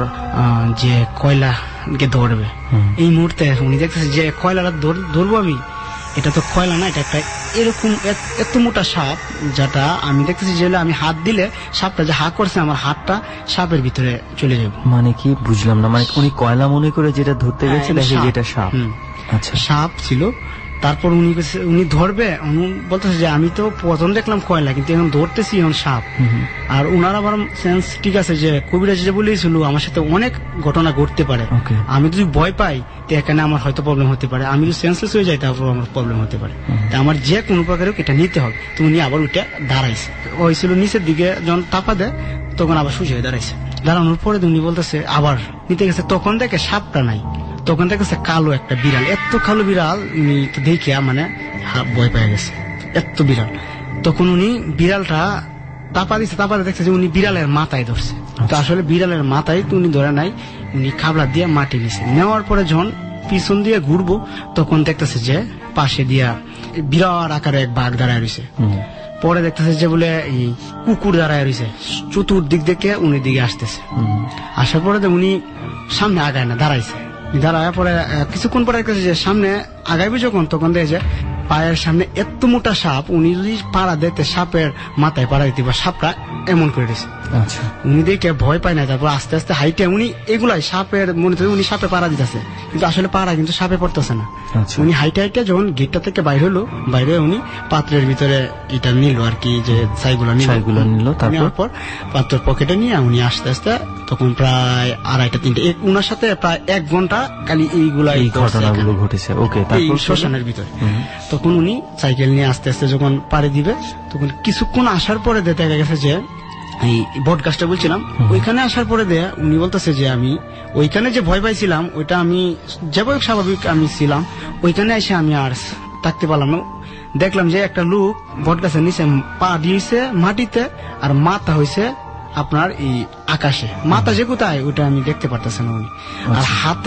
যে কয়লাকে ধরবে, এই মুহূর্তে উনি দেখতেছে যে কয়লাটা ধরবো আমি, এটা তো কয়লা না, এটা একটা এরকম এত মোটা সাপ, যেটা আমি দেখতেছি যে আমি হাত দিলে সাপটা যে হা করছে আমার হাতটা সাপের ভিতরে চলে যাবে। মানে কি বুঝলাম না, মানে উনি কয়লা মনে করে যেটা ধরতে গেছে যেটা সাপ, আচ্ছা সাপ ছিল। তারপর উনি ধরবে, উনি বলতেছে যে আমি তো প্রথম দেখলাম কয়লা, কিন্তু এখন ধরতেছি এখন সাপ। আর উনার আবার সেন্স ঠিক আছে যে কবিরাজ যে বলেছিল আমার সাথে অনেক ঘটনা ঘটতে পারে, আমি যদি ভয় পাই তো এখানে আমার হয়তো প্রবলেম হতে পারে, আমি যদি সেন্সলেস হয়ে যাই তারপর আমার প্রবলেম হতে পারে, আমার যে কোনো প্রকারে এটা নিতে হবে। তো উনি আবার ওইটা দাঁড়াইছে, ওই ছিল নিচের দিকে যখন তাপা দেয় তখন আবার সুজি হয়ে দাঁড়াইছে। দাঁড়ানোর পরে উনি বলতেছে আবার নিতে গেছে, তখন দেখে সাপটা নাই, তখন দেখেছে কালো একটা বিড়াল, এত কালো বিড়াল উনি তো দেখে মানে ভয় পেয়ে গেছে, এত বিড়াল। তখন উনি বিড়ালটা তাপা দেখছে যে উনি বিড়ালের মাথায় ধরছে। তো আসলে বিড়ালের মাথায় তো উনি ধরে নাই, উনি খাবলা দিয়ে মাটি নিছে। নেওয়ার পরে যখন পিছন দিয়ে ঘুরবো তখন দেখতেছে যে পাশে দিয়া বিরাট আকারে এক বাঘ দাঁড়ায় রয়েছে। পরে দেখতেছে যে বলে এই কুকুর দাঁড়ায় রয়েছে, চতুর্দিক থেকে উনি দিকে আসতেছে। আসার পরে উনি সামনে আগায় না, দাঁড়াইছে। দাঁড়ায় পরে কিছুক্ষণ পরে যে সামনে আগাইবে যখন, তখন দেখে যে পায়ের সামনে এত মোটা সাপ, উনি যদি পাড়া দিতে সাপের মাথায় পাড়া দিতে, সাপটা এমন করে দিয়েছে। উনি দেখে ভয় পায় না, তারপর আস্তে আস্তে হাইটে উনি এগুলাই সাপের মনে করে উনি সাপে পাড়া দিতেছে, কিন্তু আসলে পাড়া কিন্তু সাপে পড়তেছে না। উনি হাইটে যখন গেটটা থেকে বাইরে হলো, বাইরে উনি পাত্রের ভিতরে এটা নিল আর কি, যে ছাইগুলো নিল। তারপর পাত্রের পকেটে নিয়ে উনি আস্তে আস্তে তখন প্রায় 2:30-3টা উনার সাথে প্রায় 1 ঘন্টা খালি এইগুলাই ঘটনাগুলো ঘটেছে। ওকে, তারপর শ্মশানের ভিতরে তখন উনি সাইকেল নিয়ে আস্তে আস্তে যখন পাড়ি দিবে, তখন কিছুক্ষণ আসার পরে দেখা গেছে যে এই বট গাছটা বলছিলাম, ওইখানে আসার পরে উনি বলতেছে যে আমি ওইখানে যে ভয় পাইছিলাম ওইটা আমি যেভাবে স্বাভাবিক আমি ছিলাম, ওইখানে এসে আমি আর থাকতে পারলাম না। দেখলাম যে একটা লোক বট গাছের নিচে পা দিয়েছে মাটিতে, আর মাথা হয়েছে আপনার এই আকাশে, মাথা যে কোথায় ওটা আমি দেখতে পারতেছি না উনি। আর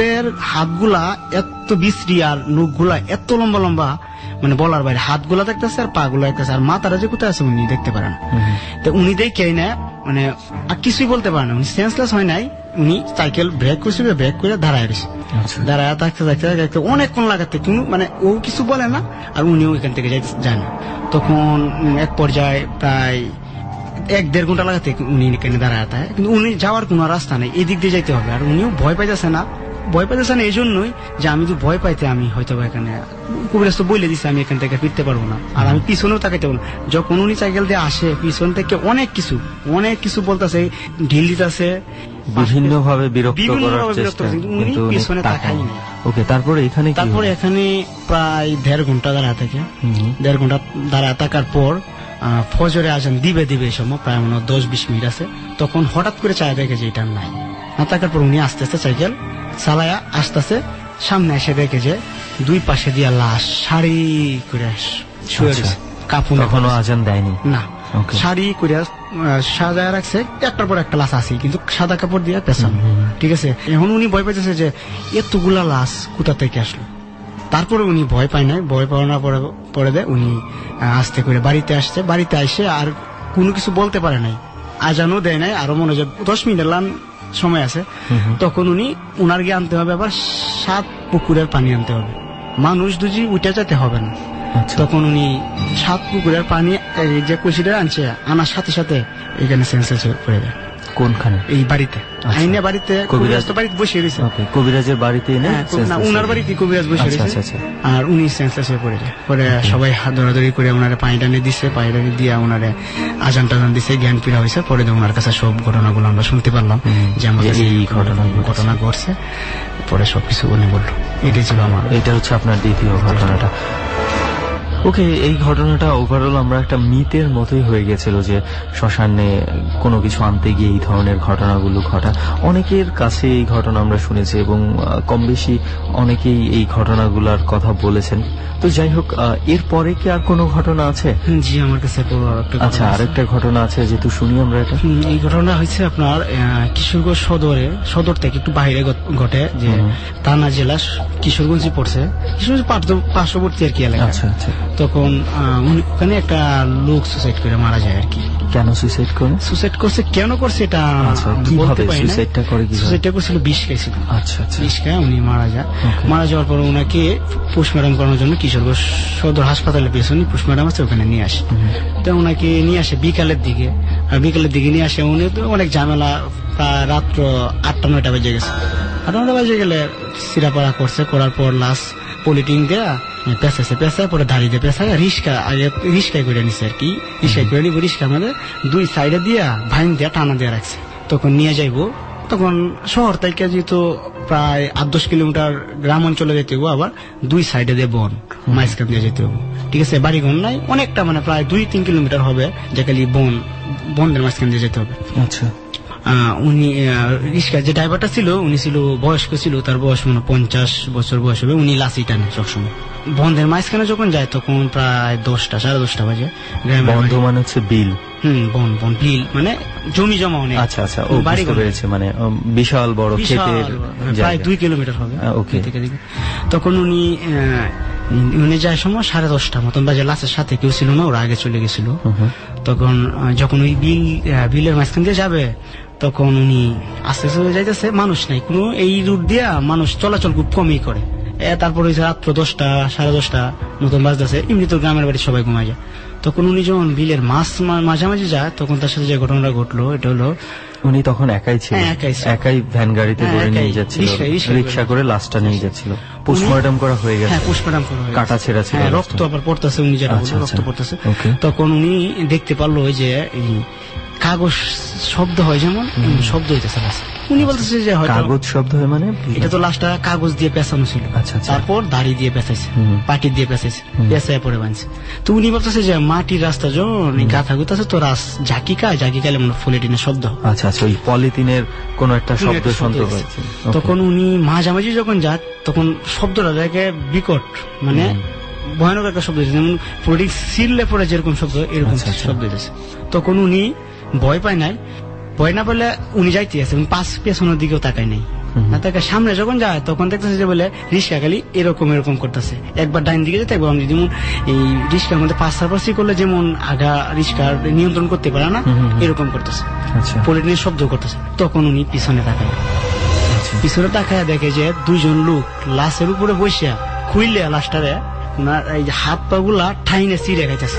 হাতগুলা এত বিশ্রী, আর নখগুলা এত লম্বা লম্বা, মানে বলার বাইরে। হাতগুলা দেখতেছে আর পা গুলা দেখতেছে, আর মাথাটা যে কোথায় আছে উনি দেখতে পারেন। তো উনি দেখে না, মানে আর কিছুই বলতে পারেন না, উনি সেন্সলেস হয় নাই। উনি সাইকেল ব্রেক করছিল, ব্রেক করে দাঁড়ায় রয়েছে। দাঁড়ায় থাকতে থাকতে অনেকক্ষণ লাগাতে মানে ও কিছু বলে না, আর উনিও এখান থেকে যায় না। তখন এক পর্যায়ে প্রায় 1-1.5 ঘন্টা লাগাতে উনি এখানে দাঁড়ায় থাকে, কিন্তু উনি যাওয়ার কোনো রাস্তা নেই, এই দিক দিয়ে যাইতে হবে। আর উনিও ভয় পাইতেছে না এই জন্যই যে আমি যদি ভয় পাইতে আমি হয়তো এখানে কবিরাজ তো বলে দিচ্ছে আমি এখান থেকে ফিরতে পারবো না, আর আমি পিছনেও তাকাইতে পারবো না। যখন উনি সাইকেল দিয়ে আসে পিছন থেকে অনেক কিছু বলতেছে, ঢিল দিতেছে, বিভিন্ন ভাবে বিরক্ত করার চেষ্টা, উনি পিছনে তাকায়নি। ওকে, তারপরে এখানে প্রায় 1.5 ঘন্টা দাঁড়ায় থাকে। 1.5 ঘন্টা দাঁড়ায় থাকার পর ফজরে আজান দিবে এই সময় প্রায় 10-20 মিনিট আছে। তখন হঠাৎ করে চায় দেখে যে এটা নাই, না থাকার পর উনি আস্তে আস্তে সাইকেল চালায়া আস্তে সামনে এসে দেখে যে 2 পাশে দিয়া লাশ সারি করে শুয়ে রয়েছে। কখনো আজান দেয়নি না, শাড়ি করে সাজায় রাখছে, একটার পর একটা লাশ আছে কিন্তু সাদা কাপড় দিয়ে পেছানো, ঠিক আছে। এখন উনি ভয় পাইতেছে যে এতগুলা লাশ কোথা থেকে আসলো। তারপরে উনি ভয় পায় নাই, ভয় পাওয়ার পরে দেয় উনি আস্তে করে বাড়িতে আসছে। বাড়িতে আসে আর কোনো কিছু বলতে পারে নাই, আজানও দেয় নাই, আরো মনে হয় 10 মিনিটের সময় আছে। তখন উনি উনার গিয়ে আনতে হবে আবার 7 পুকুরের পানি আনতে হবে, মানুষ দুজি উঠে যেতে হবে না। তখন উনি 7 পুকুরের পানি যে কলসিটা আনছে, আনার সাথে সাথে এখানে সেন্সেস পড়ে যায়। কোনখানে? এই বাড়িতে আইনে বাড়িতে কবিরাজ তো বাড়িতে বসে রয়েছে, কবিরাজের বাড়িতে উনার বাড়িতে কবিরাজ বসে রয়েছে, আর উনি সেন্সেস হয়ে পড়ে যায়। পরে সবাই হাত ধরাধরি করে ওনারে পানি টানি দিচ্ছে, পানি টানি দিয়ে ওনারে আজান টাজান দিচ্ছে, জ্ঞান ফিরা হয়েছে। পরে ওনার কাছে সব ঘটনাগুলো আমরা শুনতে পারলাম যে আমাদের এই ঘটনা ঘটছে। পরে সবকিছু উনি বললো। এটাই ছিল আমার, এটা হচ্ছে আপনার দ্বিতীয় ঘটনাটা। ওকে, এই ঘটনাটা ওভারঅল আমরা একটা মিথের মতোই হয়ে গেছিল যে শ্মশানে কোনো কিছু আনতে গিয়ে এই ধরনের ঘটনাগুলো ঘটা। অনেকের কাছে এই ঘটনা আমরা শুনেছি এবং কম বেশি অনেকেই এই ঘটনাগুলোর কথা বলেছেন। তো যাই হোক, এরপরে কি আর কোনো ঘটনা আছে? জি, আমার কাছে আচ্ছা, আরেকটা ঘটনা আছে, যেহেতু শুনি আমরা এটা। এই ঘটনা হয়েছে আপনার কিশোরগঞ্জ সদর থেকে একটু বাইরে ঘটে, যে থানা জেলা কিশোরগঞ্জে পড়ছে, কিশোরগঞ্জ পার্শ্ববর্তী আর কি এলাকা। আচ্ছা আচ্ছা। তখন ওখানে একটা লোক সুসাইড করে মারা যায় আর কি। কেন সুসাইড করে? সুসাইড করছে, কেন করছে এটা বলতে পারি না। সুসাইডটা করছিল, বিষ খাইছিল। আচ্ছা আচ্ছা। বিষ খায় উনি মারা যায়। মারা যাওয়ার পর ওনাকে পোস্টমর্টম করানোর জন্য কিশোরগঞ্জ সদর হাসপাতালের পেছনে পোস্টমর্টম আছে, ওখানে নিয়ে আসে। তো ওনাকে নিয়ে আসে বিকালের দিকে, আর বিকালের দিকে নিয়ে আসে উনি তো অনেক ঝামেলা, প্রায় রাত্র 8টা-9টা বেজে গেছে। 8টা-9টা বেজে গেলে সিরাপাড়া করছে, করার পর লাশ পলিটিং দেয়া পেঁচায় পরে দাঁড়িয়ে পেঁচায় রিস্কায় করে নিছে আর কি। রিস্কায় করে নিব, রিস্কা আমাদের 2 সাইডে দিয়া ভাইন দিয়া টানা দিয়ে রাখছে। তখন নিয়ে যাইবো, তখন শহর থেকে যেহেতু প্রায় 8-10 কিলোমিটার গ্রাম অঞ্চলে যেতে হবো, আবার 2 সাইডে দিয়ে বন মাঝখান দিয়ে যেতে হবো, ঠিক আছে। বাড়িঘর নাই, অনেকটা মানে প্রায় 2-3 কিলোমিটার হবে, যে খালি বনের মাঝখান দিয়ে যেতে হবে। আচ্ছা। উনি রিস্কা যে ড্রাইভারটা ছিল, উনি ছিল বয়স্ক ছিল, তার বয়স মনে 50 বছর বয়স হবে। উনি লাসি টানে সবসময়। বন্ধের মাঝখানে যখন যায় তখন প্রায় 10টা, 10:30 বাজে। বন্ধ মানে হচ্ছে বিল? বন বিল মানে জমি জমা অনেক। আচ্ছা আচ্ছা, ও বুঝতে পেরেছি, মানে বিশাল বড় ক্ষেতের, প্রায় 2 কিলোমিটার হবে। ওকে। তখন উনি যায় সময় 10:30 মতন বাজে। লাশের সাথে কেউ ছিল না, ওরা আগে চলে গেছিল। তখন যখন ওই বিলের মাঝখান দিয়ে যাবে, তখন উনি আস্তে আস্তে যাইতেছে, মানুষ নাই কোনো, এই রুট দিয়া মানুষ চলাচল খুব কমই করে। তারপর হয়েছে রাত্র 10টা, 10:30 মতন বাজতেছে। এমনি তো গ্রামের বাড়ি সবাই ঘুমায় যায়। তখন উনি যখন বিলের মাঝামাঝি যায়, তখন তার সাথে যে ঘটনাটা ঘটলো, এটা হলো উনি তখন একাই ছিল, একাই ভ্যান গাড়িতে করে নিয়ে যাচ্ছিল, রিক্সা করে লাশটা নিয়ে যাচ্ছিল। পোস্টমর্টম করা হয়ে গেছে? হ্যাঁ, পোস্টমর্টম করা হয়ে গেছে, কাটা ছেঁড়া ছিল, রক্ত আবার পড়তেছে, উনি যেটা রক্ত পড়তেছে। তখন উনি দেখতে পারলো যে কাগজ শব্দ হয়, যেমন শব্দ হইতেছে। উনি বলতেছে যে কাগজ শব্দ হয়, মানে এটা তো লাশটা কাগজ দিয়ে পেঁচানো ছিল। তারপর দাড়ি দিয়ে পেঁচাইছে, পাটি দিয়ে পেঁচাইছে, পেঁচায় পরে বানছে। তো উনি বলতেছে যে মাটির রাস্তা যখন গাথা গুতাছে, তো ঝাঁকি কালে মানে ফলিটিনের শব্দ। আচ্ছা আচ্ছা, ওই পলিথিনের কোন একটা শব্দ শুনতে পাচ্ছে। তখন উনি মাঝামাঝি যখন যায়, তখন শব্দটা দেখে বিকট, মানে ভয়ানক একটা শব্দ, যেমন পলিটিক সিললে পরে যেরকম শব্দ, এরকম শব্দ হয়েছে। তখন উনি ভয় পায় নাই, ভয় না পেলে উনি যাইতে আছে, পেছনের দিকেও তাকায় নাই। না তাকায় সামনে যখন যায়, তখন দেখতেছে যে বলে রিস্কা খালি এরকম করতেছে, একবার ডাইন দিকে যেতে, একবার যেমন এই রিস্কার মধ্যে পাশাপাশি করলে যেমন আগা রিস্কার নিয়ন্ত্রণ করতে পারে না, এরকম করতেছে, পলিটিনের শব্দ করতেছে। তখন উনি পিছনে তাকায়, পিছনে তাকায় দেখে যে 2 জন লোক লাশের উপরে বসিয়া খুইলে লাশটারে ওনার এই হাত পা গুলা ঠাইনে চিড়ে খাইতেছে।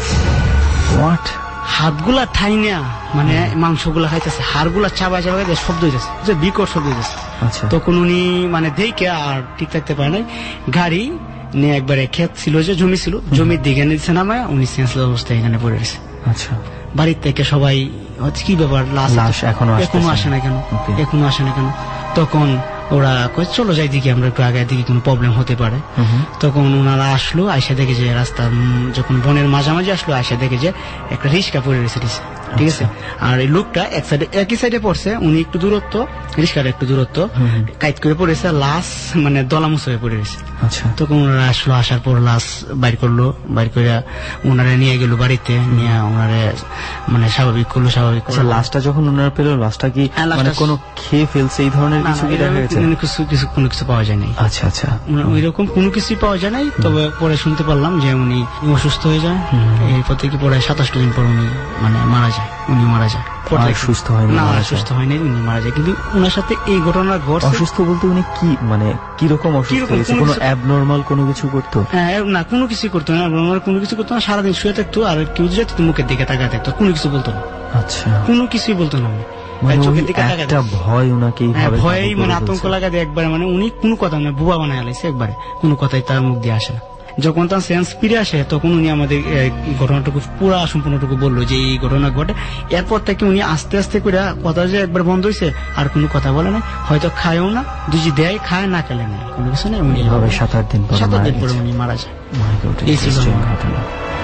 হাতগুলা ঠাইনা মানে মাংসগুলা খাইতেছে, হাড়গুলা চাবায় খাইতে, শব্দ হইতেছে, যে বিকট শব্দ হইতেছে। তখন উনি মানে দেখে আর ঠিক থাকতে পারে নাই, গাড়ি নিয়ে একবারে ক্ষেত ছিল, যে জমি ছিল, জমির দিকে নিচ্ছে নামায় উনি সেন্সলেস অবস্থায় এখানে পড়ে গেছে। আচ্ছা, বাড়ির থেকে সবাই হচ্ছে কি ব্যাপার, লাশ এখনো আসে না কেন? তখন ওরা চলো যাই দিকে, আমরা একটু আগে দিকে কোনো প্রবলেম হতে পারে। তখন ওনারা আসলো, আইসা দেখে যে রাস্তা যখন বনের মাঝামাঝি আসলো, আইসা দেখে যে একটা রিস্কা পড়ে রয়েছে। ঠিক আছে। আর এই লোকটা একই সাইডে পড়ছে, উনি একটু দূরত্ব, রিস্কার একটু দূরত্ব, কাইট করে পড়েছে, লাশ মানে দলামুচ হয়ে পড়ে গেছে। আচ্ছা, তখন ওনারা আসলো, আসার পর লাশ বাইর করলো, বাইর করে ওনারা নিয়ে গেল বাড়িতে, নিয়ে ওনারা মানে স্বাভাবিক করলো। লাশটা যখন ওনারা পেল, লাশটা কি মানে কোনো খেয়ে ফেলছে এই ধরনের কিছু কি দেখা গেছে? কোনো কিছু পাওয়া যায় নাই। আচ্ছা আচ্ছা, ওইরকম কোনো কিছুই পাওয়া যায় নাই। তবে পরে শুনতে পারলাম যে উনি অসুস্থ হয়ে যায়, এরপর থেকে পরে 27 দিন পর উনি মানে মারা যায়। সুস্থ হয়নি, সুস্থ হয়নি, উনি মারা যায়। কিন্তু ওনার সাথে এই ঘটনা ঘটছে। অসুস্থ বলতে উনি কি মানে কিরকম অসুস্থ হয়েছে? কোনো অ্যাবনর্মাল কোনো কিছু করতো? না, কোনো কিছু করতো না, কোনো কিছু করতো না। সারাদিন শুয়ে থাকতো, আর কেউ যেত মুখের দিকে তাকায় থাকতো, কোনো কিছু বলতো না। আচ্ছা, কোনো কিছুই বলতো না। চোখের দিকে একটা ভয় ওনাকে, ভয় মানে আতঙ্ক লাগাতে একবারে, মানে উনি কোনো কথা না, বুবা বানায় আলাইছে একবারে, কোনো কথাই তার মুখ দিয়ে আসে না। যখন তার সেন্স ফিরে আসে তখন উনি আমাদের ঘটনাটুকু পুরো সম্পূর্ণটুকু বললো যে এই ঘটনা ঘটে। এরপর থেকে উনি আস্তে আস্তে করে কথা যে একবার বন্ধ হয়েছে, আর কোনো কথা বলে না, হয়তো খায়ও না, দুজি দেয় খায়, না খেলে না, কোনো কিছু নেই। উনি 7-8 দিন পরে উনি মারা যায়। এই ছিল ঘটনা।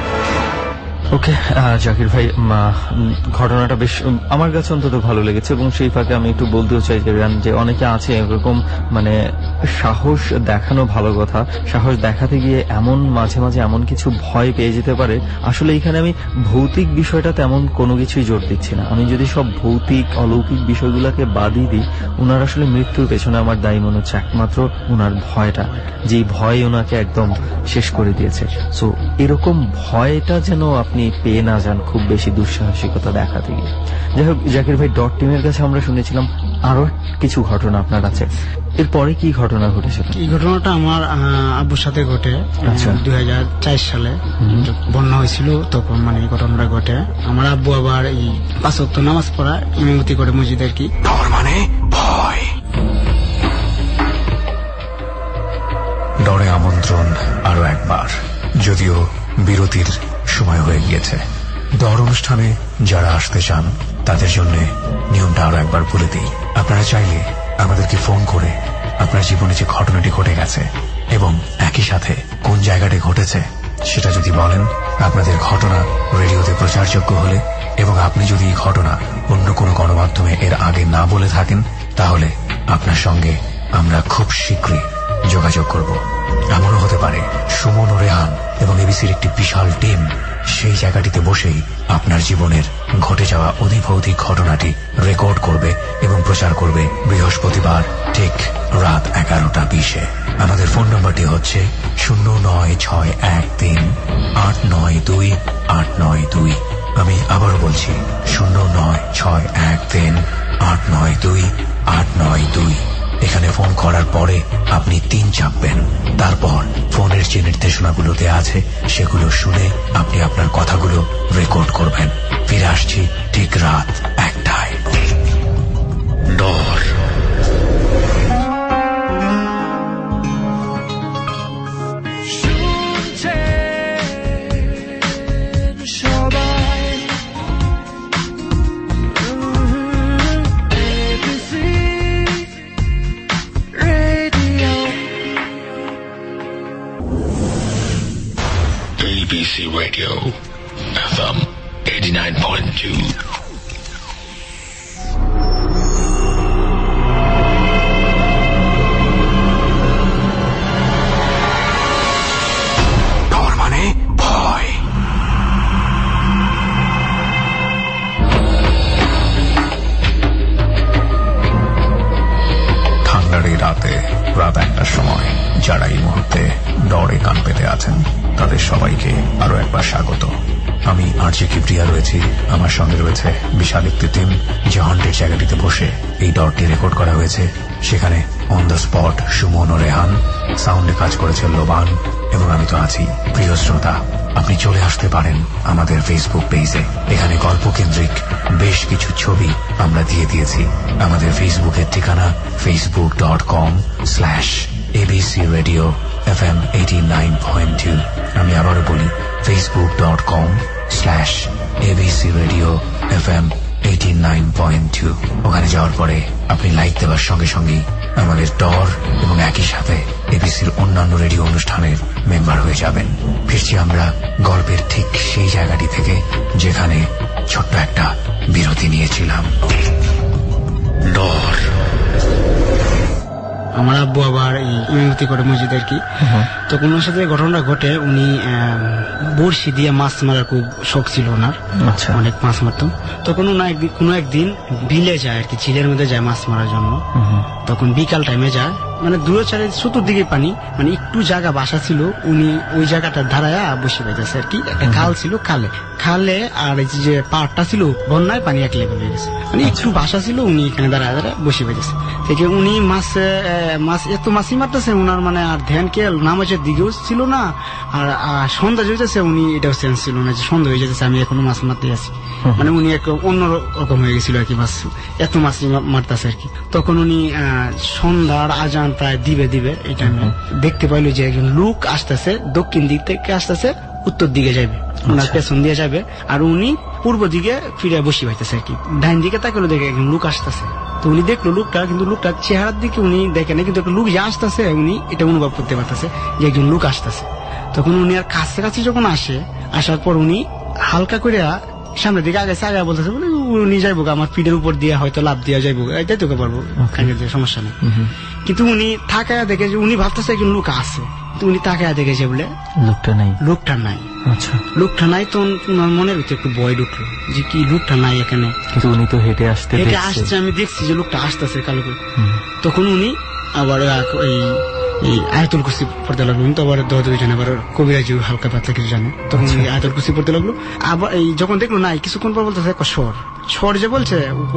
ওকে জাকির ভাই, ঘটনাটা বেশ আমার কাছে অন্তত ভালো লেগেছে, এবং সেই ফাঁকে আমি একটু বলতেও চাই যে অনেকে আছে এরকম মানে সাহস দেখানো ভালো কথা, সাহস দেখাতে গিয়ে এমন মাঝে মাঝে এমন কিছু ভয় পেয়ে যেতে পারে। আসলে এখানে আমি ভৌতিক বিষয়টা তেমন কোনো কিছুই জোর দিচ্ছি না। আমি যদি সব ভৌতিক অলৌকিক বিষয়গুলোকে বাদই দিই, ওনার আসলে মৃত্যুর পেছনে আমার দায়ী মনে হচ্ছে একমাত্র ওনার ভয়টা, যেই ভয় ওনাকে একদম শেষ করে দিয়েছে। সো এরকম ভয়টা যেন আপনি পেয়ে না যান খুব বেশি দুঃসাহসিকতা দেখাতে গিয়ে। যাই হোক জাকির ভাই, ডট টিমের কাছে আমরা শুনেছিলাম আরো কিছু ঘটনা আপনার আছে, এরপরে কি ঘটনা ঘটেছে? এই ঘটনাটা আমার আব্বুর সাথে ঘটে। 2004 সালে বন্যা হয়েছিল, তখন মানে এই ঘটনাটা ঘটে। আমার আব্বু আবার এই 5 ওয়াক্ত নামাজ পড়া ইমামতি করে মসজিদে আর কি। ডর মানে ভয়। ডরে আমন্ত্রণ আরো একবার, যদিও বিরতির সময় হয়ে গিয়েছে। ডর অনুষ্ঠানে যারা আসতে চান তাদের জন্য নিয়মটা আরো একবার বলে দিই। আপনারা চাইলে আমাদেরকে ফোন করে আপনার জীবনে যে ঘটনাটি ঘটে গেছে এবং একই সাথে কোন জায়গাটি ঘটেছে সেটা যদি বলেন, আপনাদের ঘটনা রেডিওতে প্রচারযোগ্য হলে এবং আপনি যদি এই ঘটনা অন্য কোনো গণমাধ্যমে এর আগে না বলে থাকেন, তাহলে আপনার সঙ্গে আমরা খুব শীঘ্রই যোগাযোগ করব। এমনও হতে পারে সুমন ও রেহান এবং এবিসির একটি বিশাল টিম সেই জায়গাটিতে বসেই আপনার জীবনের ঘটে যাওয়া অধিভৌতিক ঘটনাটি রেকর্ড করবে এবং প্রচার করবে বৃহস্পতিবার ঠিক রাত 11:20। আমাদের ফোন নম্বরটি হচ্ছে 09613892892। আমি আবারও বলছি 09613892892। এখানে ফোন করার পরে আপনি 3 চাপবেন, তারপর ফোনের যে নির্দেশনাগুলো দেয়া আছে সেগুলো শুনে আপনি আপনার কথাগুলো রেকর্ড করবেন। ফিরে আসছি ঠিক রাত 1টায়। ডর। ABC Radio FM 89.2. ডর মানে ভয়। ঠান্ডার এই রাতে, রাত 1টার সময় যারা এই মুহূর্তে ডরে কান পেতে আছেন তাদের সবাইকে আরো একবার স্বাগত। আমি আরজে কিবরিয়া রয়েছি, আমার সঙ্গে রয়েছে বিশাল একটি টিম যে হন্টেড জায়গাটিতে বসে এই ডরটি রেকর্ড করা হয়েছে। সেখানে অন দ্য স্পট সুমন ও রেহান, সাউন্ডে কাজ করেছে লোবান, এবং আমি তো আছি। প্রিয় শ্রোতা, আপনি চলে আসতে পারেন আমাদের ফেসবুক পেজে। এখানে গল্প কেন্দ্রিক বেশ কিছু ছবি আমরা দিয়ে দিয়েছি। আমাদের ফেসবুকের ঠিকানা facebook.com/ABC Radio FM 89.2। আমি আবারও বলি facebook.com/ABC Radio FM 89.2। ওখানে যাওয়ার পরে আপনি লাইক দেওয়ার সঙ্গে সঙ্গেই আমাদের ডর এবং একই সাথে এবিসির অন্যান্য রেডিও অনুষ্ঠানের মেম্বার হয়ে যাবেন। ফিরছি আমরা গল্পের ঠিক সেই জায়গাটি থেকে যেখানে ছোট্ট একটা বিরতি নিয়েছিলাম। ডর। আমার আব্বু আবার ইমামতি করে মসজিদে আর কি, তখন ওনার সাথে ঘটনাটা ঘটে। উনি বড়শি দিয়ে মাছ মারার খুব শখ ছিল ওনার, অনেক মাছ মারত। তখন কোনো একদিন বিলে যায় আর কি, ঝিলের মধ্যে যায় মাছ মারার জন্য। তখন বিকাল টাইমে যায়, মানে দূরে চারে চতুর্দিকে পানি, মানে একটু জায়গা বাসা ছিল, উনি ওই জায়গাটা দাঁড়ায় বসে পাইতেছে আর কি। একটা খাল ছিল, খালে আর যে পাহাড়টা ছিল বন্যায় পানি এক লেভেল হয়ে গেছে, মানে একটু বাসা ছিল, উনি এখানে দাঁড়ায় বসে পাইতেছে। থেকে উনি মাছ এত মাছই মারতেছে, উনার মানে আর ধ্যান খেয়াল নামাজের দিকেও ছিল না, আর সন্ধ্যা যেতেছে উনি এটাও সেন্স ছিল না যে সন্ধ্যা হয়ে যেতেছে, আমি এখনো মাছ মারতে আছি। মানে উনি এক অন্য রকম হয়ে গেছিল আর কি, মাছ এত মাছই মারতেছে আর কি। তখন উনি সন্ধ্যার আজান প্রায় দিবে এই টাইমে দেখতে পাইলো যে একজন লোক আসতেছে, দক্ষিণ দিক থেকে আসতেছে, উত্তর দিকে যাবে, ওনার পেছন দিয়ে যাবে, আর উনি পূর্ব দিকে ফিরে বসে পাইতেছে আর কি। ডাইন দিকে তাকালো, দেখে একজন লোক আসতেছে। তো উনি দেখলো লোকটা, কিন্তু লোকটার চেহারার দিকে উনি দেখে না, কিন্তু একটা লোক যে আসতেছে উনি এটা অনুভব করতে পারতেছে যে একজন লোক আসতেছে। তখন উনি আর কাছাকাছি যখন আসার পর উনি হালকা করে সামনের দিকে আগে বলতেছে, উনি যাইবো আমার পিঠের উপর দিয়ে হয়তো লাভ দিয়ে যাইবো, এটাই তোকে পারবো, সমস্যা নেই। কিন্তু উনি থাকায় দেখে যে উনি ভাবতেছে একজন লোক আছে, উনি তাকায় দেখেছে বলে লোকটা নাই। আচ্ছা, লোকটা নাই। তো ওনার মনের ভিতরে একটু ভয় ঢুকলো যে কি লোকটা নাই এখানে, কিন্তু উনি তো হেঁটে আসছে, আমি দেখছি যে লোকটা আসতেছে কালো করে। তখন উনি আবার এই আয়াতুল কুরসি পড়তে লাগলো, তো আবার দুইজন আবার কবিরাজি হালকা পাতলা কিছু জানে, তখন আয়াতুল কুরসি পড়তে লাগলো। আবার এই যখন দেখলো নাই, কিছুক্ষণ পর বলতেছে স্বর যে বলছে,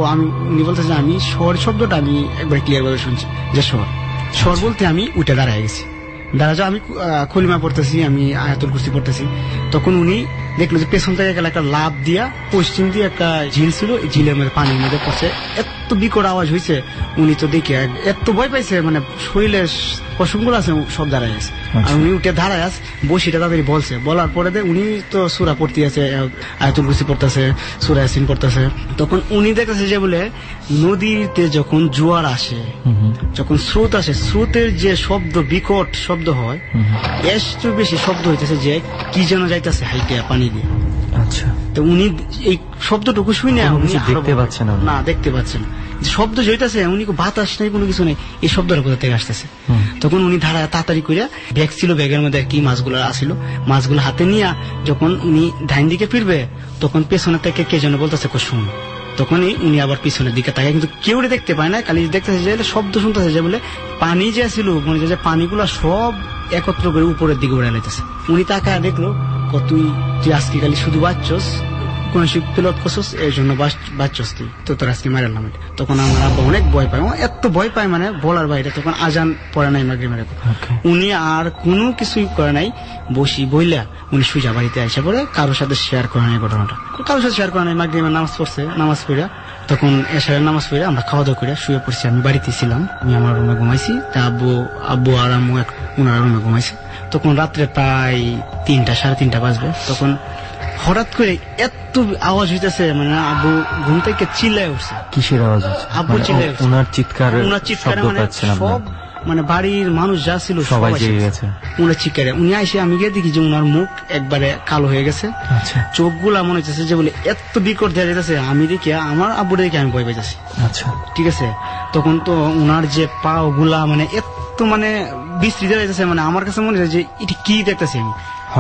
উনি বলতেছে আমি স্বর শব্দটা আমি একবার ক্লিয়ার ভাবে শুনছি যে স্বর বলতে আমি উঠে দাঁড়ায় গেছি। দাঁড়া আমি কলিমা পড়তেছি, আমি আয়াতুল কুরসি পড়তেছি। তখন উনি দেখলো যে পেছন থেকে গেলে একটা লাভ দিয়া পশ্চিম দিয়ে একটা ঝিল ছিল, ঝিলের মধ্যে পানির মধ্যে পড়ছে। এত বিকট আওয়াজ হয়েছে, উনি তো দেখে এত ভয় পাইছে, মানে শরীরের পশমগুলো আছে সব দাঁড়ায় আছে। আর উনি উঠে দাঁড়ায় আছে, বসিটা তাড়াতাড়ি বলছে, বলার পরে উনি তো সূরা পড়তে আছে, আয়াতুল কুরসি পড়তেছে, সূরা ইয়াসিন পড়তেছে। তখন উনি দেখতেছে যে বলে নদীতে যখন জোয়ার আসে, যখন স্রোত আসে, স্রোতের যে শব্দ, বিকট শব্দ হয়, এর চেয়ে বেশি শব্দ হইতেছে যে কি যেন যাইতেছে হাইটে পানি দিয়ে। আচ্ছা, তো উনি এই শব্দটুকু শুনে দেখতে পাচ্ছেন না, দেখতে পাচ্ছেন শব্দ যেটাছে, উনি বাতাস নেই, কোনো কিছু নেই, এই শব্দটা কোথা থেকে আসতেছে। তখন উনি ধারা তাড়াতাড়ি করে ব্যাগ ছিল, ব্যাগের মধ্যে কি মাছগুলো আসিল, মাছগুলো হাতে নিয়ে যখন উনি ডাইন দিকে ফিরবে, তখন পেছনে থেকে কে যেন বলতেছে শুন। তখনই উনি আবার পিছনের দিকে তাকায়, কিন্তু কেউ দেখতে পায় না, খালি দেখতেছে যে শব্দ শুনতেছে যে বলে পানি যে ছিল, মনে হচ্ছে যে পানিগুলো সব একত্র করে উপরের দিকে উড়ে লাইতেছে। উনি তাকায় দেখলো, তুই আজকে খালি শুধু বাচ্চস, কোন পিলট করছিস, এই জন্য বাচ্চস তুই, তো তোর আজকে মারালাম। তখন আমার আব্বা অনেক ভয় পায়, এত ভয় পায় মানে বলার বাইরে। তখন আজান পড়ে নাই মাগরিবের, উনি আর কোনো কিছুই করে নাই, বইলা উনি সুজা বাড়িতে আসা পরে কারোর সাথে শেয়ার করে নাই ঘটনাটা, কারোর সাথে শেয়ার করে নাই। মাগরিবের নামাজ পড়ছে, নামাজ পড়া তখন এশারের নামাজ পড়ে আমরা খাওয়া দাওয়া করে শুয়ে পড়ছি। আমি বাড়িতে ছিলাম, আমি আমার রুমে ঘুমাইছি, তা আব্বু আর আম্মু ওনার রুমে ঘুমাইছে। তখন রাত্রে প্রায় 3টা, 3:30 বাজবে। তখন হঠাৎ করে এত আওয়াজ হইতেছে, মানে আব্বু ঘুম থেকে চিল্লায় উঠছে। কিসের আওয়াজ? আব্বু চিল্লায় উঠছে, ওনার চিৎকার, মানে সব মানে বাড়ির মানুষ যা ছিল সবাই জেগে গেছে উনার চিৎকারে। উনি আইসে আমি গিয়ে দেখি যে উনার মুখ একবারে কালো হয়ে গেছে, চোখগুলা মনে হচ্ছে যে বলে এত বিকট দেওয়া যেতেছে। আমি দেখি আমার আব্বু দেখে আমি ভয় পাইতেছি। আচ্ছা, ঠিক আছে। তখন তো উনার যে পা গুলা মানে এত মানে বিশ্রী দেওয়া যেতেছে, মানে আমার কাছে মনে হয় যে এটা কি দেখতেছি আমি।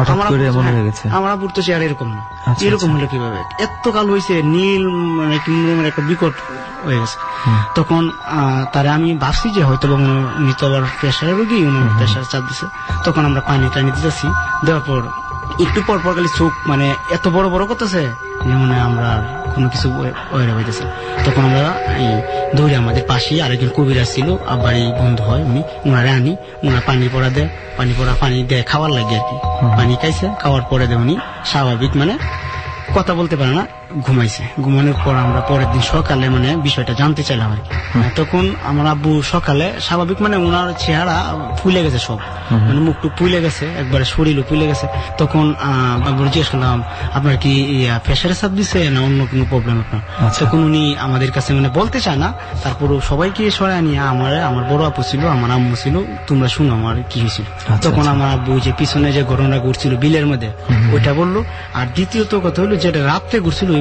আমার আব্বুর তো চেয়ার এরকম না, এরকম হলো কিভাবে, এত কালো হয়েছে, নীল মানে একটা বিকট হয়ে গেছে। তখন তারা আমি ভাবছি যে হয়তো উনি তো আবার প্রেশারের রোগী, উনি প্রেশার চাপ দিছে। তখন আমরা পানি টানি দিতেছি, দেওয়ার পর একটু পর পর খালি চোখ মানে এত বড় বড় করতেছে, মানে আমরা কোনো কিছু হইতেছে। তখন আমরা দৌড়ে আমাদের পাশে আরেকজন কবিরাজ ছিল, বাড়ি বন্ধু হয় উনি, ওনারে আনি, ওনারা পানি পড়া দেয়, পানি দেয় খাওয়ার লাগে আর কি। পানি খাইছে, খাওয়ার পরে দেয় উনি স্বাভাবিক, মানে কথা বলতে পারে না, ঘুমাইছে। ঘুমানোর পর আমরা পরের দিন সকালে মানে বিষয়টা জানতে চাইলাম আর কি। তখন আমার আব্বু সকালে স্বাভাবিক, মানে ওনার চেহারা ফুলে গেছে, সব মানে মুখটু ফুলে গেছে, একবারে শরীরও ফুলে গেছে। তখন আব্বু জিজ্ঞেস করলাম আপনার কি প্রেশারে চাপ দিছে না অন্য কোনো প্রবলেম আপনার? তখন উনি আমাদের কাছে মানে বলতে চায় না, তারপরও সবাইকে সরাই নিয়ে আমার বড় আপু ছিল, আমার আম্মু ছিল, তোমরা শুনো আমার কি হয়েছিল। তখন আমার আব্বু যে পিছনে যে ঘটনা ঘুরছিল বিলের মধ্যে ওইটা বললো। আর দ্বিতীয়ত কথা হলো যেটা রাত্রে ঘুরছিল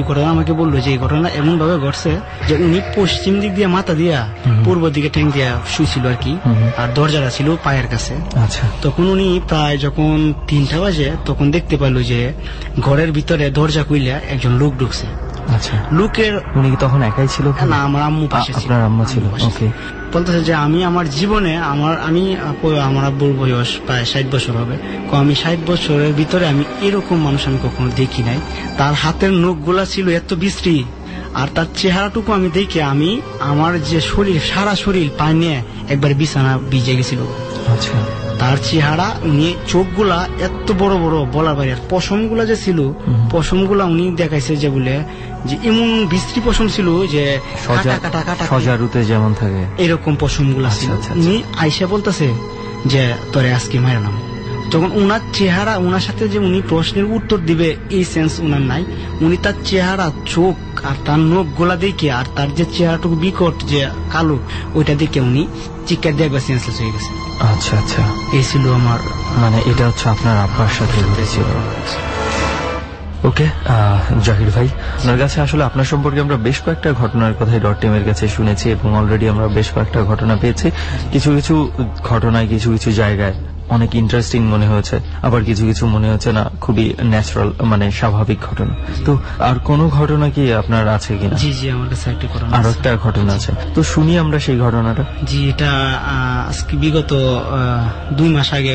ওই ঘটনা আমাকে বললো যে এই ঘটনা এমন ভাবে ঘটছে যে উনি পশ্চিম দিক দিয়ে মাথা দিয়া পূর্ব দিকে ঠ্যাং দিয়া শুয়েছিল আর কি, আর দরজাটা ছিল পায়ের কাছে। আচ্ছা। তখন উনি প্রায় যখন 3টা বাজে তখন দেখতে পাইলো যে ঘরের ভিতরে দরজা খুইলা একজন লোক ঢুকছে। আচ্ছা। লোকের উনি কি তখন একাই ছিল? না, আমার আম্মু পাশে ছিল। আপনার আম্মু ছিল? ওকে। বলতেছে যে আমি আমার জীবনে আমার আব্বুর বয়স প্রায় 60 বছর হবে, আমি 60 বছরের ভিতরে আমি এরকম মানুষ আমি কখনো দেখি নাই। তার হাতের নখগুলা ছিল এত বিশ্রী, আর তার চেহারাটুকু আমি দেখে আমি আমার যে শরীর সারা শরীর পানি নিয়ে একবার বিছানা ভিজে গেছিল। আচ্ছা। তার চেহারা, উনি চোখগুলা এত বড় বড় বলার বাইরে, আর পশমগুলা যে ছিল পশমগুলা উনি দেখাইছে যে বলে যে এমন বিশ্রী পশম ছিল যে সজারুতে যেমন থাকে এরকম পশমগুলা ছিল। উনি আইসা বলতেছে যে তোরে আজকে মারলাম। তখন উনার চেহারা, উনার সাথে যে উনি প্রশ্নের উত্তর দিবে এই সেন্স উনার নাই। উনি তার চেহারা, চোখ আর তার নখ গোলা দেখে আর তার যে চেহারাটুকু বিকট যে কালো ওইটা দেখে উনি চিৎকার দিয়ে একবার সেন্সলেস হয়ে গেছে। আচ্ছা আচ্ছা। এই ছিল আমার, মানে এটা হচ্ছে আপনার আব্বার সাথে ঘটেছিল। ওকে, জাহির ভাই, আপনার কাছে আসলে আপনার সম্পর্কে আমরা বেশ কয়েকটা ঘটনার কথাই ডট টিমের কাছে শুনেছি এবং অলরেডি আমরা বেশ কয়েকটা ঘটনা পেয়েছি। কিছু কিছু ঘটনায় কিছু কিছু জায়গায় অনেক ইন্টারেস্টিং মনে হয়েছে, আবার কিছু কিছু মনে হচ্ছে না খুবই ন্যাচারাল, মানে স্বাভাবিক ঘটনা। তো আর কোনো ঘটনা কি আপনার আছে কিনা? জি জি, আমার কাছে একটা ঘটনা, আরো একটা ঘটনা আছে, তো শুনি আমরা সেই ঘটনাটা। জি, এটা আজকে বিগত 2 মাস আগে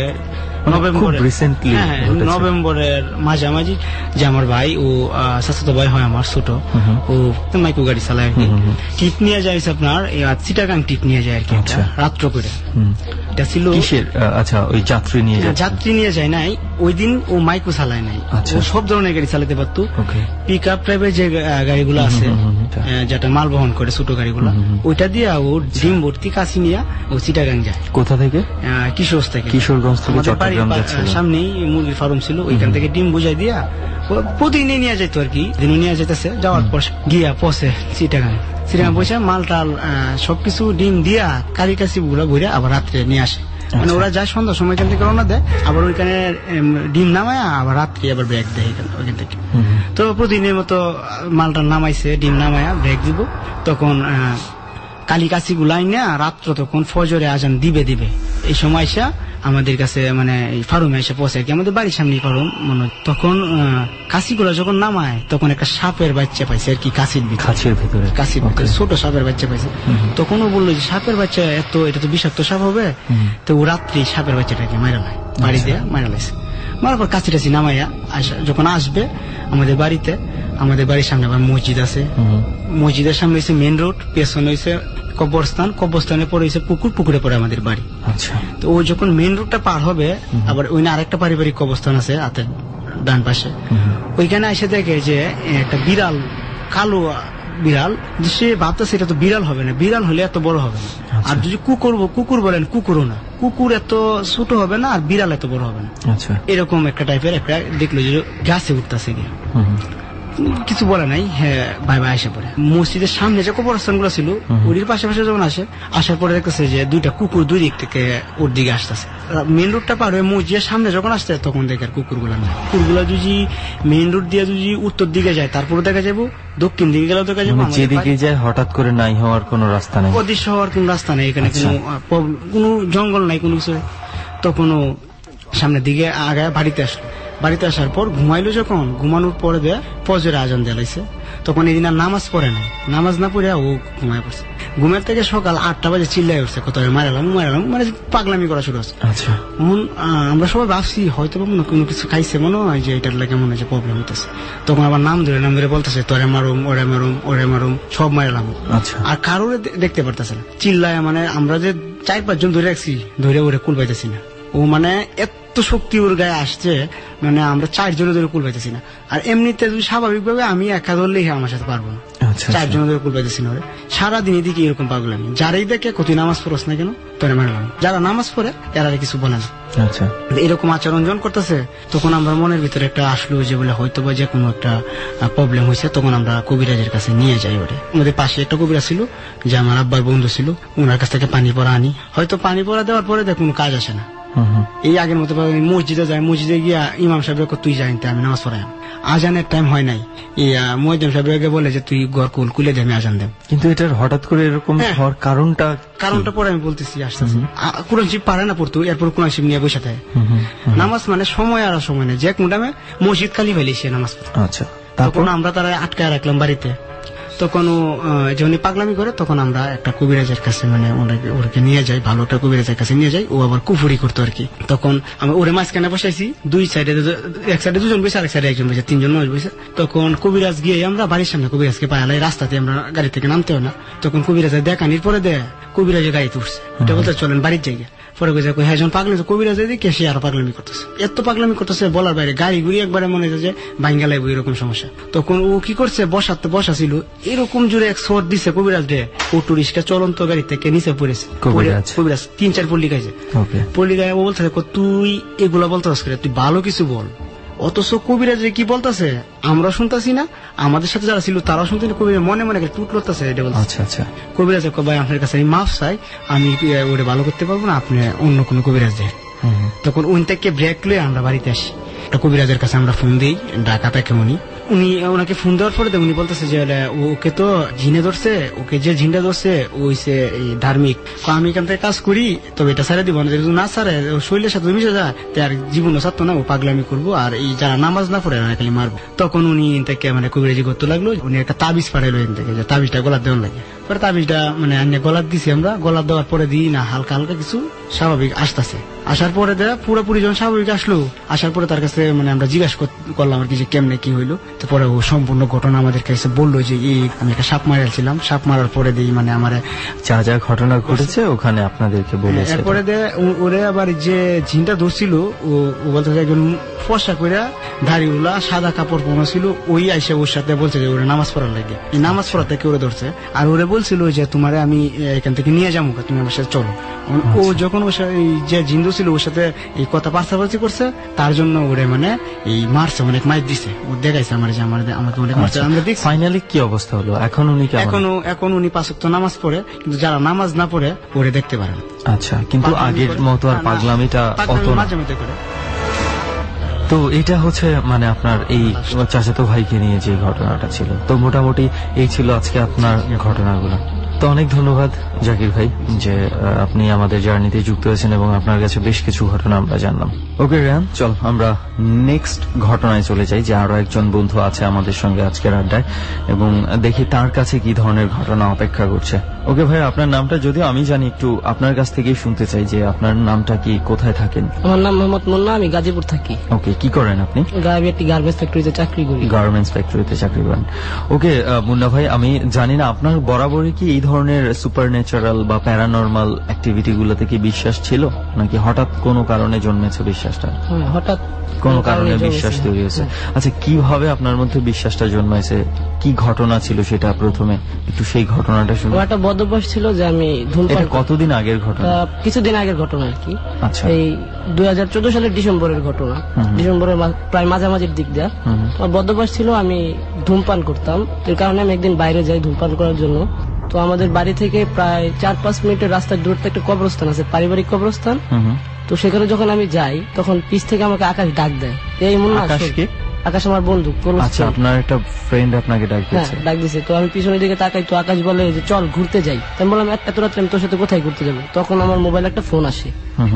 নভেম্বরের মাঝামাঝি, যে আমার ভাই ও চাচাতো ভাই হয় আমার ছোট, ও মাইক্রো গাড়ি চালায় আর কি। টিপ নিয়ে যায় আপনার চিটাগাং টিপ নিয়ে যায় আর কি, রাত্র করে। এটা ছিল কিসের? আচ্ছা, ওই যাত্রী নিয়ে যায়? যাত্রী নিয়ে যায় নাই, ওই দিন ও মাইক্রো চালায় নাই, ও সব ধরনের গাড়ি চালাতে পারতো। পিক আপ টাইপের যে গাড়িগুলো আছে যেটা মাল বহন করে, ছোট গাড়িগুলো, ওইটা দিয়ে ও ডিম ভর্তি কাশি নিয়ে ও চিটাগাং যায়। কোথা থেকে? কিশোরগঞ্জ থেকে। কিশোরগঞ্জ থেকে চট্টগ্রাম যাচ্ছিল। সামনেই মুরগির ফার্ম ছিল, ওইখান থেকে ডিম বুঝাই দিয়া প্রতিদিনই নিয়ে যেত আর কি। দিন নিয়ে যেতেছে, যাওয়ার পর গিয়া পৌঁছে চিটাগাং বসে মাল টাল সবকিছু ডিম দিয়া কারি কাশি গুলা ভরে আবার রাত্রে নিয়ে আসে। মানে ওরা যায় সন্ধ্যার সময় এখান থেকে রওনা দেয়, আবার ওইখানে ডিম নামায় আবার রাত্রে আবার ব্রেক দেয় ওইখান থেকে। তো প্রতিদিনের মতো মালটা নামাইছে, ডিম নামায়া ব্রেক দিব, তখন কালি কাশি গুলাই না রাত্র তখন ফজরে আজান দিবে এই সময় এসে আমাদের কাছে মানে এই ফার্মে এসে পৌঁছে আর কি, আমাদের বাড়ির সামনে ফার্ম। মানে তখন কাশিগুলা যখন নামায় তখন একটা সাপের বাচ্চা পাইছে আর কি, কাশির ভিতরে ছোট সাপের বাচ্চা পাইছে। তখন ও বললো যে সাপের বাচ্চা এটা তো বিষাক্ত সাপ হবে। তো ও রাত্রি সাপের বাচ্চাটাকে মারা নেয়, বাড়ি দিয়ে মারা লাইছে। মারার পর কাছি টাছি নামাইয়া যখন আসবে আমাদের বাড়িতে, আমাদের বাড়ির সামনে আবার মসজিদ আছে, মসজিদের সামনে হয়েছে মেন রোড, পেছনে হয়েছে কবরস্থান, কবরস্থানের পরে হয়েছে পুকুর, পুকুরে পরে আমাদের বাড়ি। আচ্ছা। তো ও যখন মেন রোডটা পার হবে, আবার ওই আরেকটা পারিবারিক কবরস্থান আছে হাতের ডান পাশে, ওইখানে এসে দেখে যে একটা বিড়াল, কালো বিড়াল, সে ভাবতেছে এটা তো বিড়াল হবে না, বিড়াল হলে এত বড় হবে না। আর যদি কুকুর বলেন, কুকুরও না, কুকুর এত ছোট হবে না, আর বিড়াল এত বড় হবে না। এরকম একটা টাইপের একটা দেখলো যে গাছে উঠতেছে গিয়ে, কিছু বলে নাই। হ্যাঁ, ভাই আসে পরে মসজিদের সামনে যে কবরস্থান গুলো ছিল ওর পাশাপাশি যখন আসার পরে দেখতেছে যে 2টা কুকুর 2 দিক থেকে ওর দিকে আসতেছে। মেন রোডটা পার হয়ে মসজিদের সামনে যখন আসছে তখন দেখে কুকুরগুলা না, কুকুরগুলা যদি মেন রোড দিয়ে যদি উত্তর দিকে যায় তারপরে দেখা যাবো, দক্ষিণ দিকে গেলেও দেখা যাবো, যেদিকে যায় হঠাৎ করে নাই হওয়ার কোন রাস্তা নেই, অদৃশ্য হওয়ার কোন রাস্তা নেই, এখানে কোনো জঙ্গল নাই, কোনো কিছু। তখন ও সামনের দিকে আগায় বাড়িতে আসলো। বাড়িতে আসার পর ঘুমাইলো, যখন ঘুমানোর পরে দেয় ফজরে আজান দেয়ালাইছে, তখন এদিন আর নামাজ পড়ে নাই, নামাজ না পড়ে ও ঘুমায় পড়ছে। ঘুমের থেকে সকাল 8টা বাজে চিল্লাই উঠছে, কত মারালাম, মানে পাগলামি করা শুরু হচ্ছে। আমরা সবাই ভাবছি হয়তো কোনো কিছু খাইছে, মনে হয় যে এটার লাগে মনে হয় যে প্রবলেম হতেছে। তখন আবার নাম ধরে বলতেছে তোরে মারুম, ওরে মারুম, সব মারালাম। আর কারোর দেখতে পারতেছে না, চিল্লায়, মানে আমরা যে 4-5 জন ধরে রাখছি, ধরে ওরে কুল পাইতেছি না। ও মানে এত শক্তি ওর গায়ে আসছে, মানে আমরা 4 জনে ধরে কুল পাইতেছি না। আর এমনিতে স্বাভাবিকভাবে আমি একা ধরলেই আমার সাথে পারবো না, 4 জনে ধরে কুল পাইতেছি না। সারাদিন এদিকে এরকম পাগল আমি, যারাই দেখে কত নামাজ পড়স না কেন তোরে মারলাম, যারা নামাজ পড়ে এরা কিছু বলে না। এরকম আচরণ যখন করতেছে, তখন আমরা মনের ভিতরে একটা আসলো যে বলে হয়তো বা যে কোনো একটা প্রবলেম হয়েছে। তখন আমরা কবিরাজের কাছে নিয়ে যাই। ওরে আমাদের পাশে একটা কবিরাজ ছিল, যে আমার আব্বার বন্ধু ছিল, ওনার কাছ থেকে পানি পড়া আনি। হয়তো পানি পড়া দেওয়ার পরে কোনো কাজ আসে না, এই আগের মতো মসজিদে যায়, মসজিদে গিয়া ইমাম সাহেব তুই জানতে আমি নামাজ পড়াই, আজানের টাইম হয় নাই, মুয়াজ্জিম সাহেবকে বলে যে তুই ঘর খুলে দে আমি আজান দেব। কিন্তু এটার হঠাৎ করে এরকম হওয়ার কারণটা পরে আমি বলতেছি আসতেছি। কোরআন শিব পারে না পড়তো, এরপর কোরআন শিব নিয়ে বসে থাকে। নামাজ মানে সময় আর সময় নেই, যে কোনটা মসজিদ খালি হইলে সে নামাজ পড়ে। আচ্ছা, তখন আমরা তারা আটকায় রাখলাম বাড়িতে। তখন যখন পাগলামি করে তখন আমরা একটা কবিরাজের কাছে মানে ওকে নিয়ে যাই, ভালো একটা কবিরাজের কাছে নিয়ে যাই। ও আবার কুফুরি করতো আর কি। তখন আমি ওরে মাঝখানে বসাইছি, দুই সাইডে, এক সাইডে দুজন বসে, আরেক সাইডে একজন বসে, তিনজন মানুষ বসে। তখন কবিরাজ গিয়ে আমরা বাড়ির সামনে কবিরাজকে পাইলাই, রাস্তাতে আমরা গাড়ি থেকে নামতে হয় না। তখন কবিরাজের দেখানির পরে কবিরাজের গাড়িতে উঠছে, এটা বলতে চলেন বাড়ির জায়গা। পরে হ্যাঁ যখন পাগলামি কবিরাজ দিকে সে আরো পাগলামি করতেছে, এত পাগলামি করতেছে বলার বাইরে, গাড়ি ঘুরি একবারে মনে হচ্ছে যে ভাঙ্গা লাগবে এরকম সমস্যা। তখন ও কি করছে, বসা ছিল, এরকম জোরে এক শট দিছে কবিরাজ রে, ও টুরিস্টটা চলন্ত গাড়ি থেকে নিচে পড়েছে। কবিরাজ 3-4 পল্লি খাইছে। পল্লি গায়ে ও বলছে তুই এগুলা বলতে পারছিস, তুই ভালো কিছু বল। অথচ কবিরাজ কি বলতেছে আমরা শুনতেছি না, আমাদের সাথে যারা ছিল তারাও শুনতে না। কবিরাজ মনে মনে টুট করতেছে, এটা বলছে। আচ্ছা, কবিরাজ ভাই আপনার কাছে আমি মাফ চাই, আমি ওটা ভালো করতে পারবো না, আপনি অন্য কোনো কবিরাজ দেন। তখন উনি থেকে ব্রেক লয়ে আমরা বাড়িতে আসি। একটা কবিরাজের কাছে আমরা ফোন দিই, ঢাকা থেকে। উনি ওনাকে ফোন দেওয়ার পরে উনি বলতেছে যে ওকে তো ঝিনে ধরছে, ওকে যে ঝিনটা ধরছে ওইছে ধার্মিক, আমি এখান থেকে কাজ করি, তবে এটা সারে দিব না, যদি না সারে শরীরের সাথে মিশে যায় তার জীবনও ছাড়তো না, ও পাগলামি করবো, আর এই যারা নামাজ না পড়ে না খালি মারবো। তখন উনি থেকে মানে কবিরাজি করতে লাগলো। উনি একটা তাবিজ পাঠাইলো এখান থেকে, যে তাবিজটা গলার দেওয়ার লাগে। পরে তাবিজটা মানে গলার দিছি আমরা, গলার দেওয়ার পরে দিই না, হালকা হালকা কিছু স্বাভাবিক আসতেছে। আসার পরে পুরোপুরি যখন স্বাভাবিক আসলো, আসার পরে তার কাছে মানে আমরা জিজ্ঞাসা করলাম আর কি যে কেমনে কি হইলো। তারপরে ও সম্পূর্ণ ঘটনা আমাদের কাছে বললো যে আমি একটা সাপ মারাছিলাম, সাপ মারার পরে দিই মানে আমার যা যা ঘটনা ঘটেছে ওখানে আপনাদেরকে বলেছে। এরপরে ওরে আবার যে ঝিনটা ধরছিল ও বলতে একজন ফর্সা করে দাড়িগুলা সাদা কাপড় পরা ছিল, ওই আইসে ওর সাথে বলছে যে ওরা নামাজ পড়ার লাগে, এই নামাজ পড়া থেকে ওরে ধরছে। আর ওরে বলছিল যে তোমারে আমি এখান থেকে নিয়ে যাবো, তুমি আমার সাথে চলো। ও যখন ওর সাথে যে জিন্দু ছিল ওর সাথে এই কথা পার্সাপার্সি করছে, তার জন্য ওরে মানে এই মারছে, অনেক মাইর দিছে, ও দেখাইছে আমার যে আমাকে অনেক মারছে। আমরা দেখছি ফাইনালি কি অবস্থা হলো এখন। উনি এখন উনি 5 ওয়াক্ত নামাজ পড়ে, কিন্তু যারা নামাজ না পড়ে ওরে দেখতে পারেন। আচ্ছা, কিন্তু আগের মতো আর পাগলামিটা অত মাঝে মধ্যে করে। তো এটা হচ্ছে মানে আপনার এই চাচাতো ভাইকে নিয়ে যে ঘটনাটা ছিল। তো মোটামুটি এই ছিল আজকে আপনার ঘটনাগুলো। তো অনেক ধন্যবাদ জাকির ভাই যে আপনি আমাদের জার্নিতে যুক্ত হয়েছেন এবং আপনার কাছে বেশ কিছু ঘটনা আমরা জানলাম। ওকে রেহান, চল আমরা নেক্সট ঘটনায় চলে যাই, যে আরো একজন বন্ধু আছে আমাদের সঙ্গে আজকের আড্ডায়, এবং দেখি তার কাছে কি ধরনের ঘটনা অপেক্ষা করছে। ওকে ভাই, আপনার নামটা যদিও আমি জানি, একটু আপনার কাছ থেকেই শুনতে চাই যে আপনার নামটা কি, কোথায় থাকেন? আমার নাম মোহাম্মদ মুন্না, আমি গাজীপুর থাকি। ওকে, কি করেন আপনি? একটি গার্মেন্টস ফ্যাক্টরিতে চাকরি করি। গার্মেন্টস ফ্যাক্টরিতে চাকরি করেন। ওকে মুন্না ভাই, আমি জানি না আপনার বরাবরই কি এই ধরনের সুপার ন্যাচারাল বা প্যারানর্মাল অ্যাক্টিভিটি গুলোতে কি বিশ্বাস ছিল, নাকি হঠাৎ কোনো কারণে জন্মেছে বিশ্বাসটা? হঠাৎ কোনো কারণে বিশ্বাস তৈরি হয়েছে। আচ্ছা, কিভাবে আপনার মধ্যে বিশ্বাসটা জন্মাইছে, কি ঘটনা ছিল সেটা প্রথমে একটু সেই ঘটনাটা শুনুন। একটা বদভ্যাস ছিল যে আমি ধূমপান। এটা কতদিন আগের ঘটনা? কিছুদিন আগের ঘটনা আর কি। আচ্ছা, এই 2014 সালের ডিসেম্বরের ঘটনা, ডিসেম্বরের প্রায় মাঝামাঝির দিক দিয়ে। আমার বদভ্যাস ছিল, আমি ধূমপান করতাম, এর কারণে আমি একদিন বাইরে যাই ধূমপান করার জন্য। তো আমাদের বাড়ি থেকে প্রায় 4-5 মিনিটের রাস্তার দূরত্বে একটা কবরস্থান আছে, পারিবারিক কবরস্থান। তো সেখানে যখন আমি যাই তখন পিছ থেকে আমাকে আকাশ ডাক দেয়, এই মুন্না। আকাশ আমার বন্ধু। আচ্ছা, আপনার একটা ফ্রেন্ড আপনাকে ডাক দিয়েছে। তো আমি পিছনের দিকে তাকাই, তো আকাশ বলে যে চল ঘুরতে যাই। আমি বললাম এত রাত্রে আমি তোর সাথে কোথায় ঘুরতে যাবো? তখন আমার মোবাইলে একটা ফোন আসে।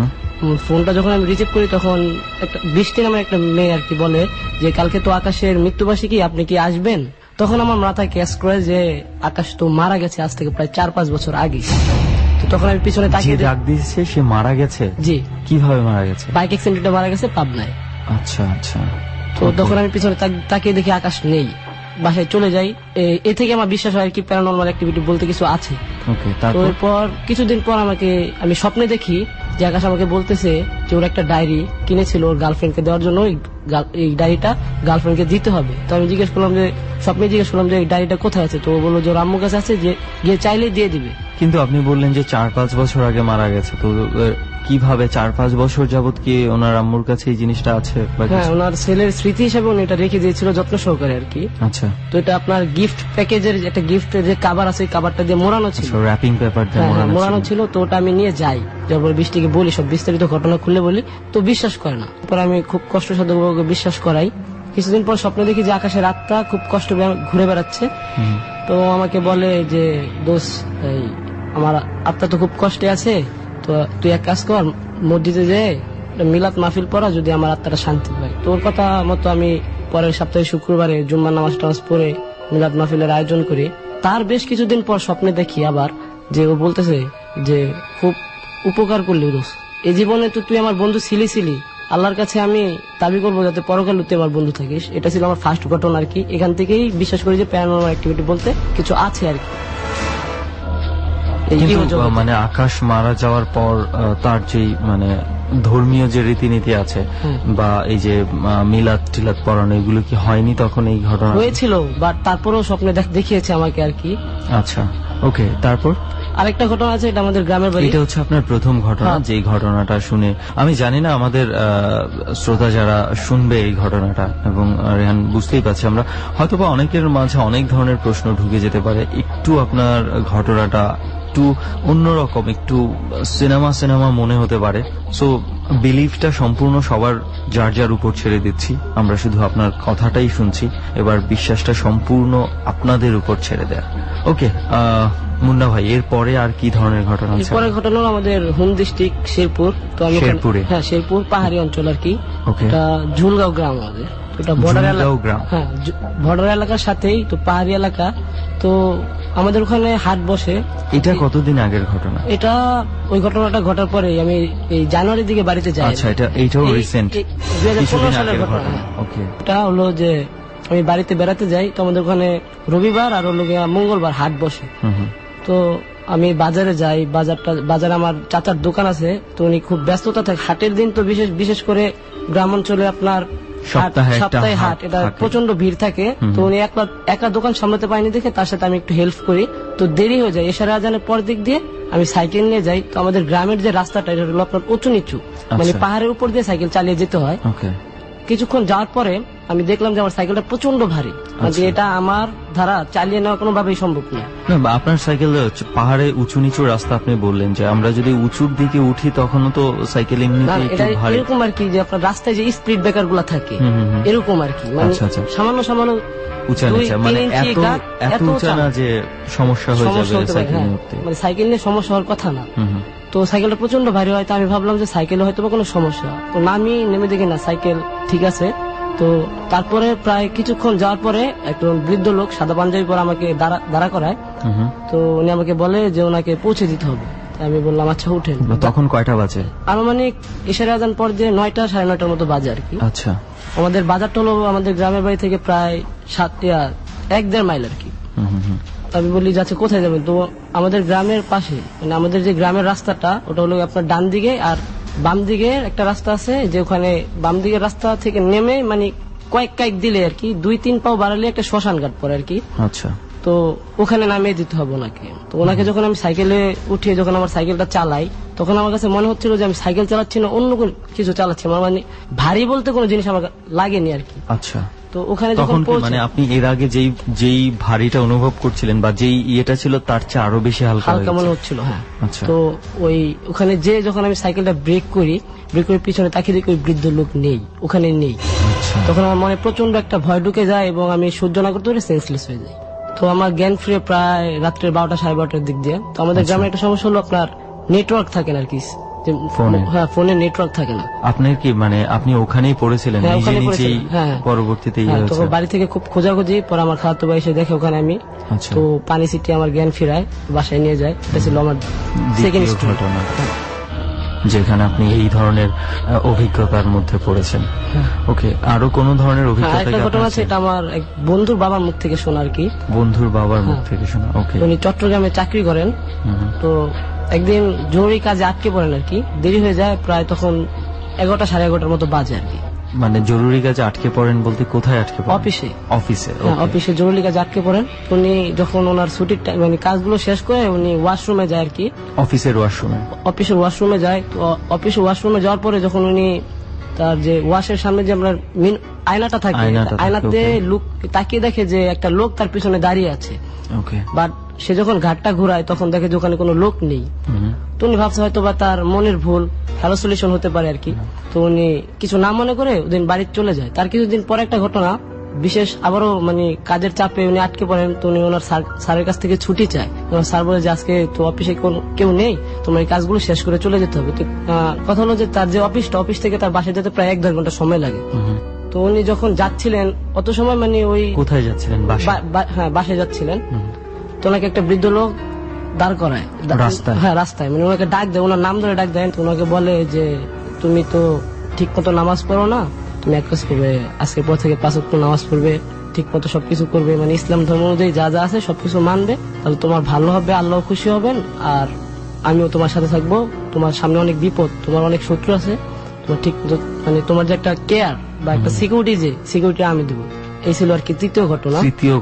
ফোনটা যখন আমি রিসিভ করি তখন একটা বৃষ্টি নামে একটা মেয়ে আর কি বলে যে কালকে তো আকাশের মৃত্যুবার্ষিকী, আপনি কি আসবেন? তখন আমার মাথায় ক্যাচ করে যে আকাশ তো মারা গেছে আজ থেকে প্রায় 4-5 বছর আগে। তো তখন আমি পিছনে তাকিয়ে ডাক দিয়েছে, সে মারা গেছে। জি। কিভাবে মারা গেছে? বাইক অ্যাক্সিডেন্টে মারা গেছে পাবনায়। আচ্ছা আচ্ছা। তো তখন আমি পিছনে তাকিয়ে দেখি আকাশ নেই, বাসায় চলে যাই। এ থেকে আমার বিশ্বাস হয় কি প্যারানর্মাল অ্যাক্টিভিটি বলতে কিছু আছে। এরপর কিছুদিন পর আমি স্বপ্নে দেখি যে আকাশ আমাকে বলতেছে যে ওর একটা ডায়েরি কিনেছিল ওর গার্লফ্রেন্ডকে দেওয়ার জন্য, এই ডায়েরিটা গার্লফ্রেন্ডকে দিতে হবে। তো আমি জিজ্ঞেস করলাম যে এই ডায়েরিটা কোথায় আছে? তো ও বললো যে ওর আম্মুর কাছে আছে, যে গিয়ে চাইলে দিয়ে দিবে। কিন্তু আপনি বললেন যে 4-5 বছর আগে মারা গেছে, তো কিভাবে 4-5 বছর যাবত কি ওনার আম্মুর কাছে এই জিনিসটা আছে? হ্যাঁ, ওনার ছেলের স্মৃতি হিসেবে উনি এটা রেখে দিয়েছিল যত্ন সহকারে আর কি। আচ্ছা, তো এটা আপনার গিফট প্যাকেজের একটা গিফটের যে কাভার আছে কাভারটা দিয়ে মোড়ানো ছিল, র্যাপিং পেপার দিয়ে মোড়ানো ছিল। তো ওটা আমি নিয়ে যাই, তারপর বৃষ্টিকে বলি সব বিস্তারিত ঘটনা খুলে বলি, তো বিশ্বাস করে না। তারপর আমি খুব কষ্টসাধ্যভাবে বিশ্বাস করাই। কিছুদিন পর স্বপ্নে দেখি যে আকাশের আত্মা খুব কষ্ট ঘুরে বেড়াচ্ছে। তো আমাকে বলে যে দোস্ত, আমার আত্মা তো খুব কষ্টে আছে, তো তুই এক কাজ কর, মসজিদে যে মিলাদ মাহফিল পড়া, যদি আমার আত্মাটা শান্তি পায়। তো ওর কথা মতো আমি পরের সপ্তাহে শুক্রবারে জুম্মার নামাজ টামাজ পড়ে মিলাদ মাহফিলের আয়োজন করি। তার বেশ কিছুদিন পর স্বপ্নে দেখি আবার যে ও বলতেছে যে খুব উপকার করলি দোস্ত, এই জীবনে তো তুই আমার বন্ধু ছিলি, আল্লাহর কাছে আমি দাবি করবো যাতে পরকালে তুই আমার বন্ধু থাকিস। এটা ছিল আমার ফার্স্ট ঘটনা আর কি। এখান থেকেই বিশ্বাস করি যে প্যারানরমাল অ্যাক্টিভিটি বলতে কিছু আছে আর কি। মানে আকাশ মারা যাওয়ার পর তার যেই মানে ধর্মীয় যে রীতিনীতি আছে বা এই যে মিলাদ টিলাদ পড়ানো, এগুলো কি হয়নি তখন? এই ঘটনা হয়েছিল, বাট তারপরেও স্বপ্নে দেখিয়েছে আমাকে আর কি। আচ্ছা, ওকে। তারপর আরেকটা ঘটনা আছে, এটা আমাদের গ্রামের বাড়ি। এটা হচ্ছে আপনার প্রথম ঘটনা। যে ঘটনাটা শুনে আমি জানি না আমাদের শ্রোতা যারা শুনবে এই ঘটনাটা, এবং রেহান বুঝতেই পারছি আমরা হয়তোবা অনেকের মাঝে অনেক ধরনের প্রশ্ন ঢুকে যেতে পারে। একটু আপনার ঘটনাটা একটু অন্যরকম, একটু সিনেমা মনে হতে পারে। সো বিলিফটা সম্পূর্ণ সবার যার যার উপর ছেড়ে দিচ্ছি, আমরা শুধু আপনার কথাটাই শুনছি। এবার বিশ্বাসটা সম্পূর্ণ আপনাদের উপর ছেড়ে দেয়া। ওকে মুন্না ভাই, এরপরে আর কি ধরনের ঘটনা আছে? এরপরে ঘটনা হলো আমাদের হোম ডিস্ট্রিক্ট শেরপুর। তো আমি শেরপুরে, হ্যাঁ শেরপুর পাহাড়ি অঞ্চল আর কি। ওকে, এটা ঝুলগাঁও গ্রাম আমাদের। এটা বর্ডার এলাকা, হ্যাঁ বর্ডার এলাকার সাথেই তো পাহাড়ি এলাকা। তো আমাদের ওখানে হাট বসে। এটা কতদিন আগের ঘটনা? এটা ওই ঘটনাটা ঘটার পরে আমি এই জানুয়ারির দিকে বাড়িতে যাই। আচ্ছা, এটাও রিসেন্ট 2015 সালের ঘটনা। ওকে, এটা হলো যে আমি বাড়িতে বেড়াতে যাই, তো আমাদের ওখানে রবিবার আর হলো মঙ্গলবার হাট বসে। তো আমি বাজারে যাই, বাজারে আমার চাচার দোকান আছে, তো উনি খুব ব্যস্ততা থাকে। হাটের দিন তো বিশেষ করে গ্রাম অঞ্চলে আপনার সপ্তাহে হাট, এটা প্রচন্ড ভিড় থাকে। তো উনি একা দোকান সামলাতে পারেনি দেখে তার সাথে আমি একটু হেল্প করি। তো দেরি হয়ে যায়, এশারা আজানের পর দিক দিয়ে আমি সাইকেল নিয়ে যাই। তো আমাদের গ্রামের যে রাস্তাটা এটা হলো আপনার উঁচু নিচু, মানে পাহাড়ের উপর দিয়ে সাইকেল চালিয়ে যেতে হয়। কিছুক্ষণ যাওয়ার পরে আমি দেখলাম যে আমার সাইকেলটা প্রচন্ড ভারী, মানে এটা আমার ধারা চালিয়ে নেওয়া কোনোভাবেই সম্ভব না। আপনার সাইকেল পাহাড়ে উঁচু নিচু রাস্তা, আপনি বললেন যে আমরা যদি উঁচুর দিকে উঠি তখনও তো সাইকেল এরকম আর কি, যে আপনার রাস্তায় যে স্পিড ব্রেকার গুলা থাকে এরকম আর কি, মানে সামান্য উঁচা নিচা, মানে এত উঁচা না যে সমস্যা হয়ে যাবে সাইকেল নিয়ে উঠতে, মানে সাইকেল নিয়ে সমস্যা হওয়ার কথা না। তো সাইকেলটা প্রচন্ড ভারী হয়, তো আমি ভাবলাম যে সাইকেলে হয়তো কোনো সমস্যা। তো নেমে দেখি না সাইকেল ঠিক আছে। তো তারপরে প্রায় কিছুক্ষণ যাওয়ার পরে একজন বৃদ্ধ লোক সাদা পাঞ্জাবি পরে আমাকে দাঁড়া করায়। তো উনি আমাকে বলে যে ওনাকে পৌঁছে দিতে হবে। আমি বললাম আচ্ছা উঠেন। তখন কয়টা বাজে? আনুমানিক এশারা আজান পর দিয়ে 9টা 9:30 মতো বাজে আর কি। আচ্ছা, আমাদের বাজারটা হলো আমাদের গ্রামের বাড়ি থেকে প্রায় 1-1.5 মাইল আর কি। আমি বলি যাচ্ছে কোথায় যাবেন? তো আমাদের গ্রামের পাশে, মানে আমাদের যে গ্রামের রাস্তাটা ওটা হলো আপনার ডান দিকে, আর বাম দিকে একটা রাস্তা আছে, যে ওখানে বাম দিকের রাস্তা থেকে নেমে মানে কয়েক দিলে আর কি 2-3 পাও বাড়ালে একটা শ্মশান ঘাট পড়ে আর কি। আচ্ছা, তো ওখানে নামিয়ে দিতে হবে ওনাকে। তো ওনাকে যখন আমি সাইকেলে উঠিয়ে যখন আমার সাইকেলটা চালাই, তখন আমার কাছে মনে হচ্ছিল যে আমি সাইকেল চালাচ্ছি না, অন্য কিছু চালাচ্ছি। আমার মানে ভারী বলতে কোনো জিনিস আমার লাগেনি আর কি। আচ্ছা, তো ওখানে যখন মানে আপনি এর আগে যেই ভারীটা অনুভব করছিলেন বা যেই ইয়েটা ছিল তার চেয়ে আরো বেশি হালকা মনে হচ্ছিল। হ্যাঁ, আচ্ছা। তো ওখানে যখন আমি সাইকেলটা ব্রেক করে পিছনে তাকিয়ে দেখি ওই বৃদ্ধ লোক নেই, ওখানে নেই। তখন আমার মনে প্রচন্ড একটা ভয় ঢুকে যায় এবং আমি সহ্য না করতে পারে সেন্সলেস হয়ে যাই। তো আমার জ্ঞান ফিরে প্রায় রাত্রে 12টা 12:30 দিক দিয়ে। তো আমাদের গ্রামে একটা সমস্যা হলো আপনার নেটওয়ার্ক থাকে না আর কি, ফোনে নেটওয়ার্ক থাকে না। আপনার কি মানে আপনি ওখানেই পড়েছিলেন নিজেই? পরবর্তীতে তো বাড়ি থেকে খুব খোঁজাখুঁজি, পরে আমার খালাতো ভাই এসে দেখে ওখানে আমি। তো পানি ছিটিয়ে আমার জ্ঞান ফিরায়, বাসায় নিয়ে যায়। এটা ছিল আমার সেকেন্ড ঘটনা, যেখানে আপনি এই ধরনের অভিজ্ঞতার মধ্যে পড়েছেন। ওকে, আরো কোন ধরনের অভিজ্ঞতা? ঘটনা আছে, এটা আমার এক বন্ধুর বাবার মুখ থেকে শোনা আর কি। বন্ধুর বাবার মুখ থেকে শোনা। ওকে, উনি চট্টগ্রামে চাকরি করেন। তো একদিন জরুরি কাজে আটকে পড়েন আর কি, দেরি হয়ে যায় প্রায়, তখন 11টা 11:30 মতো বাজে আর কি। মানে জরুরি কাজে আটকে পড়েন বলতে কোথায় আটকে পড়েন? অফিসে। অফিসে, অফিসে জরুরি কাজে আটকে পড়েন। উনি যখন ওনার ছুটির মানে কাজগুলো শেষ করে উনি ওয়াশরুমে যায় আর কি, অফিসের ওয়াশরুমে যায়। তো অফিসে ওয়াশরুমে যাওয়ার পরে যখন উনি তার যে ওয়াশের সামনে যে আমরা আয়নাটা থাকে, আয়নাতে লোক তাকিয়ে দেখে যে একটা লোক তার পিছনে দাঁড়িয়ে আছে। বাট সে যখন ঘাটটা ঘুরায় তখন দেখে যে ওখানে কোনো লোক নেই। তো উনি ভাবছে হয়তো বা তার মনের ভুল, হ্যালোসিনেশন হতে পারে আর কি। তো উনি কিছু না মনে করে ওদিন বাড়ি চলে যায়। তার কিছুদিন পরে একটা ঘটনা, বিশেষ আবারও মানে কাজের চাপে উনি আটকে পড়েন। তো উনি ওনার স্যারের কাছ থেকে ছুটি চায়। স্যার বলে যে আজকে তো অফিসে কেউ নেই, তোমার এই কাজগুলো শেষ করে চলে যেতে হবে। তো কথা হলো যে তার যে অফিস থেকে তার বাসায় যেতে প্রায় 1-1.5 ঘন্টা সময় লাগে। তো উনি যখন যাচ্ছিলেন অত সময় মানে ওই কোথায় যাচ্ছিলেন? হ্যাঁ, বাসায় যাচ্ছিলেন। তো ওনাকে একটা বৃদ্ধ লোক দাঁড় করায় রাস্তায়, মানে ওনাকে ডাক দেয়, ওনার নাম ধরে ডাক দেয়। তো ওনাকে বলে যে তুমি তো ঠিক মতো নামাজ পড়ো না, তুমি এক কাজ করবে, আজকের পর থেকে 5 ওয়াক্ত নামাজ পড়বে, ঠিক মতো সবকিছু করবে, মানে ইসলাম ধর্ম অনুযায়ী যা যা আছে সবকিছু মানবে, তাহলে তোমার ভালো হবে, আল্লাহ খুশি হবেন, আর আমিও তোমার সাথে থাকবো। তোমার সামনে অনেক বিপদ, তোমার অনেক শত্রু আছে, তোমার ঠিক মানে তোমার যে একটা কেয়ার বা একটা সিকিউরিটি আমি দেবো। এই ছিল আর কি তৃতীয় ঘটনা।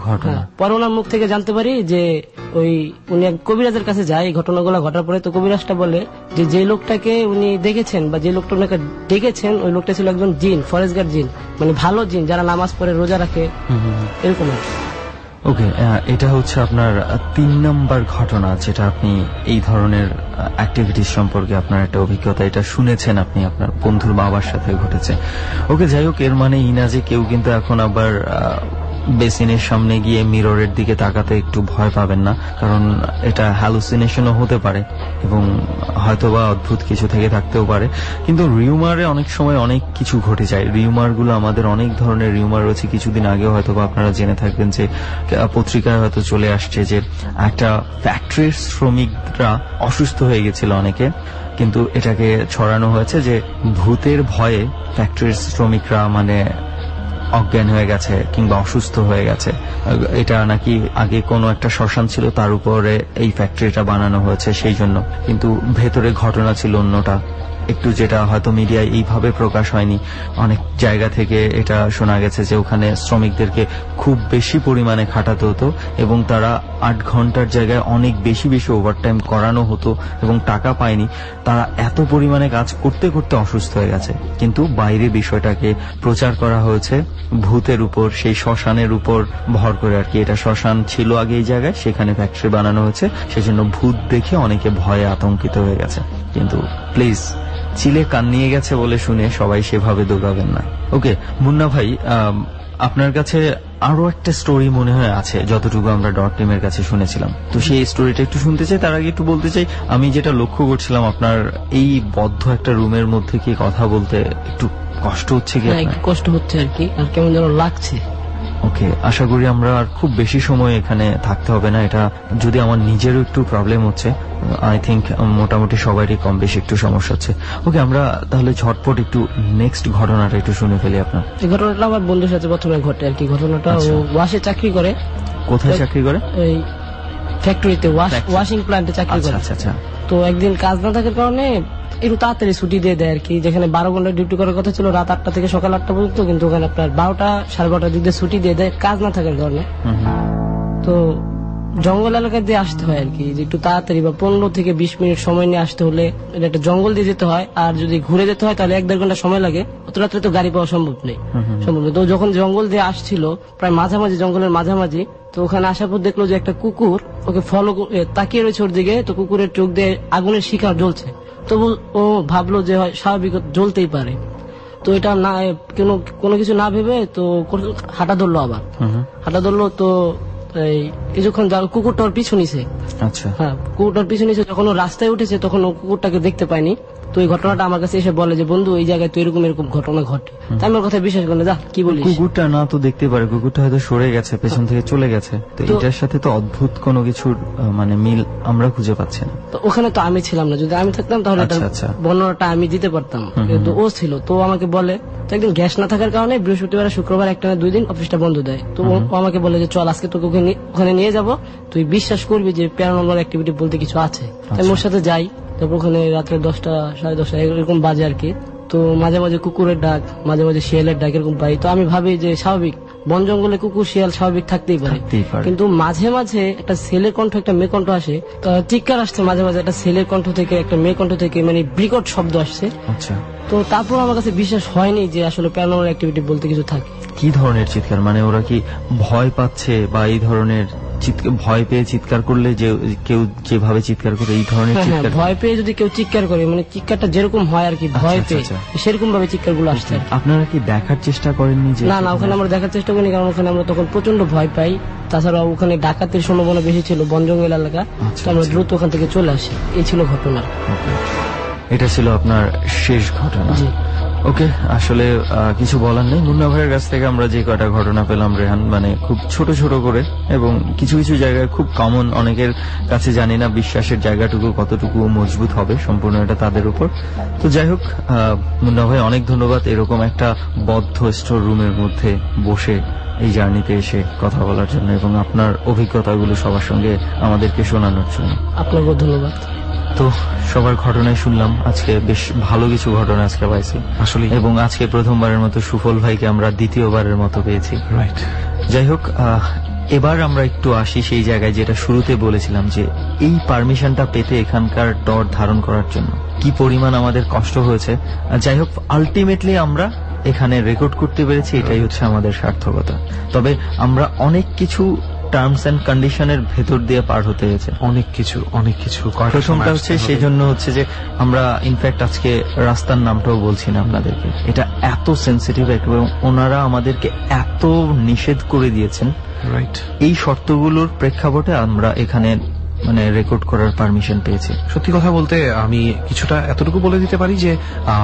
পরে ওনার মুখ থেকে জানতে পারি যে ওই উনি এক কবিরাজের কাছে যায় এই ঘটনাগুলো ঘটার পরে। তো কবিরাজটা বলে যে লোকটাকে উনি দেখেছেন বা যে লোকটা ওনাকে ডেকেছেন ওই লোকটা ছিল একজন জিন, ফরেস্ট গার্ড জিন, মানে ভালো জিন যারা নামাজ পড়ে রোজা রাখে এরকম। ওকে, এটা হচ্ছে আপনার 3 নম্বর ঘটনা যেটা আপনি এই ধরনের অ্যাক্টিভিটিস সম্পর্কে আপনার একটা অভিজ্ঞতা, এটা শুনেছেন আপনি আপনার বন্ধুর বাবার সাথে ঘটেছে। ওকে, যাই হোক, এর মানে ইনা যে কেউ কিন্তু এখন আবার বেসিনের সামনে গিয়ে মিররের দিকে তাকাতে একটু ভয় পাবেন না, কারণ এটা হ্যালুসিনেশনও হতে পারে এবং হয়তোবা অদ্ভুত কিছু থেকে থাকতেও পারে। কিন্তু রিউমারে অনেক সময় অনেক কিছু ঘটে যায়। রিউমারগুলো আমাদের অনেক ধরনের রিউমার রয়েছে। কিছুদিন আগেও হয়তোবা আপনারা জেনে থাকবেন যে পত্রিকায় হয়তো চলে আসছে যে একটা ফ্যাক্টরির শ্রমিকরা অসুস্থ হয়ে গেছিল অনেকে, কিন্তু এটাকে ছড়ানো হয়েছে যে ভূতের ভয়ে ফ্যাক্টরির শ্রমিকরা মানে অজ্ঞান হয়ে গেছে কিংবা অসুস্থ হয়ে গেছে। এটা নাকি আগে কোনো একটা শ্মশান ছিল, তার উপরে এই ফ্যাক্টরিটা বানানো হয়েছে সেই জন্য, কিন্তু ভেতরে ঘটনা ছিল অন্যটা একটু, যেটা হয়তো মিডিয়ায় এইভাবে প্রকাশ হয়নি। অনেক জায়গা থেকে এটা শোনা গেছে যে ওখানে শ্রমিকদেরকে খুব বেশি পরিমাণে খাটাতে হতো এবং তারা 8 ঘন্টার জায়গায় অনেক বেশি ওভারটাইম করানো হতো এবং টাকা পায়নি। তারা এত পরিমাণে কাজ করতে করতে অসুস্থ হয়ে গেছে, কিন্তু বাইরে বিষয়টাকে প্রচার করা হয়েছে ভূতের উপর, সেই শ্মশানের উপর ভর করে আর কি। এটা শ্মশান ছিল আগে এই জায়গায়, সেখানে ফ্যাক্টরি বানানো হয়েছে, সেজন্য ভূত দেখে অনেকে ভয়ে আতঙ্কিত হয়ে গেছে। কিন্তু প্লিজ, চিলে কান নিয়ে গেছে বলে শুনে সবাই সেভাবে দৌড়াবেন না। ওকে মুন্না ভাই, আপনার কাছে আরো একটা স্টোরি মনে হয় আছে যতটুকু আমরা ডট টিমের কাছে শুনেছিলাম, তো সেই স্টোরিটা একটু শুনতে চাই। তার আগে একটু বলতে চাই, আমি যেটা লক্ষ্য করছিলাম আপনার এই বদ্ধ একটা রুমের মধ্যে কি কথা বলতে একটু কষ্ট হচ্ছে কি? একটু কষ্ট হচ্ছে আর কি, আর কেমন যেন লাগছে। ওকে, আশা করি আমরা আর খুব বেশি সময় এখানে থাকতে হবে না। এটা যদি আমার নিজেরও একটু প্রবলেম হচ্ছে, আই থিঙ্ক মোটামুটি সবারই কম বেশি একটু সমস্যা হচ্ছে। ওকে, আমরা তাহলে ঝটপট একটু নেক্সট ঘটনাটা একটু শুনে ফেলি আপনার। এই ঘটনাটা আমার বন্ধুর সাথে প্রথমে ঘটে আর কি। ঘটনাটা ও ওয়াশে চাকরি করে। কোথায় চাকরি করে? এই ফ্যাক্টরিতে, ওয়াশিং প্ল্যান্টে চাকরি করে। আচ্ছা। তো একদিন কাজ না থাকার কারণে একটু তাড়াতাড়ি ছুটি দিয়ে দেয় আর কি। যেখানে 12 ঘন্টা ডিউটি করার কথা ছিল রাত 8টা থেকে সকাল 8টা পর্যন্ত, কিন্তু ওখানে আপনার 12টা সাড়ে 12টার দিকে ছুটি দিয়ে দেয় কাজ না থাকার কারণে। তো জঙ্গল এলাকা দিয়ে আসতে হয় আর কি, যে একটু তাড়াতাড়ি বা 15 থেকে 20 মিনিট সময় নিয়ে আসতে হলে এটা একটা জঙ্গল দিয়ে যেতে হয়। আর যদি ঘুরে যেতে হয় তাহলে 1-1.5 ঘন্টা সময় লাগে। অত রাত্রে তো গাড়ি পাওয়া সম্ভব নেই। তো যখন জঙ্গল দিয়ে আসছিল, প্রায় মাঝামাঝি, জঙ্গলের মাঝামাঝি, তো ওখানে আসার পর দেখলো যে একটা কুকুর ওকে ফলো তাকিয়ে রয়েছে ওর দিকে। তো কুকুরের চোখ দিয়ে আগুনের শিখা জ্বলছে। তবু ও ভাবলো যে স্বাভাবিক জ্বলতেই পারে। তো এটা না কোনো কিছু না ভেবে তো হাঁটা ধরলো, আবার হাঁটা ধরলো। তো এই কিছুক্ষণ কুকুরটার পিছু নিছে। আচ্ছা, হ্যাঁ, কুকুরটার পিছু নিছে। যখন ও রাস্তায় উঠেছে তখন ও কুকুরটাকে দেখতে পায়নি। তো এই ঘটনাটা আমার কাছে এসে বলে যে বন্ধু, এই জায়গায় তো এরকম ঘটনা ঘটে। তাই আমার কথা বিশ্বাস করে যা কি বলিস। কুকুরটা না তো দেখতে পারে, কুকুরটা হয়তো সরে গেছে, পেছন থেকে চলে গেছে। তো এটার সাথে তো অদ্ভুত কোনো কিছুর মানে মিল আমরা খুঁজে পাচ্ছি না। তো ওখানে তো আমি ছিলাম না, যদি আমি থাকতাম তাহলে বর্ণনাটা আমি দিতে পারতাম, কিন্তু ও ছিল। তো আমাকে বলে, তো একদিন গ্যাস না থাকার কারণে বৃহস্পতিবার শুক্রবার একটানা 2 দিন অফিসটা বন্ধ দেয়। তো ও আমাকে বলে যে চল আজকে তোকে ওখানে নিয়ে যাব, তুই বিশ্বাস করবি যে প্যারানর্মাল অ্যাক্টিভিটি বলতে কিছু আছে। আমি ওর সাথে যাই। তারপর ওখানে রাত্রে 10টা সাড়ে 10টা এরকম বাজে আর কি। তো মাঝে মাঝে কুকুরের ডাক, মাঝে মাঝে শিয়ালের ডাক এরকম পাই। তো আমি ভাবি যে স্বাভাবিক, বন জঙ্গলে কুকুর শিয়াল স্বাভাবিক থাকতেই পারে, কিন্তু মাঝে মাঝে একটা ছেলের কণ্ঠ একটা মেয়ে কণ্ঠ আসে, চিৎকার আসছে মাঝে মাঝে একটা ছেলের কণ্ঠ থেকে একটা মেয়ে কণ্ঠ থেকে, মানে বিকট শব্দ আসছে। আচ্ছা, তো তারপর আমার কাছে বিশ্বাস হয়নি যে আসলে প্যারানর্মাল অ্যাক্টিভিটি বলতে কিছু থাকে। কি ধরনের চিৎকার, মানে ওরা কি ভয় পাচ্ছে বা এই ধরনের ভয় পেয়ে চিৎকার করলে যে কেউ যেভাবে চিৎকার করে এই ধরনের চিৎকার? ভয় পেয়ে যদি কেউ চিৎকার করে, মানে চিৎকারটা যেরকম হয় আর কি, ভয় পেয়ে সেরকম ভাবে চিৎকার গুলো আসছে। আপনারা কি দেখার চেষ্টা করেননি? না, ওখানে আমরা দেখার চেষ্টা করিনি, কারণ ওখানে আমরা তখন প্রচন্ড ভয় পাই। তাছাড়া ওখানে ডাকাতের সম্ভাবনা বেশি ছিল, বন জঙ্গল এলাকা, আমরা দ্রুত ওখান থেকে চলে আসি। এই ছিল ঘটনা। এটা ছিল আপনার শেষ ঘটনা? ওকে, আসলে কিছু বলার নেই। মুন্না ভাইয়ের কাছ থেকে আমরা যে কয়টা ঘটনা পেলাম রেহান, মানে খুব ছোট ছোট করে, এবং কিছু কিছু জায়গায় খুব কমন, অনেকের কাছে জানি না বিশ্বাসের জায়গাটুকু কতটুকু মজবুত হবে, সম্পূর্ণ এটা তাদের উপর। তো যাই হোক, মুন্না ভাই অনেক ধন্যবাদ এরকম একটা বদ্ধ স্টোর রুমের মধ্যে বসে এই জার্নিতে এসে কথা বলার জন্য এবং আপনার অভিজ্ঞতাগুলো সবার সঙ্গে আমাদেরকে শোনানোর জন্য। আপনাকেও ধন্যবাদ। তো সবার ঘটনায় শুনলাম, আজকে বেশ ভালো কিছু ঘটনা আজকে পাইছি আসলে, এবং আজকে প্রথমবারের মতো সুফল ভাইকে আমরা দ্বিতীয়বারের মতো পেয়েছি। রাইট, যাই হোক, এবার আমরা একটু আসি সেই জায়গায় যেটা শুরুতে বলেছিলাম, যে এই পারমিশনটা পেতে এখানকার ডর ধারণ করার জন্য কি পরিমাণ আমাদের কষ্ট হয়েছে। যাই হোক, আলটিমেটলি আমরা এখানে রেকর্ড করতে পেরেছি, এটাই হচ্ছে আমাদের সার্থকতা। তবে আমরা অনেক কিছু টার্মস এন্ড কন্ডিশনের ভেতর দিয়ে পার হতে হয়েছে, অনেক কিছু। প্রথমটা হচ্ছে সেই জন্য হচ্ছে যে আমরা ইনফ্যাক্ট আজকে রাস্তার নামটাও বলছি না আপনাদেরকে, এটা এত সেন্সিটিভ এবং ওনারা আমাদেরকে এত নিষেধ করে দিয়েছেন। রাইট, এই শর্তগুলোর প্রেক্ষাপটে আমরা এখানে মানে রেকর্ড করার পারমিশন পেয়েছি। সত্যি কথা বলতে আমি কিছুটা এতটুকু বলে দিতে পারি যে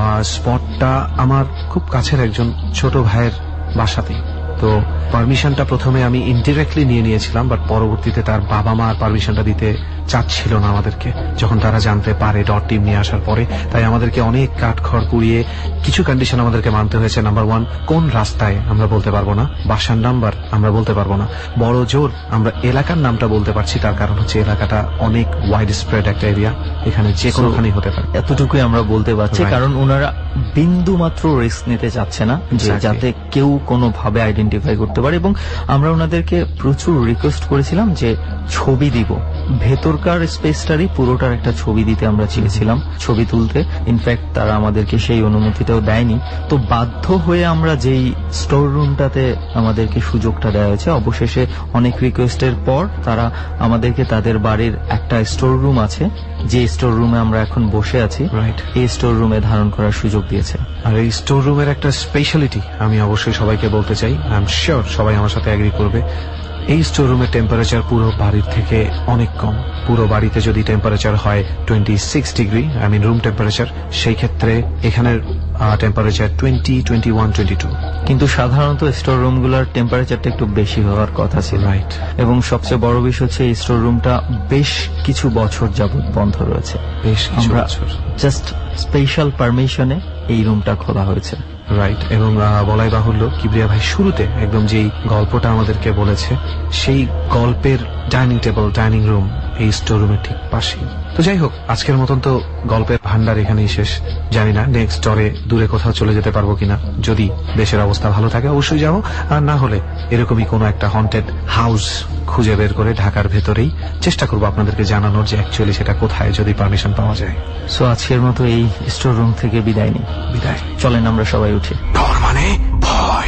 স্পটটা আমার খুব কাছের একজন ছোট ভাইয়ের বাসাতেই। তো পারমিশনটা প্রথমে আমি ইনডিরেক্টলি নিয়েছিলাম, বাট পরবর্তীতে তার বাবা মা পারমিশনটা দিতে চাচ্ছিল না আমাদেরকে, যখন তারা জানতে পারে ডট টিম নিয়ে আসার পরে। তাই আমাদেরকে অনেক কাঠখড় পুড়িয়ে কিছু কন্ডিশন আমাদেরকে মানতে হয়েছে। নাম্বার 1, কোন রাস্তায় আমরা বলতে পারবো না, বাসার নাম্বার আমরা বলতে পারবো না, বড় জোর আমরা এলাকার নামটা বলতে পারছি, তার কারণ হচ্ছে এলাকাটা অনেক ওয়াইড স্প্রেড একটা এরিয়া, এখানে যে কোনোখানেই হতে পারে। এতটুকুই আমরা বলতে পারছি, কারণ ওনারা বিন্দু মাত্র রিস্ক নিতে চাচ্ছে না যে যাতে কেউ কোনোভাবে আইডেন্টিফাই করতে পারে। এবং আমরা ওনাদেরকে প্রচুর রিকোয়েস্ট করেছিলাম যে ছবি দিব, ভেতরকার স্পেসটারই পুরোটার একটা ছবি দিতে আমরা চেয়েছিলাম, ছবি তুলতে। ইনফ্যাক্ট তারা আমাদেরকে সেই অনুমতিটাও দেয়নি। তো বাধ্য হয়ে আমরা যেই স্টোর রুমটাতে আমাদেরকে সুযোগটা দেওয়া হয়েছে, অবশেষে অনেক রিকোয়েস্টের পর তারা আমাদেরকে তাদের বাড়ির একটা স্টোর রুম আছে, যে স্টোর রুমে আমরা এখন বসে আছি, এই স্টোর রুমে ধারণ করার সুযোগ দিয়েছে। আর এই স্টোর রুমের একটা স্পেশালিটি আমি অবশ্যই সবাইকে বলতে চাই, আই এম শিওর সবাই আমার সাথে এগ্রি করবে। এই স্টোর রুমের টেম্পারেচার পুরো বাড়ির থেকে অনেক কম। পুরো বাড়িতে যদি টেম্পারেচার হয় 26 degree, I mean room temperature, সেই ক্ষেত্রে এখানের টেম্পারেচার 20, 21, 22। কিন্তু সাধারণত স্টোর রুমগুলোর টেম্পারেচারটা একটু বেশি হওয়ার কথা ছিল। রাইট, এবং সবচেয়ে বড় বিষয় হচ্ছে এই স্টোর রুমটা বেশ কিছু বছর যাবত বন্ধ রয়েছে। বেশ কিছু বছর, জাস্ট স্পেশাল পারমিশনে এই রুমটা খোলা হয়েছে। রাইট, এবং বলাই বাহুল্য কিবরিয়া ভাই শুরুতে একদম যেই গল্পটা আমাদেরকে বলেছে, সেই গল্পের ডাইনিং টেবিল, ডাইনিং রুম এই স্টোর রুমের ঠিক পাশেই। তো যাই হোক, আজকের মতন তো গল্পের ভান্ডার এখানেই শেষ। জানি না নেক্সট স্টোরে দূরে কোথাও চলে যেতে পারবো কিনা। যদি দেশের অবস্থা ভালো থাকে অবশ্যই যাবো, আর না হলে এরকমই কোনো একটা হন্টেড হাউস খুঁজে বের করে ঢাকার ভেতরেই চেষ্টা করবো আপনাদেরকে জানানোর যে অ্যাকচুয়ালি সেটা কোথায়, যদি পারমিশন পাওয়া যায়। সো আজকের মতো এই স্টোর রুম থেকে বিদায় নিই। বিদায়, চলেন আমরা সবাই উঠি। ডর মানে ভয়।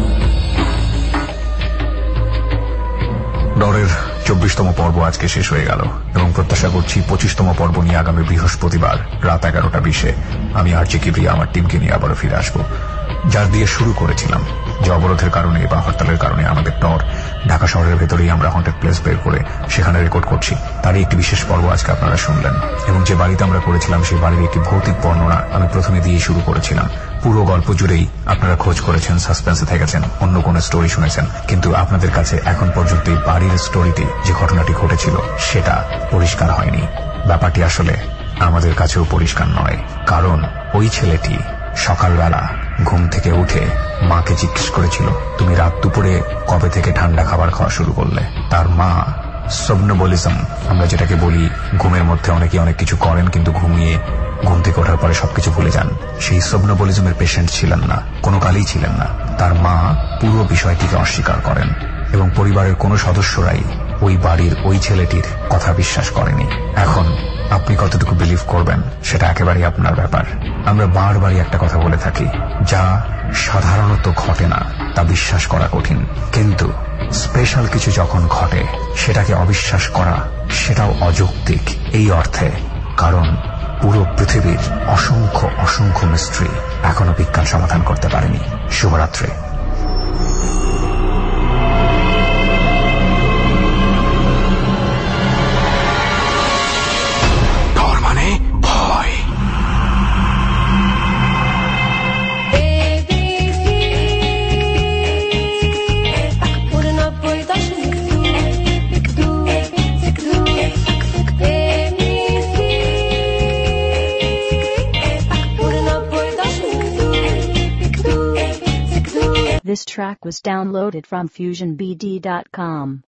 ডরের 24তম পর্ব আজকে শেষ হয়ে গেল এবং প্রত্যাশা করছি 25তম পর্ব নিয়ে আগামী বৃহস্পতিবার রাত 11টা 20 আমি আর জে কিবরিয়া আমার টিমকে নিয়ে আবারও ফিরে আসবো। যার দিয়ে শুরু করেছিলাম, যে অবরোধের কারণে বা হরতালের কারণে আমাদের ডর ঢাকা শহরের ভেতরেই আমরা হন্টেড প্লেস বের করে সেখানে রেকর্ড করছি, তারই একটি বিশেষ পর্ব আজকে আপনারা শুনলেন। এবং যে বাড়িতে আমরা করেছিলাম সেই বাড়ির একটি ভৌতিক বর্ণনা আমি প্রথমে দিয়ে শুরু করেছিলাম। পুরো গল্প জুড়েই আপনারা খোঁজ করেছেন, সাসপেন্সে থেকেছেন, অন্য কোন স্টোরি শুনেছেন, কিন্তু আপনাদের কাছে এখন পর্যন্ত এই বাড়ির স্টোরিতে যে ঘটনাটি ঘটেছিল সেটা পরিষ্কার হয়নি। ব্যাপারটি আসলে আমাদের কাছেও পরিষ্কার নয়, কারণ ওই ছেলেটি সকালবেলা ঘুম থেকে উঠে মাকে জিজ্ঞেস করেছিল, তুমি রাত দুপুরে কবে থেকে ঠান্ডা খাবার খাওয়া শুরু করলে? তার মা সোমনোবলিজম, আমরা যেটাকে বলি ঘুমের মধ্যে অনেকে অনেক কিছু করেন কিন্তু ঘুমিয়ে ঘুম থেকে ওঠার পরে সবকিছু ভুলে যান। সেই সোমনোবলিজমের পেশেন্ট ছিলেন না, কোনো কালেই ছিলেন না। তার মা পুরো বিষয়টিকে অস্বীকার করেন এবং পরিবারের কোনো সদস্যরাই ওই বাড়ির ওই ছেলেটির কথা বিশ্বাস করেনি। এখন আপনি কতটুকু বিলিভ করবেন সেটা একেবারেই আপনার ব্যাপার। আমরা বারবারই একটা কথা বলে থাকি, যা সাধারণত ঘটে না তা বিশ্বাস করা কঠিন, কিন্তু স্পেশাল কিছু যখন ঘটে সেটাকে অবিশ্বাস করা সেটাও অযৌক্তিক এই অর্থে, কারণ পুরো পৃথিবীর অসংখ্য অসংখ্য মিস্ট্রি এখনো বিজ্ঞান সমাধান করতে পারেনি। শুভরাত্রি। This track was downloaded from FusionBD.com.